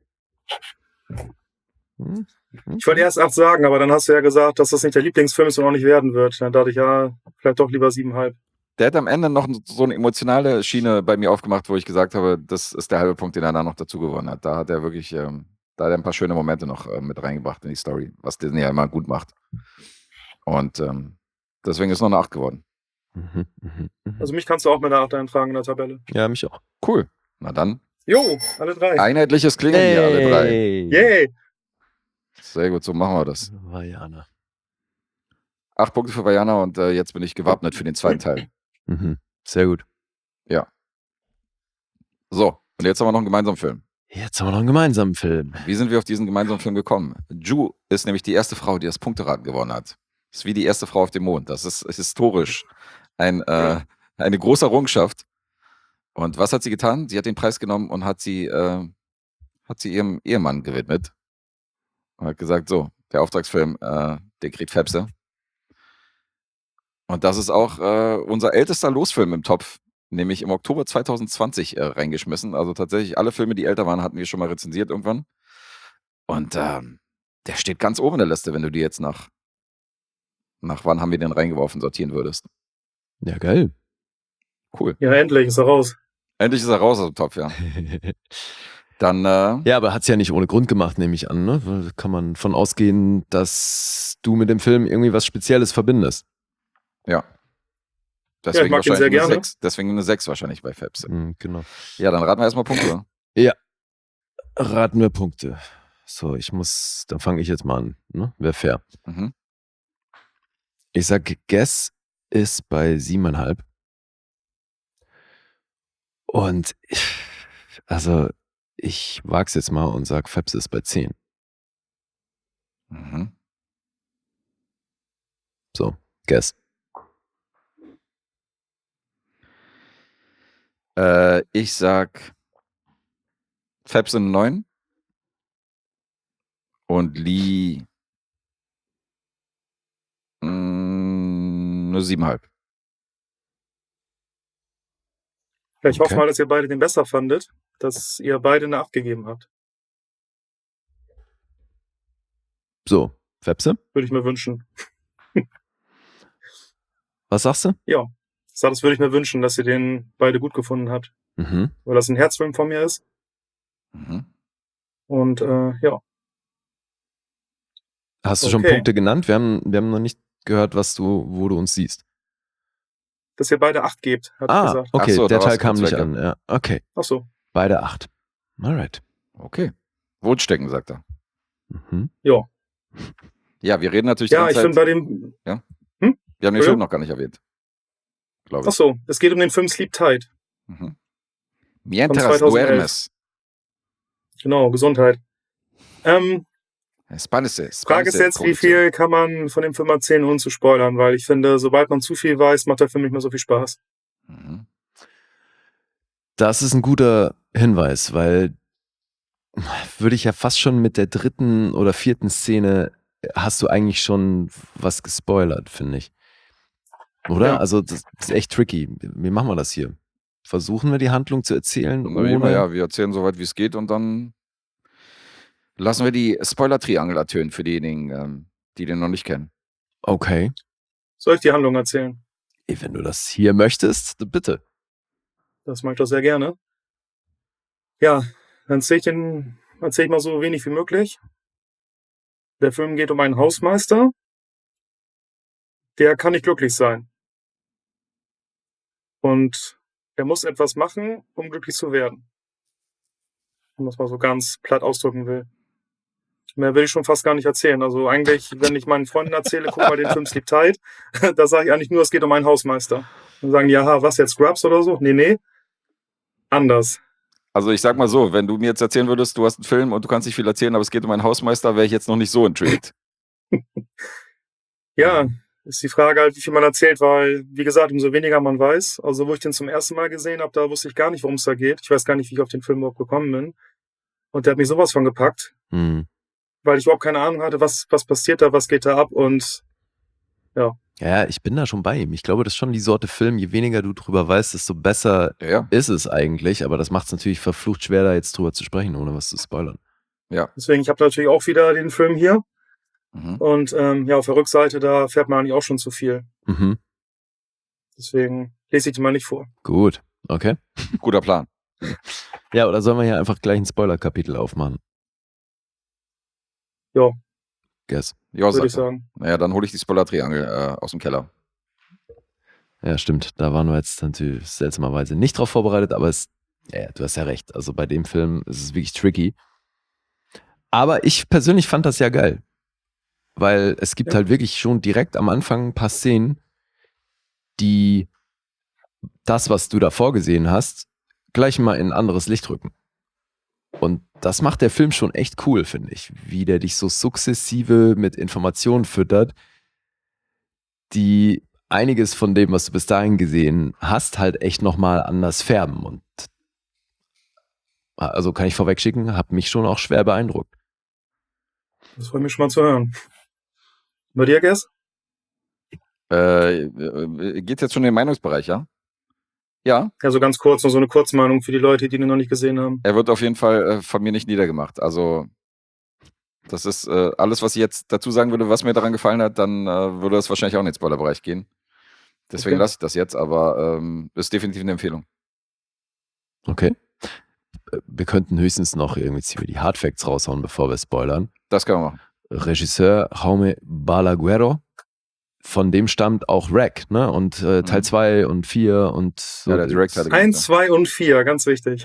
Ich wollte erst 8 sagen, aber dann hast du ja gesagt, dass das nicht der Lieblingsfilm ist und auch nicht werden wird. Dann dachte ich, ja, vielleicht doch lieber 7,5. Der hat am Ende noch so eine emotionale Schiene bei mir aufgemacht, wo ich gesagt habe, das ist der halbe Punkt, den er da noch dazu gewonnen hat. Da hat er wirklich, da hat er ein paar schöne Momente noch mit reingebracht in die Story, was Disney ja immer gut macht. Und deswegen ist noch eine 8 geworden. Also mich kannst du auch mit einer 8 eintragen in der Tabelle. Ja, mich auch. Cool. Na dann. Jo, alle 3. Einheitliches Klingeln hier, alle 3. Yay! Sehr gut, so machen wir das. Vajana. 8 Punkte für Vajana und jetzt bin ich gewappnet für den zweiten Teil. Mhm. Sehr gut. Ja. So, und jetzt haben wir noch einen gemeinsamen Film. Jetzt haben wir noch einen gemeinsamen Film. Wie sind wir auf diesen gemeinsamen Film gekommen? Ju ist nämlich die erste Frau, die das Punkteraten gewonnen hat. Das ist wie die erste Frau auf dem Mond. Das ist historisch eine große Errungenschaft. Und was hat sie getan? Sie hat den Preis genommen und hat sie ihrem Ehemann gewidmet. Und hat gesagt, so, der Auftragsfilm, der kriegt Fepse. Und das ist auch unser ältester Losfilm im Topf, nämlich im Oktober 2020 reingeschmissen. Also tatsächlich alle Filme, die älter waren, hatten wir schon mal rezensiert irgendwann. Und der steht ganz oben in der Liste, wenn du die jetzt nach wann haben wir den reingeworfen sortieren würdest. Ja, geil. Cool. Ja, endlich ist er raus. Endlich ist er raus aus dem Topf, ja. Dann, Ja, aber hat es ja nicht ohne Grund gemacht, nehme ich an. Ne? Da kann man von ausgehen, dass du mit dem Film irgendwie was Spezielles verbindest. ja. ich Deswegen mag ihn sehr wahrscheinlich eine gerne. 6. Deswegen eine 6 wahrscheinlich bei Fepse. Genau. Ja, dann raten wir erstmal Punkte. Raten wir Punkte. So, dann fange ich jetzt mal an. Ne? Wäre fair. Mhm. Ich sag, Guess ist bei 7,5. Und ich wag's jetzt mal und sag, Fepse ist bei 10. Mhm. So, Guess. Ich sag Fepse eine 9 und Lee eine 7,5. Ja, ich hoffe Okay. mal, dass ihr beide den besser fandet, dass ihr beide eine 8 gegeben habt. So, Fepse, Würde ich mir wünschen. was sagst du? Ja, das würde ich mir wünschen, dass ihr den beide gut gefunden habt. Mhm. Weil das ein Herzfilm von mir ist. Mhm. Und ja, Hast du schon Okay. Punkte genannt? Wir haben noch nicht gehört, wo du uns siehst. dass ihr beide 8 gebt, hat er gesagt. Okay, Ach so, der da Teil war's kam kurz nicht weg, an. Ja. Okay, Ach so. beide 8. Alright. Okay. Wunschdenken, sagt er. Mhm. Ja. Ja, wir reden natürlich Ja, die ich ganze finde Zeit. bei dem. Wir haben den Film Entschuldigung? noch gar nicht erwähnt. Glaube Ach ich. so, es geht um den Film Sleep Tight. Mhm. Mientras 2011. duermes. Genau, Gesundheit. Spanice. Frage ist jetzt, wie viel kann man von dem Film erzählen, ohne zu spoilern? Weil ich finde, sobald man zu viel weiß, macht der Film nicht mehr so viel Spaß. Mhm. Das ist ein guter Hinweis, weil würde ich ja fast schon mit der 3. oder 4. Szene hast du eigentlich schon was gespoilert, finde ich. Oder? Ja. Also das ist echt tricky. Wie machen wir das hier? Versuchen wir die Handlung zu erzählen? Ja, wir erzählen soweit wie es geht und dann lassen wir die Spoiler-Triangel ertönen für diejenigen, die den noch nicht kennen. Okay. Soll ich die Handlung erzählen? Wenn du das hier möchtest, bitte. Das mache ich doch sehr gerne. Ja, dann erzähl ich mal so wenig wie möglich. Der Film geht um einen Hausmeister, der kann nicht glücklich sein. Und er muss etwas machen, um glücklich zu werden. Wenn man das mal so ganz platt ausdrücken will. Mehr will ich schon fast gar nicht erzählen. Also eigentlich, wenn ich meinen Freunden erzähle, guck mal den Film Sleep Tight, da sage ich eigentlich nur, es geht um einen Hausmeister. Dann sagen die, aha, was jetzt, Scrubs oder so? Nee. Anders. Also ich sag mal so, wenn du mir jetzt erzählen würdest, du hast einen Film und du kannst nicht viel erzählen, aber es geht um einen Hausmeister, wäre ich jetzt noch nicht so intrigued. Ja, ist die Frage halt, wie viel man erzählt, weil, wie gesagt, umso weniger man weiß. Also wo ich den zum ersten Mal gesehen habe, da wusste ich gar nicht, worum es da geht. Ich weiß gar nicht, wie ich auf den Film überhaupt gekommen bin. Und der hat mich sowas von gepackt, weil ich überhaupt keine Ahnung hatte, was passiert da, was geht da ab und ja. Ja, ich bin da schon bei ihm. Ich glaube, das ist schon die Sorte Film, je weniger du drüber weißt, desto besser Ja. ist es eigentlich. Aber das macht es natürlich verflucht schwer, da jetzt drüber zu sprechen, ohne was zu spoilern. Deswegen, ich habe natürlich auch wieder den Film hier. Mhm. Und ja, auf der Rückseite, da fährt man eigentlich auch schon zu viel. Mhm. Deswegen lese ich die mal nicht vor. Gut, okay. Guter Plan. Ja, oder sollen wir hier einfach gleich ein Spoiler-Kapitel aufmachen? Ja, Guess. Ja, würde sagt ich er. sagen. Naja, dann hole ich die Spoiler-Triangel aus dem Keller. Ja, stimmt. Da waren wir jetzt natürlich seltsamerweise nicht drauf vorbereitet, aber du hast ja recht. Also bei dem Film ist es wirklich tricky. Aber ich persönlich fand das ja geil. weil es gibt halt wirklich schon direkt am Anfang ein paar Szenen, die das, was du da vorgesehen hast, gleich mal in ein anderes Licht rücken. Und das macht der Film schon echt cool, finde ich. Wie der dich so sukzessive mit Informationen füttert, die einiges von dem, was du bis dahin gesehen hast, halt echt nochmal anders färben. Und also kann ich vorwegschicken, hat mich schon auch schwer beeindruckt. Das freut mich schon mal zu hören. Bei dir, Guess? Geht jetzt schon in den Meinungsbereich, ja? Ja. Ja, so ganz kurz, noch so eine Kurzmeinung für die Leute, die den noch nicht gesehen haben. Er wird auf jeden Fall von mir nicht niedergemacht. Also das ist alles, was ich jetzt dazu sagen würde, was mir daran gefallen hat, dann würde das wahrscheinlich auch in den Spoilerbereich gehen. Deswegen lasse ich das jetzt, aber ist definitiv eine Empfehlung. Okay. Wir könnten höchstens noch irgendwie die Hardfacts raushauen, bevor wir spoilern. Das können wir machen. Regisseur Jaume Balaguero, von dem stammt auch Wreck, ne? Und Teil 2 und 4 und so. Ja, der Director hat 1, 2 und 4, ganz wichtig.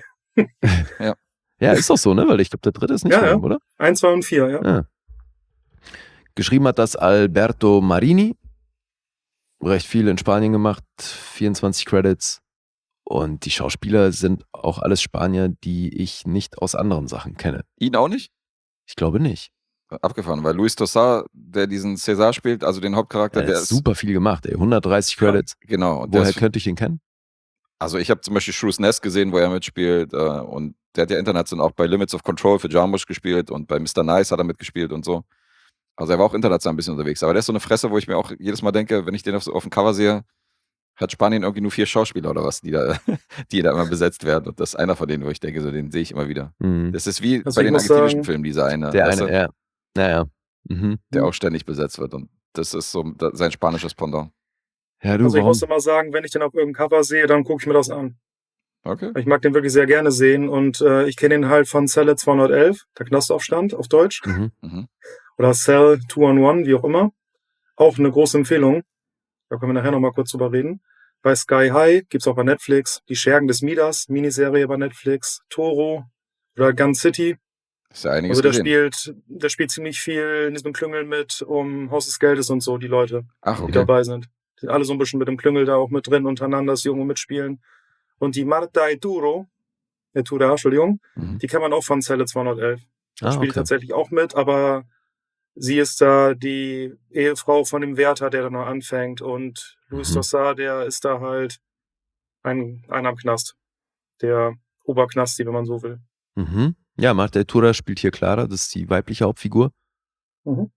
Ja, ist doch so, ne? Weil ich glaube, der dritte ist nicht mehr, oder? 1, 2 und 4, ja. Geschrieben hat das Alberto Marini. Recht viel in Spanien gemacht, 24 Credits. Und die Schauspieler sind auch alles Spanier, die ich nicht aus anderen Sachen kenne. Ihn auch nicht? Ich glaube nicht. Abgefahren, weil Luis Tosar, der diesen César spielt, also den Hauptcharakter, der ist super viel gemacht, 130 Credits. Ja, genau. Und woher könnte ich den kennen? Also ich habe zum Beispiel Shrews Nest gesehen, wo er mitspielt und der hat ja international auch bei Limits of Control für Jarmusch gespielt und bei Mr. Nice hat er mitgespielt und so. Also er war auch international ein bisschen unterwegs. Aber der ist so eine Fresse, wo ich mir auch jedes Mal denke, wenn ich den auf dem Cover sehe, hat Spanien irgendwie nur 4 Schauspieler oder was, die da immer besetzt werden. Und das ist einer von denen, wo ich denke, so den sehe ich immer wieder. Mhm. Das ist wie bei den argentinischen Filmen, dieser eine. Der eine, ja. Naja. Mhm. Der auch ständig besetzt wird. Und das ist so sein spanisches Pendant. Ja, du, also ich muss immer sagen, wenn ich den auf irgendeinem Cover sehe, dann gucke ich mir das an. Okay. Ich mag den wirklich sehr gerne sehen und ich kenne ihn halt von Zelle 211, der Knastaufstand auf Deutsch. Mhm. Oder Cell 211, wie auch immer. Auch eine große Empfehlung. Da können wir nachher nochmal kurz drüber reden. Bei Sky High gibt's auch bei Netflix die Schergen des Midas, Miniserie bei Netflix, Toro oder Gun City. Ist ja einiges also der spielt ziemlich viel in diesem Klüngel mit um Haus des Geldes und so, die Leute, die dabei sind. Die sind alle so ein bisschen mit dem Klüngel da auch mit drin untereinander, dass die irgendwo mitspielen. Und die Marta Eturo, Entschuldigung, die kennt man auch von Zelle 211. Da spielt tatsächlich auch mit, aber sie ist da die Ehefrau von dem Wärter, der da noch anfängt. Und Luis Tosar, der ist da halt einer am Knast. Der Oberknasti, wenn man so will. Mhm. Ja, Marta Eturo spielt hier Clara, das ist die weibliche Hauptfigur. Mhm.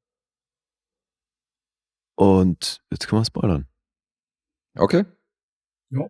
Und jetzt können wir spoilern. Okay. Ja.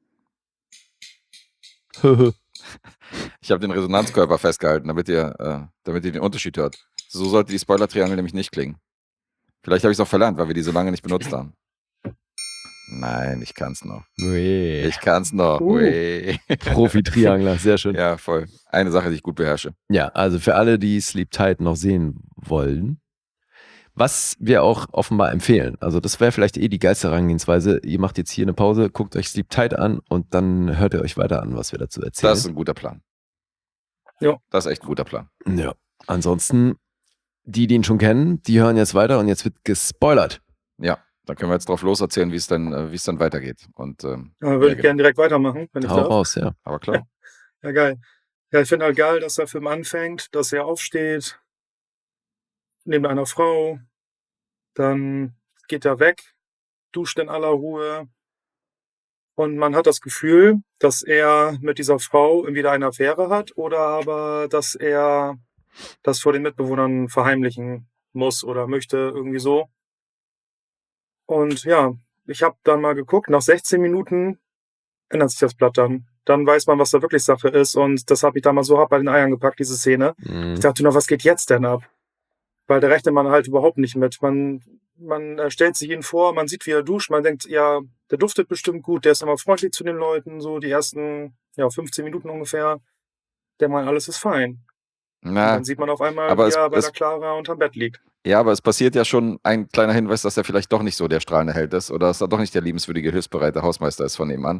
Ich habe den Resonanzkörper festgehalten, damit ihr den Unterschied hört. So sollte die Spoiler-Triangel nämlich nicht klingen. Vielleicht habe ich es auch verlernt, weil wir die so lange nicht benutzt haben. Nein, ich kann's noch. Ui. Ich kann's noch. Profi-Triangler, sehr schön. Ja, voll. Eine Sache, die ich gut beherrsche. Ja, also für alle, die Sleep Tight noch sehen wollen, was wir auch offenbar empfehlen. Also das wäre vielleicht die geilste Herangehensweise. Ihr macht jetzt hier eine Pause, guckt euch Sleep Tight an und dann hört ihr euch weiter an, was wir dazu erzählen. Das ist ein guter Plan. Ja. Das ist echt ein guter Plan. Ja. Ansonsten, die ihn schon kennen, die hören jetzt weiter und jetzt wird gespoilert. Ja, da können wir jetzt drauf loserzählen, wie es dann weitergeht. Und, würde ich gerne direkt weitermachen, wenn ich darf. Raus, ja. Aber klar. Ja, geil. Ja, ich finde halt geil, dass der Film anfängt, dass er aufsteht, neben einer Frau, dann geht er weg, duscht in aller Ruhe und man hat das Gefühl, dass er mit dieser Frau entweder eine Affäre hat oder aber, dass er das vor den Mitbewohnern verheimlichen muss oder möchte, irgendwie so. Und ja, ich habe dann mal geguckt, nach 16 Minuten ändert sich das Blatt dann. Dann weiß man, was da wirklich Sache ist und das habe ich damals so hart bei den Eiern gepackt, diese Szene. Ich dachte noch, was geht jetzt denn ab? Weil da rechnet man halt überhaupt nicht mit. Man stellt sich ihn vor, man sieht, wie er duscht, man denkt, ja, der duftet bestimmt gut, der ist immer freundlich zu den Leuten, so die ersten 15 Minuten ungefähr. Der meint, alles ist fein. Und dann sieht man auf einmal, wie er bei der Clara unterm Bett liegt. Ja, aber es passiert ja schon ein kleiner Hinweis, dass er vielleicht doch nicht so der strahlende Held ist oder dass er doch nicht der liebenswürdige, hilfsbereite Hausmeister ist von nebenan.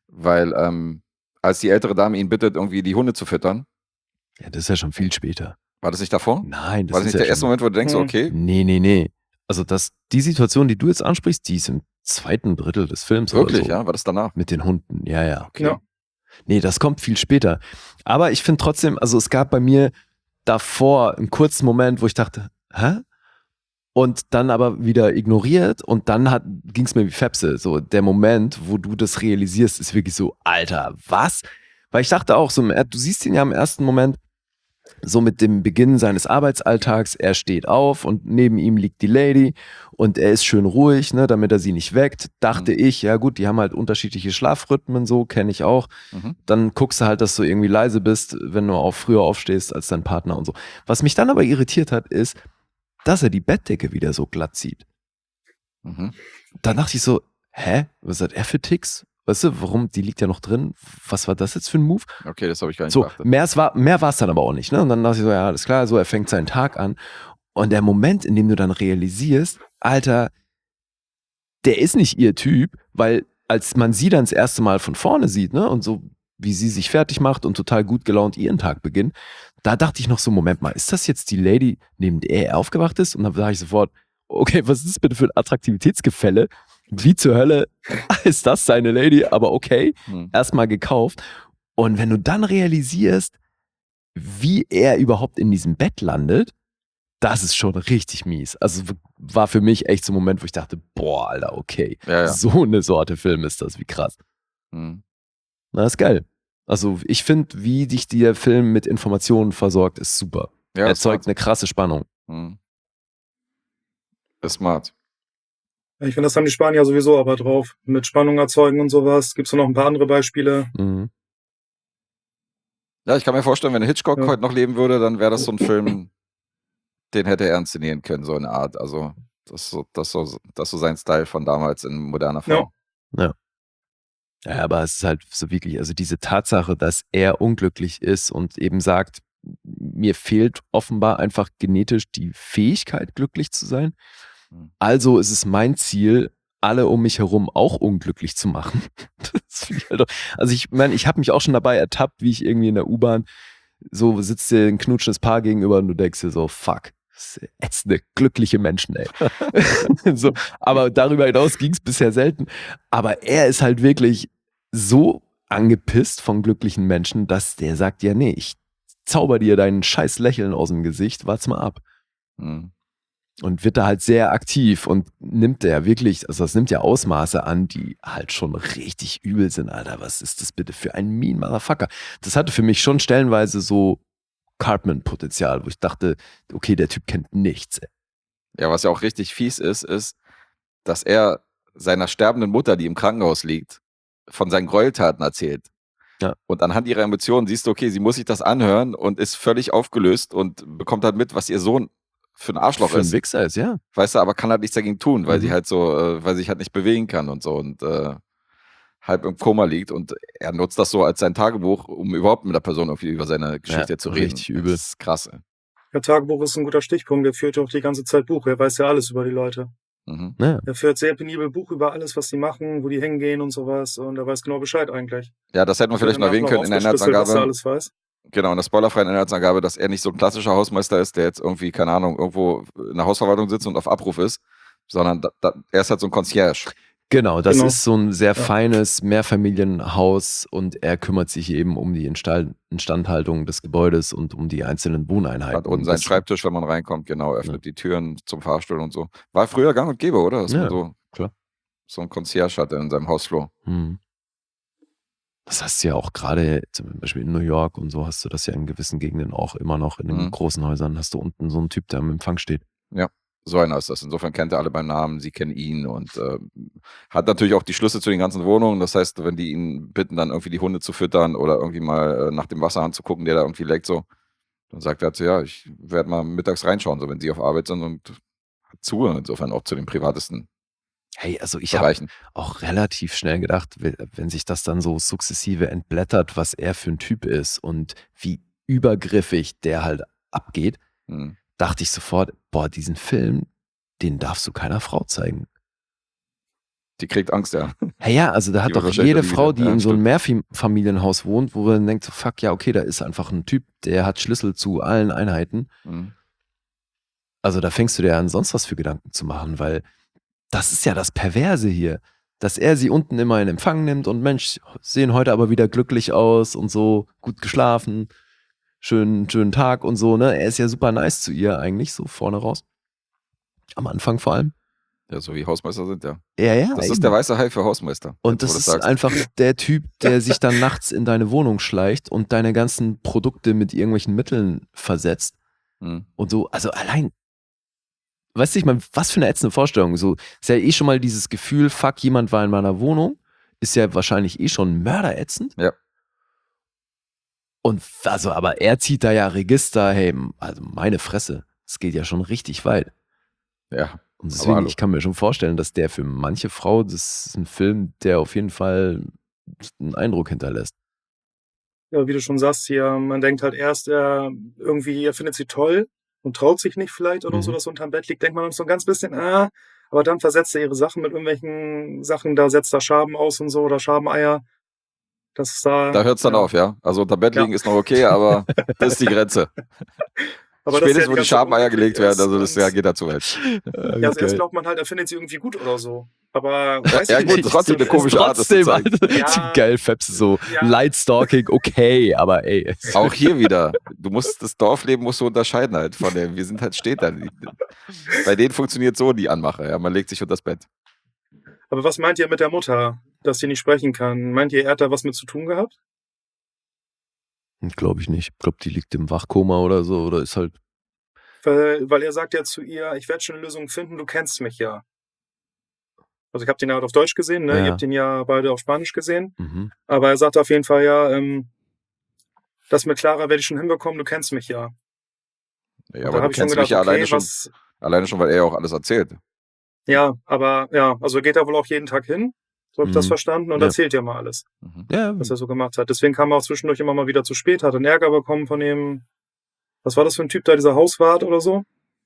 Weil als die ältere Dame ihn bittet, irgendwie die Hunde zu füttern. Ja, das ist ja schon viel später. War das nicht davor? Nein, das War das ist nicht ja der erste schon. Moment, wo du denkst, Mhm. okay, Nee. Also die Situation, die du jetzt ansprichst, die ist im zweiten Drittel des Films wirklich, oder so. ja? War das danach? Mit den Hunden, ja. Okay. Ja. Nee, das kommt viel später. Aber ich finde trotzdem, also es gab bei mir davor einen kurzen Moment, wo ich dachte, hä? Und dann aber wieder ignoriert und dann ging es mir wie Fepse. So der Moment, wo du das realisierst, ist wirklich so, Alter, was? Weil ich dachte auch so, du siehst ihn ja im ersten Moment so mit dem Beginn seines Arbeitsalltags, er steht auf und neben ihm liegt die Lady und er ist schön ruhig, ne, damit er sie nicht weckt. Dachte ich, ja gut, die haben halt unterschiedliche Schlafrhythmen, so kenne ich auch. Mhm. Dann guckst du halt, dass du irgendwie leise bist, wenn du auch früher aufstehst als dein Partner und so. Was mich dann aber irritiert hat, ist, dass er die Bettdecke wieder so glatt zieht. Mhm. Da dachte ich so, hä, was hat er für Ticks? Weißt du, warum, die liegt ja noch drin. Was war das jetzt für ein Move? Okay, das habe ich gar nicht So, beachtet. mehr war es dann aber auch nicht. Ne? Und dann dachte ich so, ja, alles klar, so, er fängt seinen Tag an. Und der Moment, in dem du dann realisierst, Alter, der ist nicht ihr Typ, weil als man sie dann das erste Mal von vorne sieht, ne, und so, wie sie sich fertig macht und total gut gelaunt ihren Tag beginnt, da dachte ich noch so, Moment mal, ist das jetzt die Lady, neben der er aufgewacht ist? Und dann sage ich sofort, okay, was ist das bitte für ein Attraktivitätsgefälle? Wie zur Hölle ist das seine Lady? Aber okay, Hm. erstmal gekauft. Und wenn du dann realisierst, wie er überhaupt in diesem Bett landet, das ist schon richtig mies. Also war für mich echt so ein Moment, wo ich dachte, boah, Alter, okay, Ja. so eine Sorte Film ist das, wie krass. Hm. Na, ist geil. Also ich finde, wie dich der Film mit Informationen versorgt, ist super. Ja, Erzeugt smart. eine krasse Spannung. Hm. Ist smart. Ich finde, das haben die Spanier sowieso aber drauf. Mit Spannung erzeugen und sowas. Gibt's noch ein paar andere Beispiele? Mhm. Ja, ich kann mir vorstellen, wenn Hitchcock Ja. heute noch leben würde, dann wäre das so ein Film, den hätte er inszenieren können, so eine Art. Also, das ist so sein Style von damals in moderner Form. Ja, aber es ist halt so wirklich, also diese Tatsache, dass er unglücklich ist und eben sagt, mir fehlt offenbar einfach genetisch die Fähigkeit, glücklich zu sein. Hm. Also ist es mein Ziel, alle um mich herum auch unglücklich zu machen. Das finde ich halt doch, also ich meine, ich habe mich auch schon dabei ertappt, wie ich irgendwie in der U-Bahn so sitzt dir ein knutschendes Paar gegenüber und du denkst dir so, fuck, das ist ätzende, glückliche Menschen, ey. So, aber darüber hinaus ging es bisher selten. Aber er ist halt wirklich so angepisst von glücklichen Menschen, dass der sagt, ja nee, ich zauber dir dein scheiß Lächeln aus dem Gesicht, wart's mal ab. Hm. Und wird da halt sehr aktiv und nimmt der wirklich, also das nimmt ja Ausmaße an, die halt schon richtig übel sind, Alter. Was ist das bitte für ein mean Motherfucker? Das hatte für mich schon stellenweise so Cartman-Potenzial, wo ich dachte, okay, der Typ kennt nichts. Ey. Ja, was ja auch richtig fies ist, dass er seiner sterbenden Mutter, die im Krankenhaus liegt, von seinen Gräueltaten erzählt. Ja. Und anhand ihrer Emotionen siehst du, okay, sie muss sich das anhören und ist völlig aufgelöst und bekommt halt mit, was ihr Sohn für ein Arschloch Für ist. ein Wichser ist, ja. Weißt du, aber kann halt nichts dagegen tun, weil Mhm. sie halt so, weil sie sich halt nicht bewegen kann und so und halb im Koma liegt und er nutzt das so als sein Tagebuch, um überhaupt mit der Person irgendwie über seine Geschichte zu reden. richtig übel. Das ist krass. Ey. Der Tagebuch ist ein guter Stichpunkt. Der führt ja auch die ganze Zeit Buch. Er weiß ja alles über die Leute. Mhm. Ja. Er führt sehr penibel Buch über alles, was die machen, wo die hingehen und sowas. Und er weiß genau Bescheid eigentlich. Ja, das hätten wir vielleicht noch erwähnen können in der Aufgeschlüsselt, was er Inhaltsangabe. alles weiß. Genau, in der spoilerfreien Inhaltsangabe, dass er nicht so ein klassischer Hausmeister ist, der jetzt irgendwie, keine Ahnung, irgendwo in der Hausverwaltung sitzt und auf Abruf ist, sondern er ist halt so ein Concierge. Genau, das Genau. ist so ein sehr Ja. feines Mehrfamilienhaus und er kümmert sich eben um die Instandhaltung des Gebäudes und um die einzelnen Wohneinheiten. Hat unten seinen Das- Schreibtisch, wenn man reinkommt, genau, öffnet die Türen zum Fahrstuhl und so. War früher gang und gäbe, oder? Dass Ja, man so, klar. so ein Concierge hatte in seinem Hausflur. Hm. Das hast du ja auch gerade zum Beispiel in New York und so hast du das ja in gewissen Gegenden auch immer noch. In den Mhm. großen Häusern hast du unten so einen Typ, der am Empfang steht. So einer ist das. Insofern kennt er alle beim Namen, sie kennen ihn und hat natürlich auch die Schlüssel zu den ganzen Wohnungen. Das heißt, wenn die ihn bitten, dann irgendwie die Hunde zu füttern oder irgendwie mal nach dem Wasserhahn zu gucken, der da irgendwie leckt, so, dann sagt er halt so, ja, ich werde mal mittags reinschauen, so wenn sie auf Arbeit sind und hat Zugang insofern auch zu den privatesten Hey, also ich habe Bereichen. auch relativ schnell gedacht, wenn sich das dann so sukzessive entblättert, was er für ein Typ ist und wie übergriffig der halt abgeht, Mhm. dachte ich sofort, boah, diesen Film, den darfst du keiner Frau zeigen. Die kriegt Angst, ja. Ja, also da Die hat wird doch wahrscheinlich jede dann Frau, wieder- die ja, in so einem stimmt. Mehrfamilienhaus wohnt, wo man denkt, so, fuck, ja, okay, da ist einfach ein Typ, der hat Schlüssel zu allen Einheiten. Mhm. Also da fängst du dir an, sonst was für Gedanken zu machen, weil das ist ja das Perverse hier, dass er sie unten immer in Empfang nimmt und Mensch, sehen heute aber wieder glücklich aus und so, gut geschlafen, schönen Tag und so, ne? Er ist ja super nice zu ihr eigentlich, so vorne raus. Am Anfang vor allem. Ja, so wie Hausmeister sind, ja. Ja, Das eben. ist der weiße Hai für Hausmeister. Und jetzt, wo das du ist einfach der Typ, der sich dann nachts in deine Wohnung schleicht und deine ganzen Produkte mit irgendwelchen Mitteln versetzt. Mhm. Und so, also allein, weißt du, ich meine, was für eine ätzende Vorstellung. So ist ja eh schon mal dieses Gefühl, fuck, jemand war in meiner Wohnung, ist ja wahrscheinlich eh schon mörderätzend. Ja. Und also, aber er zieht da ja Register, hey, also meine Fresse, es geht ja schon richtig weit. Ja. Und Aber deswegen, hallo. ich kann mir schon vorstellen, dass der für manche Frau, das ist ein Film, der auf jeden Fall einen Eindruck hinterlässt. Ja, wie du schon sagst hier, man denkt halt erst, er findet sie toll und traut sich nicht vielleicht oder so, Mhm. dass sie unterm Bett liegt, denkt man dann so ein ganz bisschen, aber dann versetzt er ihre Sachen mit irgendwelchen Sachen, da setzt er Schaben aus und so oder Schabeneier. Das ist Da hört es dann auf, ja. Also unter Bett Ja. liegen ist noch okay, aber das ist die Grenze. Aber dass Spätestens, er die wo die ganze Zeit Schabeneier unglücklich gelegt werden, ist also das und- ja, geht da zu weit. Ja, also erst glaubt man halt, er findet sie irgendwie gut oder so. Aber weiß Ja, ich gut, nicht. trotzdem eine So, komische Art, das zu Trotzdem, zeigen. Alter, Ja. geil, Fabs, so Ja. Lightstalking, okay, aber ey. Auch hier wieder, du musst das Dorfleben musst du unterscheiden halt von dem. Wir sind halt Städter. Bei denen funktioniert so die Anmache, ja. Man legt sich unter das Bett. Aber was meint ihr mit der Mutter, dass sie nicht sprechen kann? Meint ihr, er hat da was mit zu tun gehabt? Glaube ich nicht. Ich glaube, die liegt im Wachkoma oder so oder ist halt. Weil er sagt ja zu ihr, ich werde schon eine Lösung finden, du kennst mich ja. Also ich habe den ja auf Deutsch gesehen, ne? Ja. Ihr habt den ja beide auf Spanisch gesehen. Mhm. Aber er sagt auf jeden Fall ja, das mit Clara werde ich schon hinbekommen, du kennst mich ja. Ja, Da aber du habe ich schon kennst gedacht, mich ja okay, alleine schon, weil er ja auch alles erzählt. Ja, aber ja, also geht er wohl auch jeden Tag hin, so habe ich das Mhm. verstanden, und Ja. erzählt ja mal alles, Mhm. Ja, was er so gemacht hat. Deswegen kam er auch zwischendurch immer mal wieder zu spät, hat einen Ärger bekommen von dem, was war das für ein Typ da, dieser Hauswart oder so?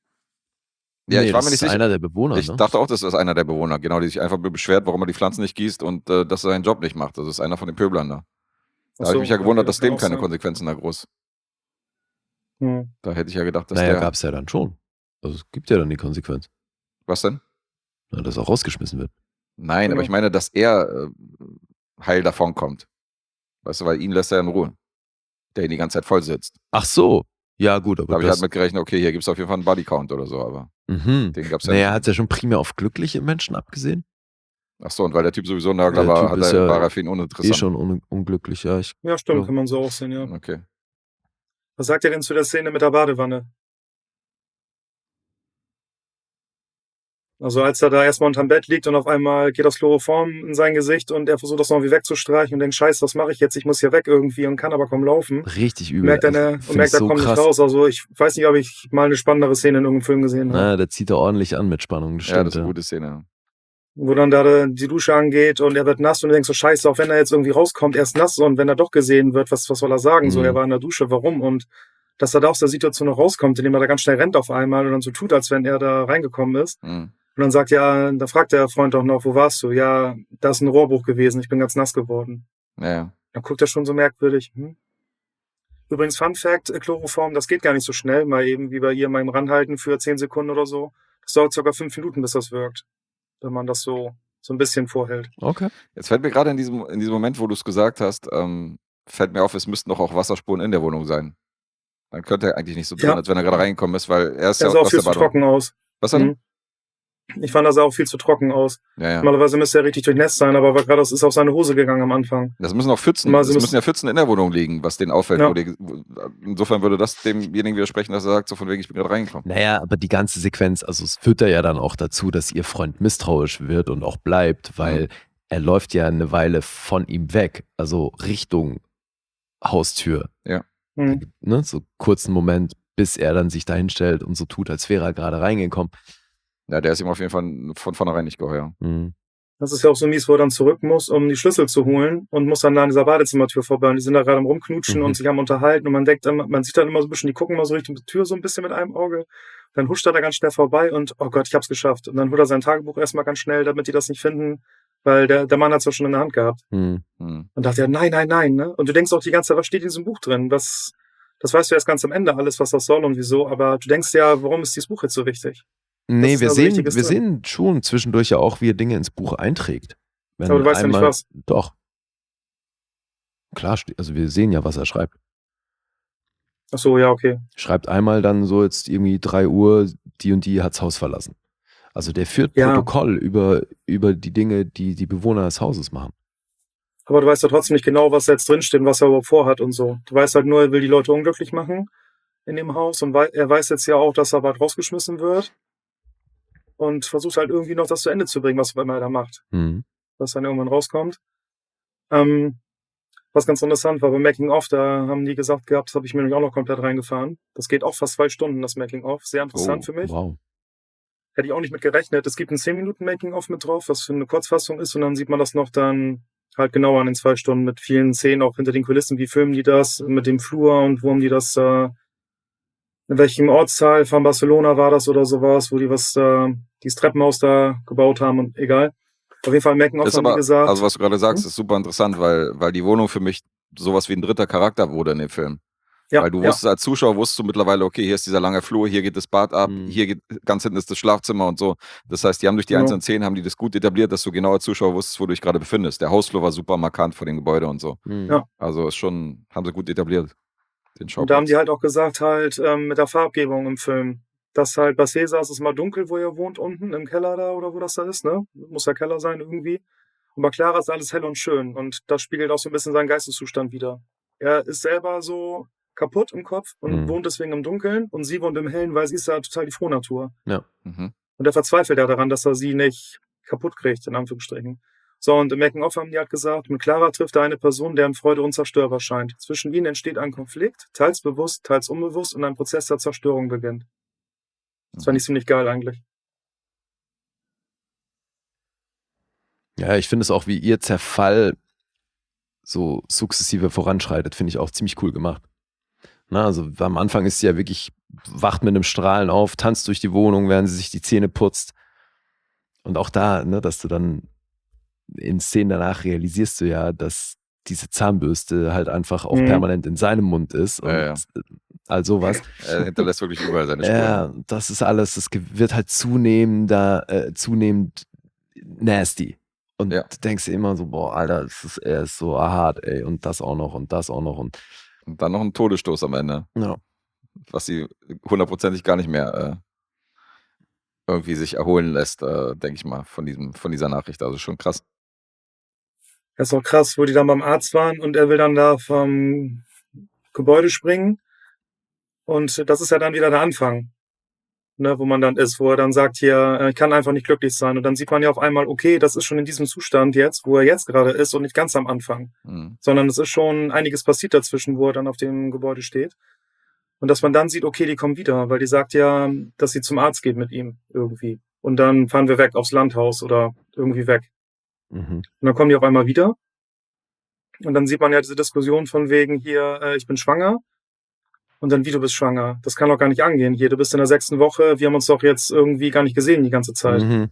Ja, nee, ich war das mir nicht ist sicher. einer der Bewohner, Ich ne? dachte auch, das ist einer der Bewohner, genau, die sich einfach beschwert, warum er die Pflanzen nicht gießt und dass er seinen Job nicht macht. Das ist einer von den Pöblern da. Da Ach habe ich so, mich ja okay, gewundert, das dass kann dem auch keine sein. Konsequenzen da groß. Hm. Da hätte ich ja gedacht, dass Naja, der. gab es ja dann schon. Also es gibt ja dann die Konsequenz, Was denn? dass er rausgeschmissen wird. Nein, aber Genau. ich meine, dass er heil davon kommt. Weißt du, weil ihn lässt er in Ruhe. Der ihn die ganze Zeit voll sitzt. Ach so. Ja, gut, Da aber habe ich das. halt mit gerechnet, okay, hier gibt es auf jeden Fall einen Bodycount oder so, aber Mhm. den gab es ja Naja, er nicht. hat es ja schon primär auf glückliche Menschen abgesehen. Ach so, und weil der Typ sowieso ein Nörgler Der war, Typ ist ja war er für ihn uninteressant. Schon unglücklich, ja. Ja, stimmt, Ja. kann man so auch sehen, ja. Okay. Was sagt ihr denn zu der Szene mit der Badewanne? Also als er da erstmal unterm Bett liegt und auf einmal geht das Chloroform in sein Gesicht und er versucht das noch irgendwie wegzustreichen und denkt, scheiße, was mache ich jetzt? Ich muss hier weg irgendwie und kann aber kaum laufen. Richtig übel. Merkt Also, er find ich so kommt krass. nicht raus. Also ich weiß nicht, ob ich mal eine spannendere Szene in irgendeinem Film gesehen habe. Na, der zieht er ordentlich an mit Spannung, das Ja, stimmt. das ist eine gute Szene. Wo dann da die Dusche angeht und er wird nass und du denkst so, scheiße, auch wenn er jetzt irgendwie rauskommt, er ist nass und wenn er doch gesehen wird, was soll er sagen? So, Mhm. er war in der Dusche, warum? Und dass er da aus der Situation noch rauskommt, indem er da ganz schnell rennt auf einmal und dann so tut, als wenn er da reingekommen ist. Mhm. Und dann sagt da fragt der Freund auch noch, wo warst du? Ja, da ist ein Rohrbruch gewesen, ich bin ganz nass geworden. Ja. Dann guckt er schon so merkwürdig. Übrigens, Fun Fact, Chloroform, das geht gar nicht so schnell, mal eben wie bei ihr mal im Ranhalten für 10 Sekunden oder so. Das dauert sogar 5 Minuten, bis das wirkt, wenn man das so ein bisschen vorhält. Okay. Jetzt fällt mir gerade in diesem Moment, wo du es gesagt hast, fällt mir auf, es müssten doch auch Wasserspuren in der Wohnung sein. Dann könnte er eigentlich nicht so tun, Ja. als wenn er gerade reingekommen ist, weil er ist Der ja sah auch aus viel der zu Badewanne. trocken aus. Was denn? Mhm. Ich fand, das sah auch viel zu trocken aus. Ja. Normalerweise müsste er richtig durchnässt sein, aber war gerade, das ist auf seine Hose gegangen am Anfang. Das müssen auch Pfützen, Mal, es sie müssen ja Pfützen in der Wohnung liegen, was denen auffällt. Ja. Insofern würde das demjenigen widersprechen, dass er sagt, so von wegen, ich bin gerade reingekommen. Naja, aber die ganze Sequenz, also es führt ja dann auch dazu, dass ihr Freund misstrauisch wird und auch bleibt, weil er läuft ja eine Weile von ihm weg, also Richtung Haustür. Mhm. Ne, so kurzen Moment, bis er dann sich da hinstellt und so tut, als wäre er gerade reingekommen. Ja, der ist ihm auf jeden Fall von vornherein nicht geheuer. Mhm. Das ist ja auch so mies, wo er dann zurück muss, um die Schlüssel zu holen und muss dann da an dieser Badezimmertür vorbei. Und die sind da gerade am Rumknutschen Mhm. und sich am Unterhalten und man denkt, man sieht dann immer so ein bisschen, die gucken mal so Richtung die Tür so ein bisschen mit einem Auge. Dann huscht er da ganz schnell vorbei und, oh Gott, ich hab's geschafft. Und dann holt er sein Tagebuch erstmal ganz schnell, damit die das nicht finden. Weil der Mann hat es ja schon in der Hand gehabt. Hm. Hm. Und dachte, ja, nein, ne? Und du denkst auch die ganze Zeit, was steht in diesem Buch drin? Das weißt du erst ganz am Ende alles, was das soll und wieso, aber du denkst ja, warum ist dieses Buch jetzt so wichtig? Nee, ist wir also Wichtiges drin. sehen schon zwischendurch ja auch, wie er Dinge ins Buch einträgt. Wenn Aber du weißt ja nicht was. Doch. Klar, also wir sehen ja, was er schreibt. Ach so, ja, okay. Schreibt einmal dann so jetzt irgendwie 3 Uhr, die und die hat's Haus verlassen. Also der führt Ja. Protokoll über die Dinge, die die Bewohner des Hauses machen. Aber du weißt ja trotzdem nicht genau, was da jetzt drinsteht und was er überhaupt vorhat und so. Du weißt halt nur, er will die Leute unglücklich machen in dem Haus und er weiß jetzt ja auch, dass er bald rausgeschmissen wird und versucht halt irgendwie noch das zu Ende zu bringen, was er da macht. Mhm. Was dann irgendwann rauskommt. Was ganz interessant war, bei Making of, da haben die gesagt gehabt, das habe ich mir nämlich auch noch komplett reingefahren. Das geht auch fast 2 Stunden, das Making of. Sehr interessant für mich. Wow. Hätte ich auch nicht mit gerechnet. Es gibt ein 10 Minuten Making of mit drauf, was für eine Kurzfassung ist und dann sieht man das noch dann halt genauer in den 2 Stunden mit vielen Szenen auch hinter den Kulissen. Wie filmen die das mit dem Flur und wo haben die das, in welchem Ortsteil von Barcelona war das oder sowas, wo die dieses Treppenhaus da gebaut haben und egal. Auf jeden Fall Making of Ist haben die aber, gesagt. also was du gerade sagst, ist super interessant, weil die Wohnung für mich sowas wie ein dritter Charakter wurde in dem Film. Ja, Weil du ja. wusstest als Zuschauer, wusstest du mittlerweile, okay, hier ist dieser lange Flur, hier geht das Bad ab, hier geht, ganz hinten ist das Schlafzimmer und so. Das heißt, die haben durch die Genau. einzelnen Szenen, haben die das gut etabliert, dass du genau als Zuschauer wusstest, wo du dich gerade befindest. Der Hausflur war super markant vor dem Gebäude und so. Mhm. Ja. Also ist schon, haben sie gut etabliert, den Und da haben Schauplatz. die halt auch gesagt, halt mit der Farbgebung im Film, dass halt bei Cäsar ist es mal dunkel, wo er wohnt, unten im Keller da oder wo das da ist, ne? Muss der Keller sein irgendwie. Und bei Clara ist alles hell und schön und das spiegelt auch so ein bisschen seinen Geisteszustand wider. Er ist selber so kaputt im Kopf und wohnt deswegen im Dunkeln und sie wohnt im Hellen, weil sie ist ja total die Frohnatur. Ja. Mhm. Und er verzweifelt ja daran, dass er sie nicht kaputt kriegt, in Anführungsstrichen. So, und im Making-of haben die halt gesagt, mit Clara trifft er eine Person, deren Freude unzerstörbar scheint. Zwischen ihnen entsteht ein Konflikt, teils bewusst, teils unbewusst und ein Prozess der Zerstörung beginnt. Das fand ich ziemlich geil eigentlich. Ja, ich finde es auch, wie ihr Zerfall so sukzessive voranschreitet, finde ich auch ziemlich cool gemacht. Na, also am Anfang ist sie ja wirklich, wacht mit einem Strahlen auf, tanzt durch die Wohnung, während sie sich die Zähne putzt. Und auch da, ne, dass du dann in Szenen danach realisierst du ja, dass diese Zahnbürste halt einfach auch permanent in seinem Mund ist und Ja. all sowas. Er hinterlässt wirklich überall seine Spuren. Ja, das ist alles, das wird halt zunehmend nasty. Und Ja. du denkst dir immer so, boah, Alter, er ist so hart, ey, und das auch noch und das auch noch. Und Und dann noch ein Todesstoß am Ende, ja. was sie hundertprozentig gar nicht mehr irgendwie sich erholen lässt, denke ich mal, von dieser Nachricht. Also schon krass. Das ist auch krass, wo die dann beim Arzt waren und er will dann da vom Gebäude springen. Und das ist ja dann wieder der Anfang, ne, wo man dann ist, wo er dann sagt, hier, ich kann einfach nicht glücklich sein. Und dann sieht man ja auf einmal, okay, das ist schon in diesem Zustand jetzt, wo er jetzt gerade ist und nicht ganz am Anfang. Mhm. Sondern es ist schon einiges passiert dazwischen, wo er dann auf dem Gebäude steht. Und dass man dann sieht, okay, die kommen wieder, weil die sagt ja, dass sie zum Arzt geht mit ihm irgendwie. Und dann fahren wir weg aufs Landhaus oder irgendwie weg. Mhm. Und dann kommen die auf einmal wieder. Und dann sieht man ja diese Diskussion von wegen hier, ich bin schwanger. Und dann, wie, du bist schwanger? Das kann doch gar nicht angehen. Hier, du bist in der 6. Woche. Wir haben uns doch jetzt irgendwie gar nicht gesehen die ganze Zeit. Mhm.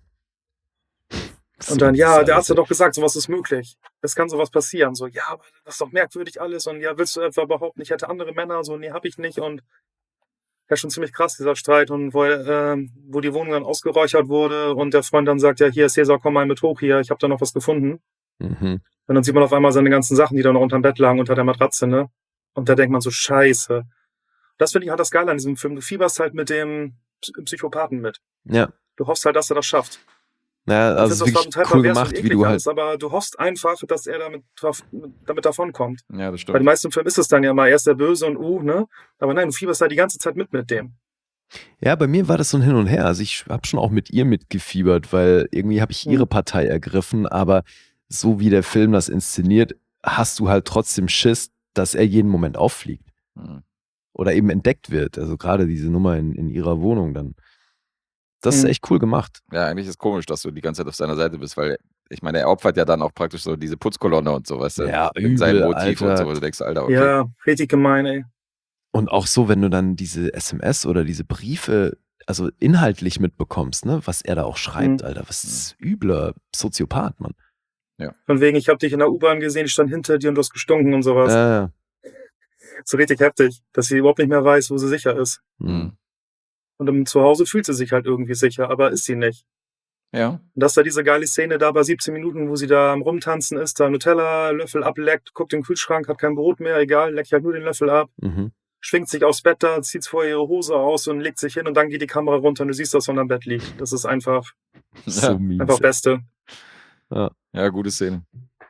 Und dann, ja, der Arzt hat doch gesagt, sowas ist möglich. Es kann sowas passieren. So, ja, aber das ist doch merkwürdig alles. Und ja, willst du etwa behaupten, ich hätte andere Männer? So, nee, hab ich nicht. Und ja, schon ziemlich krass, dieser Streit. Und wo die Wohnung dann ausgeräuchert wurde und der Freund dann sagt, ja, hier, Cäsar, komm mal mit hoch hier. Ich habe da noch was gefunden. Mhm. Und dann sieht man auf einmal seine ganzen Sachen, die da noch unterm Bett lagen, unter der Matratze, ne? Und da denkt man so, scheiße. Das finde ich halt das Geile an diesem Film. Du fieberst halt mit dem Psychopathen mit. Ja. Du hoffst halt, dass er das schafft. Ja, also es ist wirklich cool gemacht, wie du halt. Alles, aber du hoffst einfach, dass er damit davonkommt. Ja, das Bei stimmt. den meisten Filmen ist es dann ja mal erst der Böse und ne? Aber nein, du fieberst halt die ganze Zeit mit dem. Ja, bei mir war das so ein Hin und Her. Also ich habe schon auch mit ihr mitgefiebert, weil irgendwie habe ich ihre Partei ergriffen, aber so wie der Film das inszeniert, hast du halt trotzdem Schiss, dass er jeden Moment auffliegt. Mhm. Oder eben entdeckt wird. Also gerade diese Nummer in ihrer Wohnung dann. Das ist echt cool gemacht. Ja, eigentlich ist komisch, dass du die ganze Zeit auf seiner Seite bist, weil ich meine, er opfert ja dann auch praktisch so diese Putzkolonne und so, weißt du, Ja, in seinem übel, Motiv Alter. und so, wo du denkst, Alter, okay. Ja, richtig gemein, ey. Und auch so, wenn du dann diese SMS oder diese Briefe, also inhaltlich mitbekommst, ne, was er da auch schreibt, Alter, was ist übler Soziopath, Mann. Ja. Von wegen, ich habe dich in der U-Bahn gesehen, ich stand hinter dir und du hast gestunken und sowas. So richtig heftig, dass sie überhaupt nicht mehr weiß, wo sie sicher ist. Mhm. Und im Zuhause fühlt sie sich halt irgendwie sicher, aber ist sie nicht. Ja. Und dass da diese geile Szene da bei 17 Minuten, wo sie da am Rumtanzen ist, da Nutella-Löffel ableckt, guckt in den Kühlschrank, hat kein Brot mehr, egal, leckt halt nur den Löffel ab, schwingt sich aufs Bett da, zieht vorher ihre Hose aus und legt sich hin und dann geht die Kamera runter und du siehst, dass sie am Bett liegt. Das ist einfach, So mies. einfach Beste. Ja, gute Szene.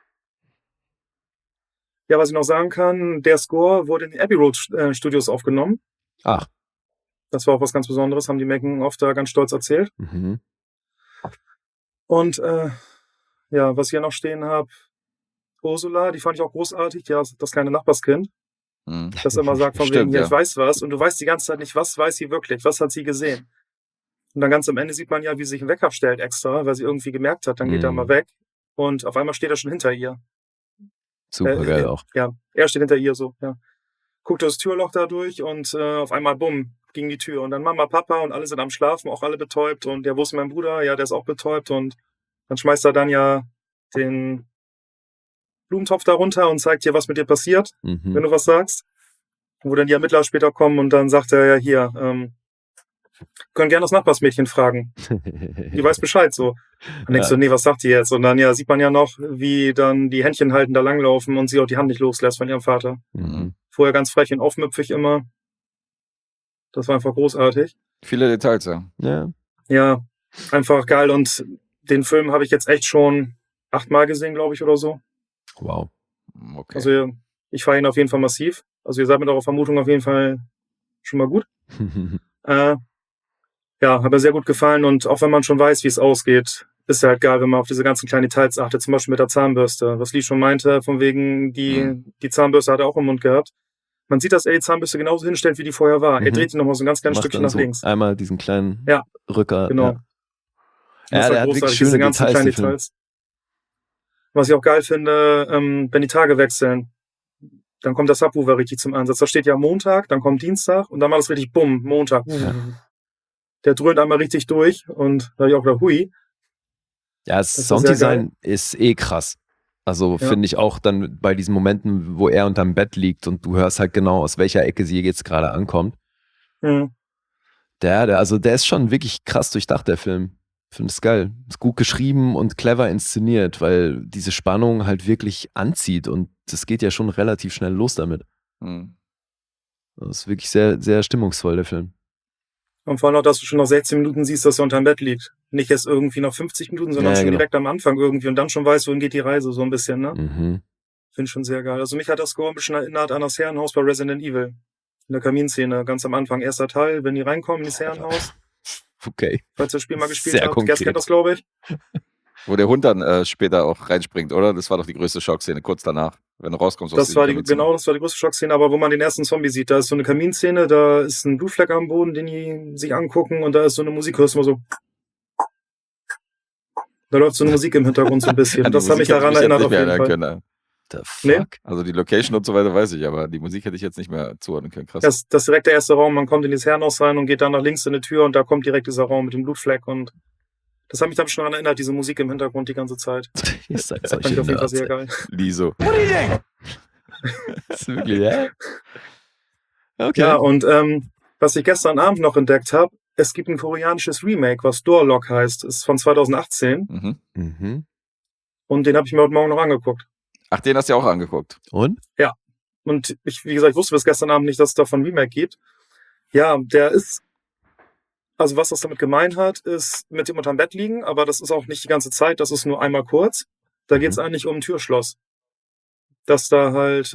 Ja, was ich noch sagen kann, der Score wurde in den Abbey Road Studios aufgenommen. Ach. Das war auch was ganz Besonderes, haben die Making-of da ganz stolz erzählt. Und ja, was ich hier noch stehen habe, Ursula, die fand ich auch großartig, ja, das kleine Nachbarskind, das immer sagt von Stimmt, wegen, ja, ja. ich weiß was, und du weißt die ganze Zeit nicht, was weiß sie wirklich, was hat sie gesehen. Und dann ganz am Ende sieht man ja, wie sie sich einen Wecker stellt extra, weil sie irgendwie gemerkt hat, dann geht er mal weg und auf einmal steht er schon hinter ihr. Super geil auch. Ja, er steht hinter ihr so, ja. Guckt das Türloch da durch und auf einmal, bumm, ging die Tür. Und dann Mama, Papa und alle sind am Schlafen, auch alle betäubt. Und ja, wo ist mein Bruder? Ja, der ist auch betäubt. Und dann schmeißt er dann ja den Blumentopf da runter und zeigt dir, was mit dir passiert, wenn du was sagst. Wo dann die Ermittler später kommen und dann sagt er ja hier, können gerne das Nachbarsmädchen fragen. Die weiß Bescheid so. Dann denkst du, nee, was sagt die jetzt? Und dann ja sieht man ja noch, wie dann die Händchen halten da langlaufen und sie auch die Hand nicht loslässt von ihrem Vater. Vorher ganz frech und aufmüpfig immer. Das war einfach großartig. Viele Details, ja. Ja, einfach geil. Und den Film habe ich jetzt echt schon 8-mal gesehen, glaube ich, oder so. Wow. Okay. Also ich fahre ihn auf jeden Fall massiv. Also ihr seid mit eurer Vermutung auf jeden Fall schon mal gut. Ja, hat mir sehr gut gefallen. Und auch wenn man schon weiß, wie es ausgeht, ist ja halt geil, wenn man auf diese ganzen kleinen Details achtet. Zum Beispiel mit der Zahnbürste. Was Lee schon meinte, von wegen, die Zahnbürste hat er auch im Mund gehabt. Man sieht, dass er die Zahnbürste genauso hinstellt, wie die vorher war. Er dreht die nochmal so ein ganz kleines Macht Stückchen dann nach so links. Einmal diesen kleinen Ja, Rücker. genau. Ja, der hat wirklich schöne Details, der Film. Was ich auch geil finde, wenn die Tage wechseln, dann kommt der Subwoofer richtig zum Einsatz. Da steht ja Montag, dann kommt Dienstag und dann war das richtig bumm, Montag. Der dröhnt einmal richtig durch und da habe ich auch gedacht, hui. Ja, das ist Sounddesign ist eh krass. Also finde ich auch dann bei diesen Momenten, wo er unterm Bett liegt und du hörst halt genau, aus welcher Ecke sie jetzt gerade ankommt. Der ist schon wirklich krass durchdacht, der Film. Ich finde es geil. Ist gut geschrieben und clever inszeniert, weil diese Spannung halt wirklich anzieht und das geht ja schon relativ schnell los damit. Das ist wirklich sehr, sehr stimmungsvoll, der Film. Und vor allem auch, dass du schon nach 16 Minuten siehst, dass er unterm Bett liegt. Nicht erst irgendwie nach 50 Minuten, sondern schon direkt am Anfang irgendwie und dann schon weißt, wohin geht die Reise, so ein bisschen, ne? Finde ich schon sehr geil. Also mich hat das Score ein bisschen erinnert an das Herrenhaus bei Resident Evil. In der Kaminszene, ganz am Anfang. Erster Teil, wenn die reinkommen ins Herrenhaus. Okay. Falls ihr das Spiel mal gespielt Sehr habt. konkret. Gers kennt das, glaube ich. Wo der Hund dann später auch reinspringt, oder? Das war doch die größte Schockszene, kurz danach, wenn du rauskommst. Das war die größte Schockszene, aber wo man den ersten Zombie sieht, da ist so eine Kaminszene, da ist ein Blutfleck am Boden, den die sich angucken und da ist so eine Musik, hörst du mal so. Da läuft so eine Musik im Hintergrund so ein bisschen. An Das hat mich daran erinnert auf jeden Fall. Können. The fuck? Nee? Also die Location und so weiter weiß ich, aber die Musik hätte ich jetzt nicht mehr zuordnen können. Krass. Das ist direkt der erste Raum, man kommt in dieses Herrenhaus rein und geht dann nach links in die Tür und da kommt direkt dieser Raum mit dem Blutfleck und das hat mich dann schon daran erinnert, diese Musik im Hintergrund die ganze Zeit. Ihr seid Fand ich solche auf jeden Fall Nerds. sehr geil. Liso. Das ist wirklich, ja? Okay. Ja, und was ich gestern Abend noch entdeckt habe, es gibt ein koreanisches Remake, was Doorlock heißt. Ist von 2018 und den habe ich mir heute Morgen noch angeguckt. Ach, den hast du ja auch angeguckt. Und? Ja. Und ich, wie gesagt, ich wusste bis gestern Abend nicht, dass es davon Remake gibt. Ja, der ist, also was das damit gemeint hat, ist mit dem unterm Bett liegen, aber das ist auch nicht die ganze Zeit, das ist nur einmal kurz. Da geht es eigentlich um ein Türschloss. Dass da halt,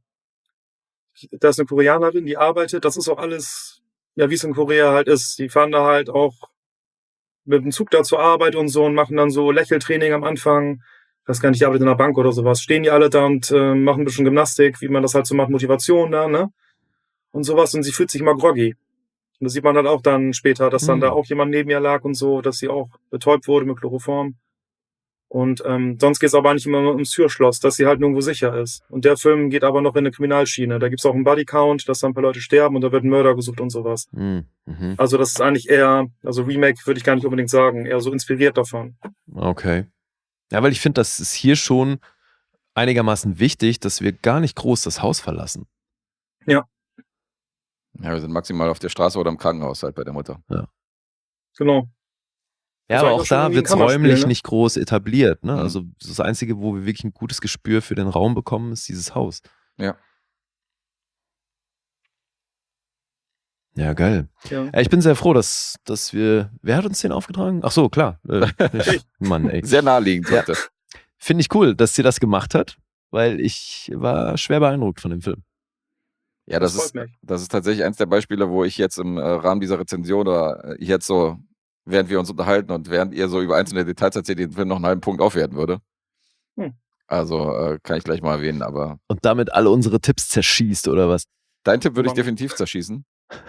da ist eine Koreanerin, die arbeitet, das ist auch alles, ja, wie es in Korea halt ist. Die fahren da halt auch mit dem Zug da zur Arbeit und so und machen dann so Lächeltraining am Anfang. Das kann nicht, die arbeitet in einer Bank oder sowas. Stehen die alle da und machen ein bisschen Gymnastik, wie man das halt so macht, Motivation da, ne? Und sowas. Und sie fühlt sich immer groggy. Und das sieht man dann auch dann später, dass dann da auch jemand neben ihr lag und so, dass sie auch betäubt wurde mit Chloroform. Und sonst geht es aber nicht immer ums Türschloss, dass sie halt nirgendwo sicher ist. Und der Film geht aber noch in eine Kriminalschiene. Da gibt's auch einen Bodycount, dass dann ein paar Leute sterben und da wird ein Mörder gesucht und sowas. Also das ist eigentlich eher, also Remake würde ich gar nicht unbedingt sagen, eher so inspiriert davon. Okay. Ja, weil ich finde, das ist hier schon einigermaßen wichtig, dass wir gar nicht groß das Haus verlassen. Ja, wir sind maximal auf der Straße oder im Krankenhaus halt bei der Mutter. Genau. Ja, Das aber war auch ja schon da wie ein wird es Kammerspiel, räumlich ne? nicht groß etabliert. Ne? Mhm. Also das Einzige, wo wir wirklich ein gutes Gespür für den Raum bekommen, ist dieses Haus. Ja. Ja, geil. Ja. Ja, ich bin sehr froh, dass wir. Wer hat uns den aufgetragen? Ach so, klar. Mann, ey. Sehr naheliegend Ja. heute. Finde ich cool, dass sie das gemacht hat, weil ich war schwer beeindruckt von dem Film. Ja, Das das freut ist, mich. das ist tatsächlich eins der Beispiele, wo ich jetzt im Rahmen dieser Rezension oder jetzt so, während wir uns unterhalten und während ihr so über einzelne Details erzählt, den Film noch einen halben Punkt aufwerten würde. Hm. Also kann ich gleich mal erwähnen, aber Und damit alle unsere Tipps zerschießt, oder was? deinen Tipp würde ich Mann. definitiv zerschießen.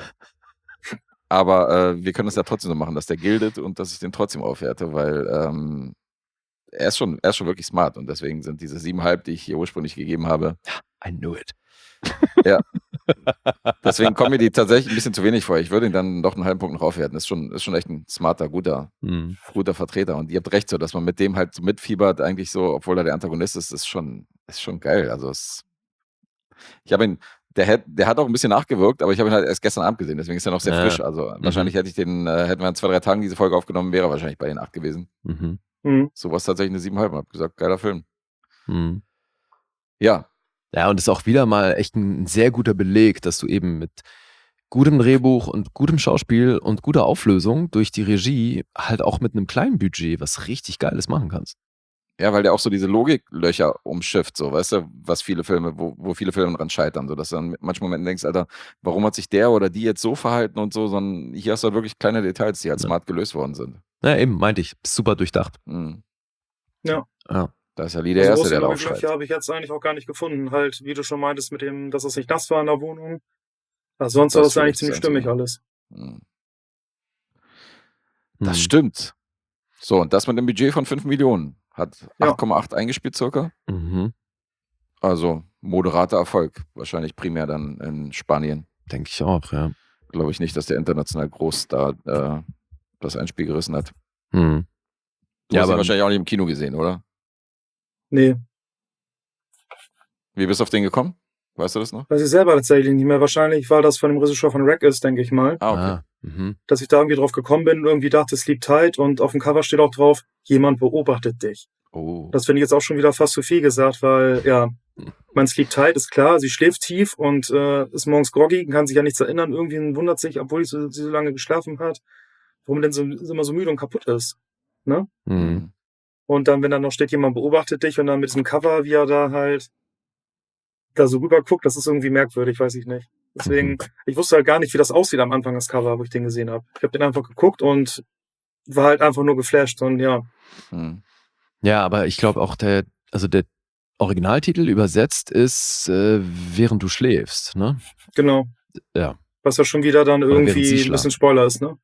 Aber wir können es ja trotzdem so machen, dass der gildet und dass ich den trotzdem aufwerte, weil er ist schon wirklich smart und deswegen sind diese 7,5, die ich hier ursprünglich gegeben habe, I knew it. ja. Deswegen kommen mir die tatsächlich ein bisschen zu wenig vor. Ich würde ihn dann doch einen halben Punkt noch aufwerten. Ist schon echt ein smarter, guter Vertreter. Und ihr habt recht, so, dass man mit dem halt so mitfiebert, eigentlich so, obwohl er der Antagonist ist schon geil. Also ich habe ihn, der hat auch ein bisschen nachgewirkt, aber ich habe ihn halt erst gestern Abend gesehen, deswegen ist er noch sehr frisch. Also wahrscheinlich hätten wir in 2-3 Tagen diese Folge aufgenommen, wäre wahrscheinlich bei den 8 gewesen. Mhm. Mhm. So war es tatsächlich eine 7,5. Hab gesagt, geiler Film. Mhm. Ja, Ja, und ist auch wieder mal echt ein sehr guter Beleg, dass du eben mit gutem Drehbuch und gutem Schauspiel und guter Auflösung durch die Regie halt auch mit einem kleinen Budget was richtig Geiles machen kannst. Ja, weil der auch so diese Logiklöcher umschifft, so, weißt du, was viele Filme, wo viele Filme dran scheitern, so dass du dann mit manchen Momenten denkst, Alter, warum hat sich der oder die jetzt so verhalten und so, sondern hier hast du halt wirklich kleine Details, die halt smart gelöst worden sind. Ja, eben, meinte ich. Super durchdacht. Mhm. Ja. Ja. Da ist ja Lee der Erste, der da Löcher aufschreit. habe ich jetzt eigentlich auch gar nicht gefunden. Halt, wie du schon meintest, mit dem, dass es nicht nass war in der Wohnung. Also sonst war das eigentlich ziemlich stimmig alles. Mhm. Hm. Das stimmt. So, und das mit einem Budget von 5 Millionen. Hat 8,8 eingespielt circa. Mhm. Also moderater Erfolg. Wahrscheinlich primär dann in Spanien. Denke ich auch, ja. Glaube ich nicht, dass der international groß da das Einspiel gerissen hat. Hm. Du Ja, hast ihn aber wahrscheinlich auch nicht im Kino gesehen, oder? Nee, Wie bist du auf den gekommen? Weißt du das noch? weiß ich selber tatsächlich nicht mehr. Wahrscheinlich war das von dem Regisseur von Wreck ist, denke ich mal. Ah, okay. Mhm. Dass ich da irgendwie drauf gekommen bin und irgendwie dachte, Sleep Tight und auf dem Cover steht auch drauf, jemand beobachtet dich. Oh. Das finde ich jetzt auch schon wieder fast zu viel gesagt, weil, ja, mein Sleep Tight ist klar, sie schläft tief und ist morgens groggy, kann sich ja nichts erinnern, irgendwie wundert sich, obwohl sie so lange geschlafen hat, warum denn so immer so müde und kaputt ist. Ne? Mhm. Und dann, wenn dann noch steht, jemand beobachtet dich und dann mit diesem Cover, wie er da halt da so rüber guckt, das ist irgendwie merkwürdig, weiß ich nicht. Deswegen, ich wusste halt gar nicht, wie das aussieht am Anfang, das Cover, wo ich den gesehen habe. Ich habe den einfach geguckt und war halt einfach nur geflasht und ja. Hm. Ja, aber ich glaube auch der Originaltitel übersetzt ist während du schläfst, ne? Genau. Ja. Was ja schon wieder dann während sie irgendwie ein schlafen. bisschen Spoiler ist, ne?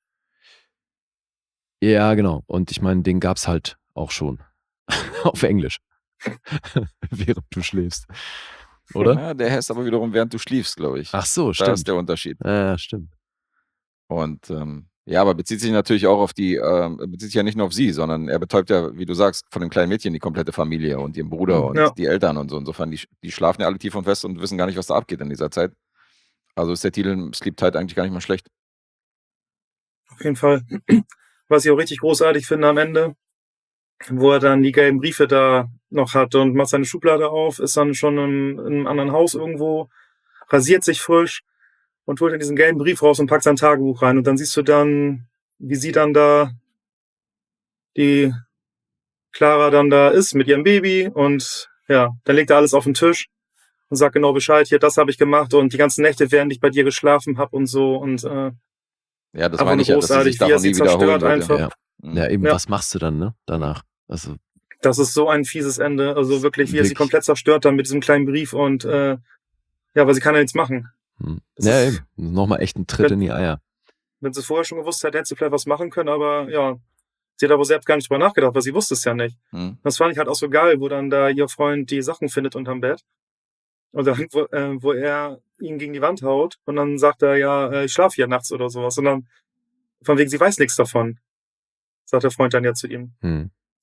Ja, genau. Und ich meine, den gab's halt auch schon. Auf Englisch. Während du schläfst. Oder? Ja, der heißt aber wiederum, während du schliefst, glaube ich. Ach so, Da ist stimmt. der Unterschied. Ja, stimmt. Und ja, aber bezieht sich natürlich auch auf bezieht sich ja nicht nur auf sie, sondern er betäubt ja, wie du sagst, von dem kleinen Mädchen die komplette Familie und ihren Bruder und Ja. die Eltern und so. Insofern, die schlafen ja alle tief und fest und wissen gar nicht, was da abgeht in dieser Zeit. Also ist der Titel Sleep Tight eigentlich gar nicht mal schlecht. Auf jeden Fall. Was ich auch richtig großartig finde am Ende, wo er dann die gelben Briefe da noch hat und macht seine Schublade auf, ist dann schon in einem anderen Haus irgendwo, rasiert sich frisch und holt dann diesen gelben Brief raus und packt sein Tagebuch rein. Und dann siehst du dann, wie sie dann da, die Clara dann da ist mit ihrem Baby und ja, dann legt er alles auf den Tisch und sagt genau Bescheid, hier, das habe ich gemacht und die ganzen Nächte, während ich bei dir geschlafen habe und so und Ja, das einfach meine nur ich ja, dass sie sich großartig, wie er davon sie nie wiederholen zerstört wird. einfach. Ja. Ja. Mhm. Ja, eben, Ja. was machst du dann, ne? Danach. Also, Das ist so ein fieses Ende. Also wirklich, wie er sie Wirklich. komplett zerstört dann mit diesem kleinen Brief und ja, weil sie kann ja nichts machen. Das ja, ist- eben. Nochmal echt ein Tritt in die Eier. Wenn sie es vorher schon gewusst hätte, hätte sie vielleicht was machen können, aber ja, sie hat aber selbst gar nicht drüber nachgedacht, weil sie wusste es ja nicht. Mhm. Das fand ich halt auch so geil, wo dann da ihr Freund die Sachen findet unterm Bett. Und dann, wo er ihn gegen die Wand haut und dann sagt er, ja, ich schlafe hier nachts oder sowas. Und dann, von wegen, sie weiß nichts davon, sagt der Freund dann ja zu ihm. Hm.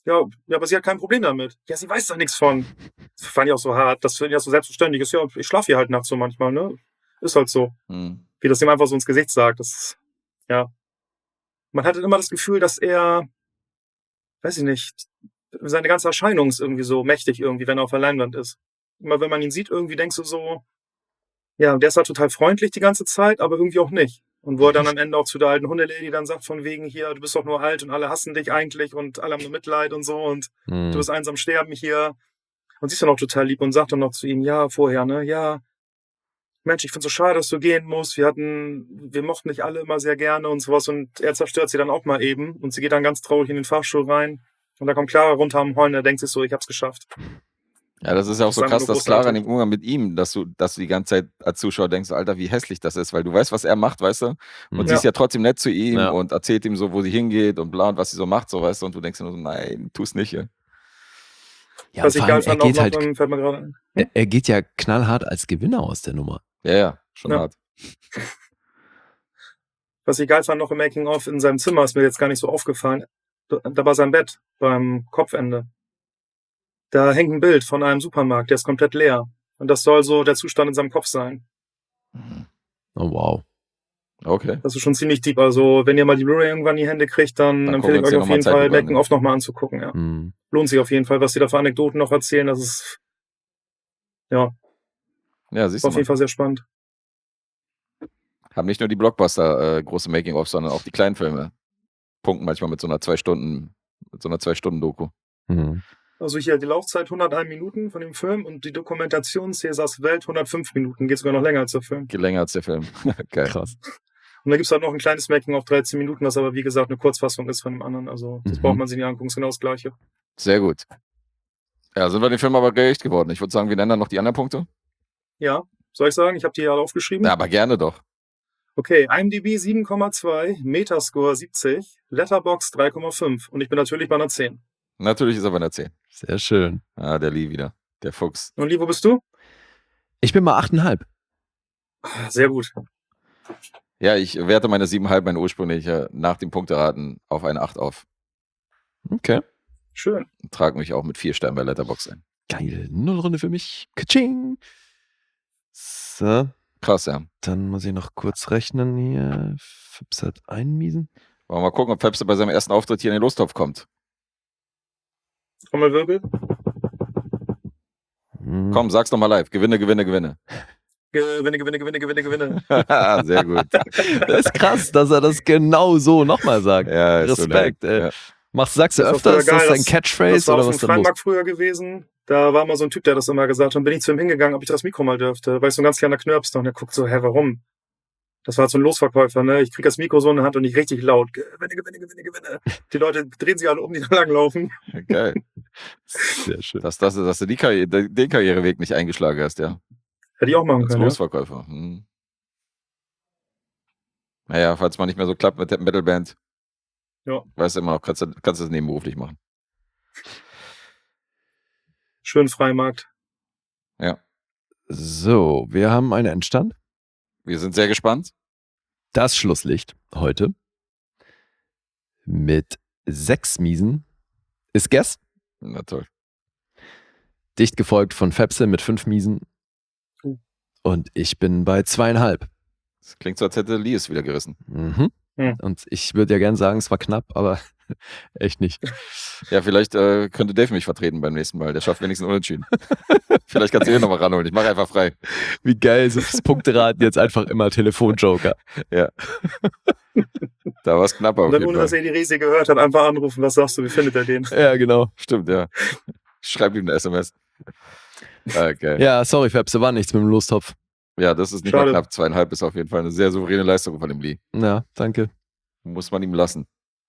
Ja, aber sie hat kein Problem damit. Ja, sie weiß da nichts von. Das fand ich auch so hart. Das finde ich auch so selbstverständlich ist. Ja, ich schlafe hier halt nachts so manchmal, ne? Ist halt so. Wie das ihm einfach so ins Gesicht sagt. Das, ja. Man hatte immer das Gefühl, dass er, weiß ich nicht, seine ganze Erscheinung ist irgendwie so mächtig irgendwie, wenn er auf der Leinwand ist. Immer wenn man ihn sieht, irgendwie denkst du so, ja, der ist halt total freundlich die ganze Zeit, aber irgendwie auch nicht. Und wo er dann am Ende auch zu der alten Hundelady dann sagt, von wegen hier, du bist doch nur alt und alle hassen dich eigentlich und alle haben nur Mitleid und so und du bist einsam sterben hier. Und sie ist dann auch total lieb und sagt dann noch zu ihm, ja, vorher, ne, ja, Mensch, ich find's so schade, dass du gehen musst. Wir mochten dich alle immer sehr gerne und sowas und er zerstört sie dann auch mal eben und sie geht dann ganz traurig in den Fahrstuhl rein und da kommt Clara runter am Heulen, der denkt sich so, ich hab's geschafft. Ja, das ist ja auch Das so ist einfach krass, nur dass Clara in großartig. dem Umgang mit ihm, dass du die ganze Zeit als Zuschauer denkst, Alter, wie hässlich das ist, weil du weißt, was er macht, weißt du? Und sie ist ja trotzdem nett zu ihm Ja. und erzählt ihm so, wo sie hingeht und bla und was sie so macht, so, weißt du? Und du denkst dir nur so, nein, tu's nicht hier. Ja, Was und ich vor allem, geil fand, auch noch, fällt mir gerade ein. er geht ja knallhart als Gewinner aus der Nummer. Ja, schon Ja. hart. Was ich geil fand noch im Making-of in seinem Zimmer, ist mir jetzt gar nicht so aufgefallen. Da war sein Bett beim Kopfende. Da hängt ein Bild von einem Supermarkt, der ist komplett leer. Und das soll so der Zustand in seinem Kopf sein. Oh, wow. Okay. Das ist schon ziemlich deep. Also, wenn ihr mal die Blu-ray irgendwann in die Hände kriegt, dann Dann empfehle ich gucken wir euch uns auf die jeden nochmal Fall Zeit Making-of nochmal anzugucken. Ja. Lohnt sich auf jeden Fall, was die da für Anekdoten noch erzählen. Das ist, ja, Ja, siehst war du auf jeden mal. Fall sehr spannend. Haben nicht nur die Blockbuster große Making-of, sondern auch die kleinen Filme. Punkten manchmal mit so einer 2-Stunden-Doku. Also hier die Laufzeit 101 Minuten von dem Film und die Dokumentation Cäsars Welt 105 Minuten. Geht sogar noch länger als der Film. Geht länger als der Film. Geil. Krass. Und da gibt's halt noch ein kleines Making auf 13 Minuten, was aber wie gesagt eine Kurzfassung ist von dem anderen. Also das braucht man sich nicht angucken, ist genau das Gleiche. Sehr gut. Ja, sind wir dem Film aber gerecht geworden. Ich würde sagen, wir nennen dann noch die anderen Punkte. Ja, soll ich sagen? Ich habe die hier alle aufgeschrieben. Ja, aber gerne doch. Okay, IMDb 7,2, Metascore 70, Letterboxd 3,5 und ich bin natürlich bei einer 10. Natürlich ist er bei einer 10. Sehr schön. Ah, der Lee wieder. Der Fuchs. Und Lee, wo bist du? Ich bin mal 8,5. Sehr gut. Ja, ich werte meine 7,5, meine ursprüngliche, nach dem Punkteraten auf eine 8 auf. Okay. Schön. Und trage mich auch mit 4 Sternen bei Letterboxd ein. Geil. Nullrunde für mich. Kaching. So. Krass, ja. Dann muss ich noch kurz rechnen hier. Fips hat einen Miesen. Wollen wir mal gucken, ob Fepse bei seinem ersten Auftritt hier in den Lostopf kommt. Trommelwirbel. Komm, sag's doch mal live. Gewinne, gewinne, gewinne. Gewinne. Sehr gut. Das ist krass, dass er das genau so nochmal sagt. Ja, ist so Respekt. leid. Ja. Sagst du Das war öfter? früher Ist das geil, dein das Catchphrase war oder auf was dem ist da los? Freimarkt früher gewesen. Da war mal so ein Typ, der das immer gesagt hat. Und bin ich zu ihm hingegangen, ob ich das Mikro mal dürfte. Weil ich so ein ganz kleiner Knirpster. Und er guckt so, warum? Das war halt so ein Losverkäufer, ne? Ich krieg das Mikro so in der Hand und ich richtig laut. Gewinne. Die Leute drehen sich alle um, die da langlaufen. Geil. Sehr schön. Dass du den Karriereweg nicht eingeschlagen hast, ja. Hätte ich auch machen Als können. Ja. Losverkäufer. Naja, falls man nicht mehr so klappt mit der Metalband, weißt du immer noch, kannst du das nebenberuflich machen. Schön Freimarkt. Ja. So, wir haben einen Endstand. Wir sind sehr gespannt. Das Schlusslicht heute mit 6 Miesen ist Guess. Na toll. Dicht gefolgt von Fepse mit 5 Miesen. Und ich bin bei 2,5. Das klingt so, als hätte Lee es wieder gerissen. Und ich würde ja gern sagen, es war knapp, aber echt nicht. Ja, vielleicht könnte Dave mich vertreten beim nächsten Mal. Der schafft wenigstens Unentschieden. Vielleicht kannst du hier nochmal ranholen. Ich mache einfach frei. Wie geil ist das Punkteraten jetzt einfach immer Telefonjoker. Ja. Da war es knapper. Und dann, ohne dass er die Resi gehört hat, einfach anrufen. Was sagst du? Wie findet er den? Ja, genau. Stimmt, ja. Schreib ihm eine SMS. Okay. Ja, sorry, Fepse, war nichts mit dem Lostopf. Ja, das ist nicht Schade. mal knapp. 2,5 ist auf jeden Fall eine sehr souveräne Leistung von dem Lee. Ja, danke. Muss man ihm lassen.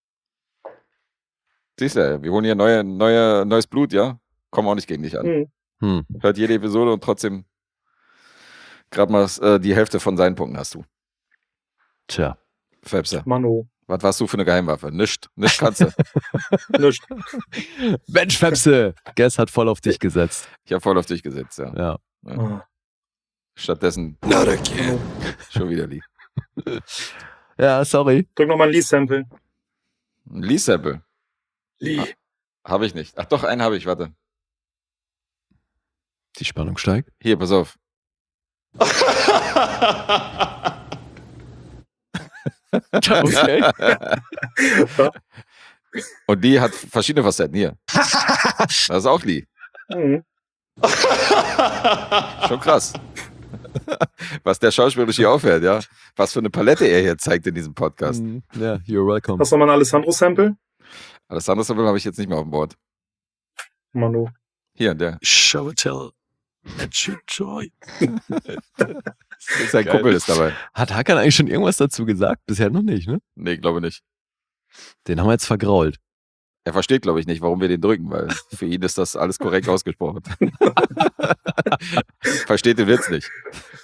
Siehst du, wir holen hier neues Blut, ja? Kommen auch nicht gegen dich an. Hört jede Episode und trotzdem gerade mal die Hälfte von seinen Punkten hast du. Tja. Fepse, Mano. was warst du für eine Geheimwaffe? Nischt kannst du. Nischt. Mensch, Fepse! Guess hat voll auf dich gesetzt. Ich habe voll auf dich gesetzt, ja. Ja. Oh. Stattdessen Not again. schon wieder Lee. Ja, sorry. Drück nochmal ein Lee-Sample. Lee-Sample. Lee. Habe ich nicht. Ach doch, einen habe ich, warte. Die Spannung steigt. Hier, pass auf. Okay. Und die hat verschiedene Facetten. Hier. Das ist auch Lee. Mhm. Schon krass. Was der schauspielerisch hier aufhört, ja. Was für eine Palette er hier zeigt in diesem Podcast. Ja, you're welcome. Hast du mal ein Alessandro-Sample? Alessandro Sample habe ich jetzt nicht mehr auf dem Board. Manu. Hier, der. Show it till it's your joy. Sein Kumpel ist dabei. Hat Hakan eigentlich schon irgendwas dazu gesagt? Bisher noch nicht, ne? Nee, glaube nicht. Den haben wir jetzt vergrault. Er versteht, glaube ich, nicht, warum wir den drücken, weil für ihn ist das alles korrekt ausgesprochen. Versteht den Witz nicht.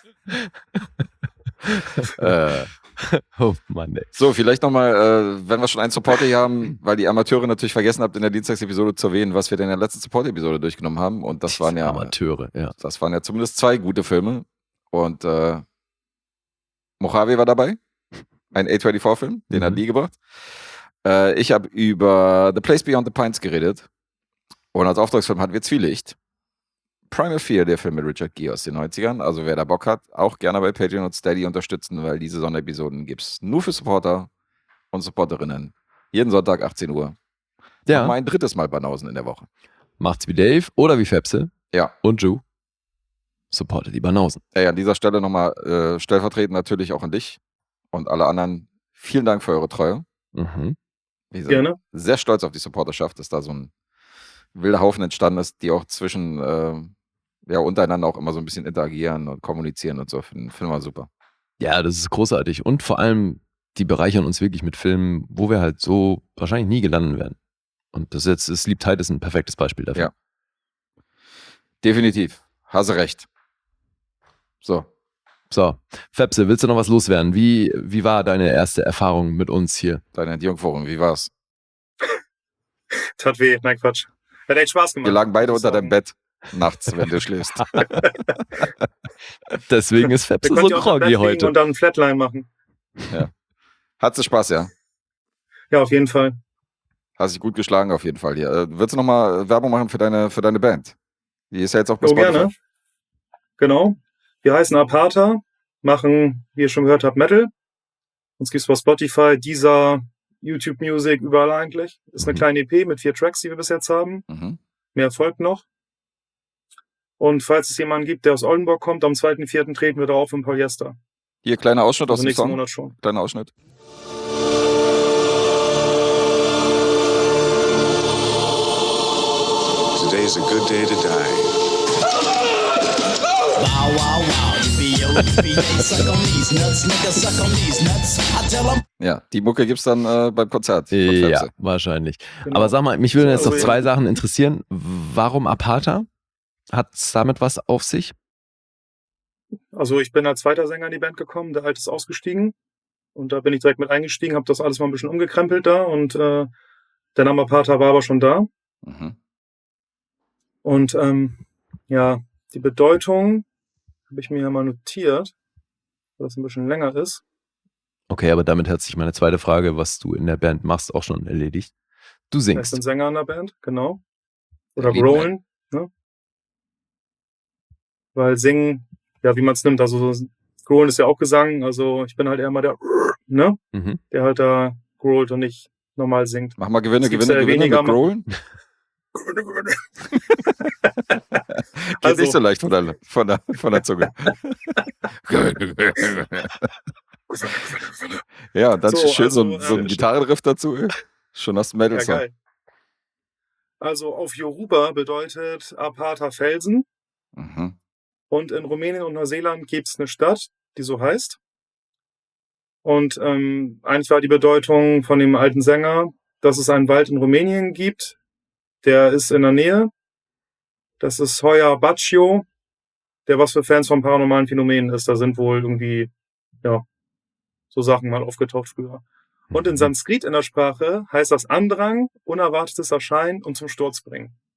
Oh Mann, ey. So, vielleicht nochmal, wenn wir schon einen Supporter hier haben, weil die Amateure natürlich vergessen habt, in der Dienstagsepisode zu erwähnen, was wir denn in der letzten Support-Episode durchgenommen haben. Und das waren ja Amateure, ja. Das waren ja zumindest 2 gute Filme. Und Mojave war dabei. Ein A24-Film, den hat Lee gebracht. Ich habe über The Place Beyond the Pines geredet. Und als Auftragsfilm hatten wir Zwielicht. Primal Fear, der Film mit Richard Gere aus den 90ern. Also wer da Bock hat, auch gerne bei Patreon und Steady unterstützen, weil diese Sonderepisoden gibt es nur für Supporter und Supporterinnen. Jeden Sonntag 18 Uhr. Ja. Noch mal ein drittes Mal Banausen in der Woche. Macht's wie Dave oder wie Fepse. Ja. Und Ju. Supportet die Banausen. Ey, an dieser Stelle nochmal stellvertretend natürlich auch an dich und alle anderen. Vielen Dank für eure Treue. Mhm. Wir sind Gerne. sehr stolz auf die Supporterschaft, dass da so ein wilder Haufen entstanden ist, die auch zwischen untereinander auch immer so ein bisschen interagieren und kommunizieren und so. Finden wir super. Ja, das ist großartig. Und vor allem, die bereichern uns wirklich mit Filmen, wo wir halt so wahrscheinlich nie gelandet werden. Und das jetzt, Sleep Tight ist ein perfektes Beispiel dafür. Ja. Definitiv. Hast recht. So. So, Fepse, willst du noch was loswerden? Wie war deine erste Erfahrung mit uns hier? Deine Entjungferung, wie war's? Tat weh, nein, Quatsch. Hat echt Spaß gemacht. Wir lagen beide muss ich unter deinem sagen. Bett nachts, wenn du schläfst. Deswegen ist Wir Fepse konnten so ja auch im Bett groggy liegen heute. und dann Flatline machen. Hattest du Spaß, ja? Ja, auf jeden Fall. Hast dich gut geschlagen auf jeden Fall hier. Würdest du nochmal Werbung machen für deine Band? Die ist ja jetzt auch bei So Spotify. gerne. Genau. Wir heißen Aparta, machen, wie ihr schon gehört habt, Metal. Uns gibt's bei Spotify, Deezer, YouTube Music, überall eigentlich. Ist eine kleine EP mit 4 Tracks, die wir bis jetzt haben. Mhm. Mehr folgt noch. Und falls es jemanden gibt, der aus Oldenburg kommt, am 2.4. treten wir da auf im Polyester. Hier, kleiner Ausschnitt aus Also dem nächsten Song. Monat schon. Kleiner Ausschnitt. Today's a good day to die. Wow, wow, wow. Yippee-yo, suck on these nuts, nigga, suck on these nuts. I tell 'em. Ja, die Mucke gibt's dann beim Konzert. von Ja, Fepse. wahrscheinlich. Genau. Aber sag mal, mich würden jetzt noch Also, 2 Sachen interessieren. Warum Aparta? Hat es damit was auf sich? Also ich bin als zweiter Sänger in die Band gekommen, der Alte ist ausgestiegen. Und da bin ich direkt mit eingestiegen, habe das alles mal ein bisschen umgekrempelt da. Und der Name Aparta war aber schon da. Mhm. Und ja, die Bedeutung habe ich mir ja mal notiert, weil das ein bisschen länger ist. Okay, aber damit hat sich meine zweite Frage, was du in der Band machst, auch schon erledigt. Du Ich bin singst. Sänger in der Band, genau. Oder Lied, growlen, ne? Weil singen, ja, wie man es nimmt, also growlen ist ja auch Gesang, also ich bin halt eher mal der, ne? Mhm. Der halt da growlt und nicht normal singt. Mach mal Gewinne Das gibt's mit ja weniger Growlen. Geht Also- nicht so leicht von der Zunge. Ja, und dann So, schön so ein also, Gitarrenriff dazu. Schon hast du Ja, Metal-Song. geil. Also auf Yoruba bedeutet Aparta Felsen. Mhm. Und in Rumänien und Neuseeland gibt es eine Stadt, die so heißt. Und eigentlich war die Bedeutung von dem alten Sänger, dass es einen Wald in Rumänien gibt. Der ist in der Nähe. Das ist Hoia Bacio, der was für Fans von paranormalen Phänomenen ist. Da sind wohl irgendwie, ja, so Sachen mal aufgetaucht früher. Und in Sanskrit in der Sprache heißt das Andrang, unerwartetes Erscheinen und zum Sturz bringen.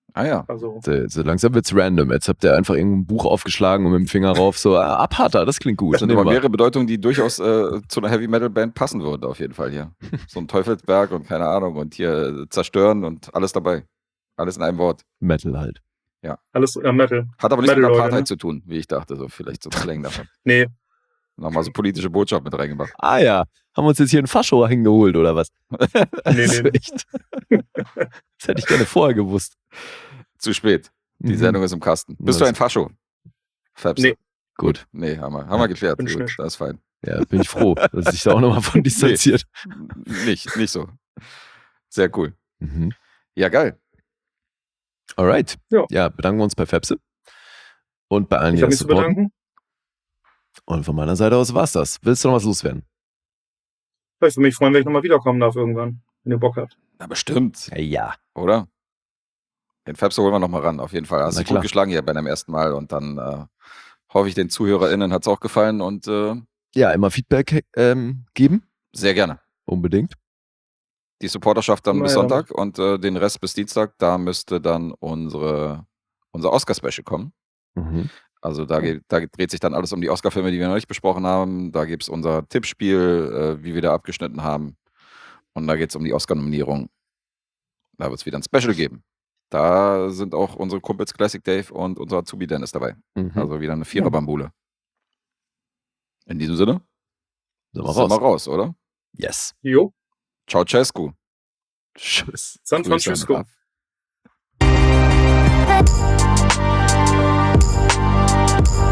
Ah ja. Also, So langsam wird's random. Jetzt habt ihr einfach irgendein Buch aufgeschlagen und mit dem Finger rauf so, Abharter, das klingt gut. Das sind Nehmen aber wir. mehrere Bedeutungen, die durchaus zu einer Heavy-Metal-Band passen würden, auf jeden Fall hier. So ein Teufelsberg und keine Ahnung und hier zerstören und alles dabei. Alles in einem Wort. Metal halt. alles Metal. Hat aber nichts mit Metal-Leute, Apartheid ne? zu tun, wie ich dachte. So vielleicht so Slang davon. Nee, Nochmal so politische Botschaft mit reingemacht. Ah ja, haben wir uns jetzt hier einen Fascho hingeholt oder was? nee, Das nee. ist echt. Das hätte ich gerne vorher gewusst. Zu spät. Die Mhm. Sendung ist im Kasten. Bist du ein Fascho? Fabs? Nee. Gut. Nee, haben wir geklärt. bin ich Gut, nicht. das ist fein. Ja, bin ich froh, dass sich da auch nochmal von distanziert. Nicht so. Sehr cool. Mhm. Ja, geil. Alright. Ja. Ja, bedanken wir uns bei Fepse. Und bei allen, Ich die habe das mich zu supporten. bedanken. Und von meiner Seite aus war's das. Willst du noch was loswerden? Ich würde mich freuen, wenn ich nochmal wiederkommen darf irgendwann, wenn ihr Bock habt. Na, bestimmt, Ja. oder? Den Fabs holen wir nochmal ran, auf jeden Fall. Hast Na du klar. gut geschlagen hier bei deinem ersten Mal und dann hoffe ich, den ZuhörerInnen hat es auch gefallen und Ja, immer Feedback geben. sehr gerne. Unbedingt. Die Supporterschaft dann bis Naja. Sonntag und den Rest bis Dienstag. Da müsste dann unser Oscar-Special kommen. Mhm. Also da dreht sich dann alles um die Oscar-Filme, die wir noch nicht besprochen haben. Da gibt es unser Tippspiel, wie wir da abgeschnitten haben. Und da geht es um die Oscar-Nominierung. Da wird es wieder ein Special geben. Da sind auch unsere Kumpels Classic Dave und unser Azubi Dennis dabei. Mhm. Also wieder eine Vierer-Bambule. In diesem Sinne, Sind sind wir wir raus. raus, oder? Yes. Jo, Ceausescu. Tschüss. San Grüße an Francisco. Ralf.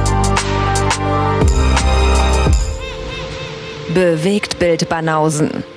Bewegt Bild Banausen.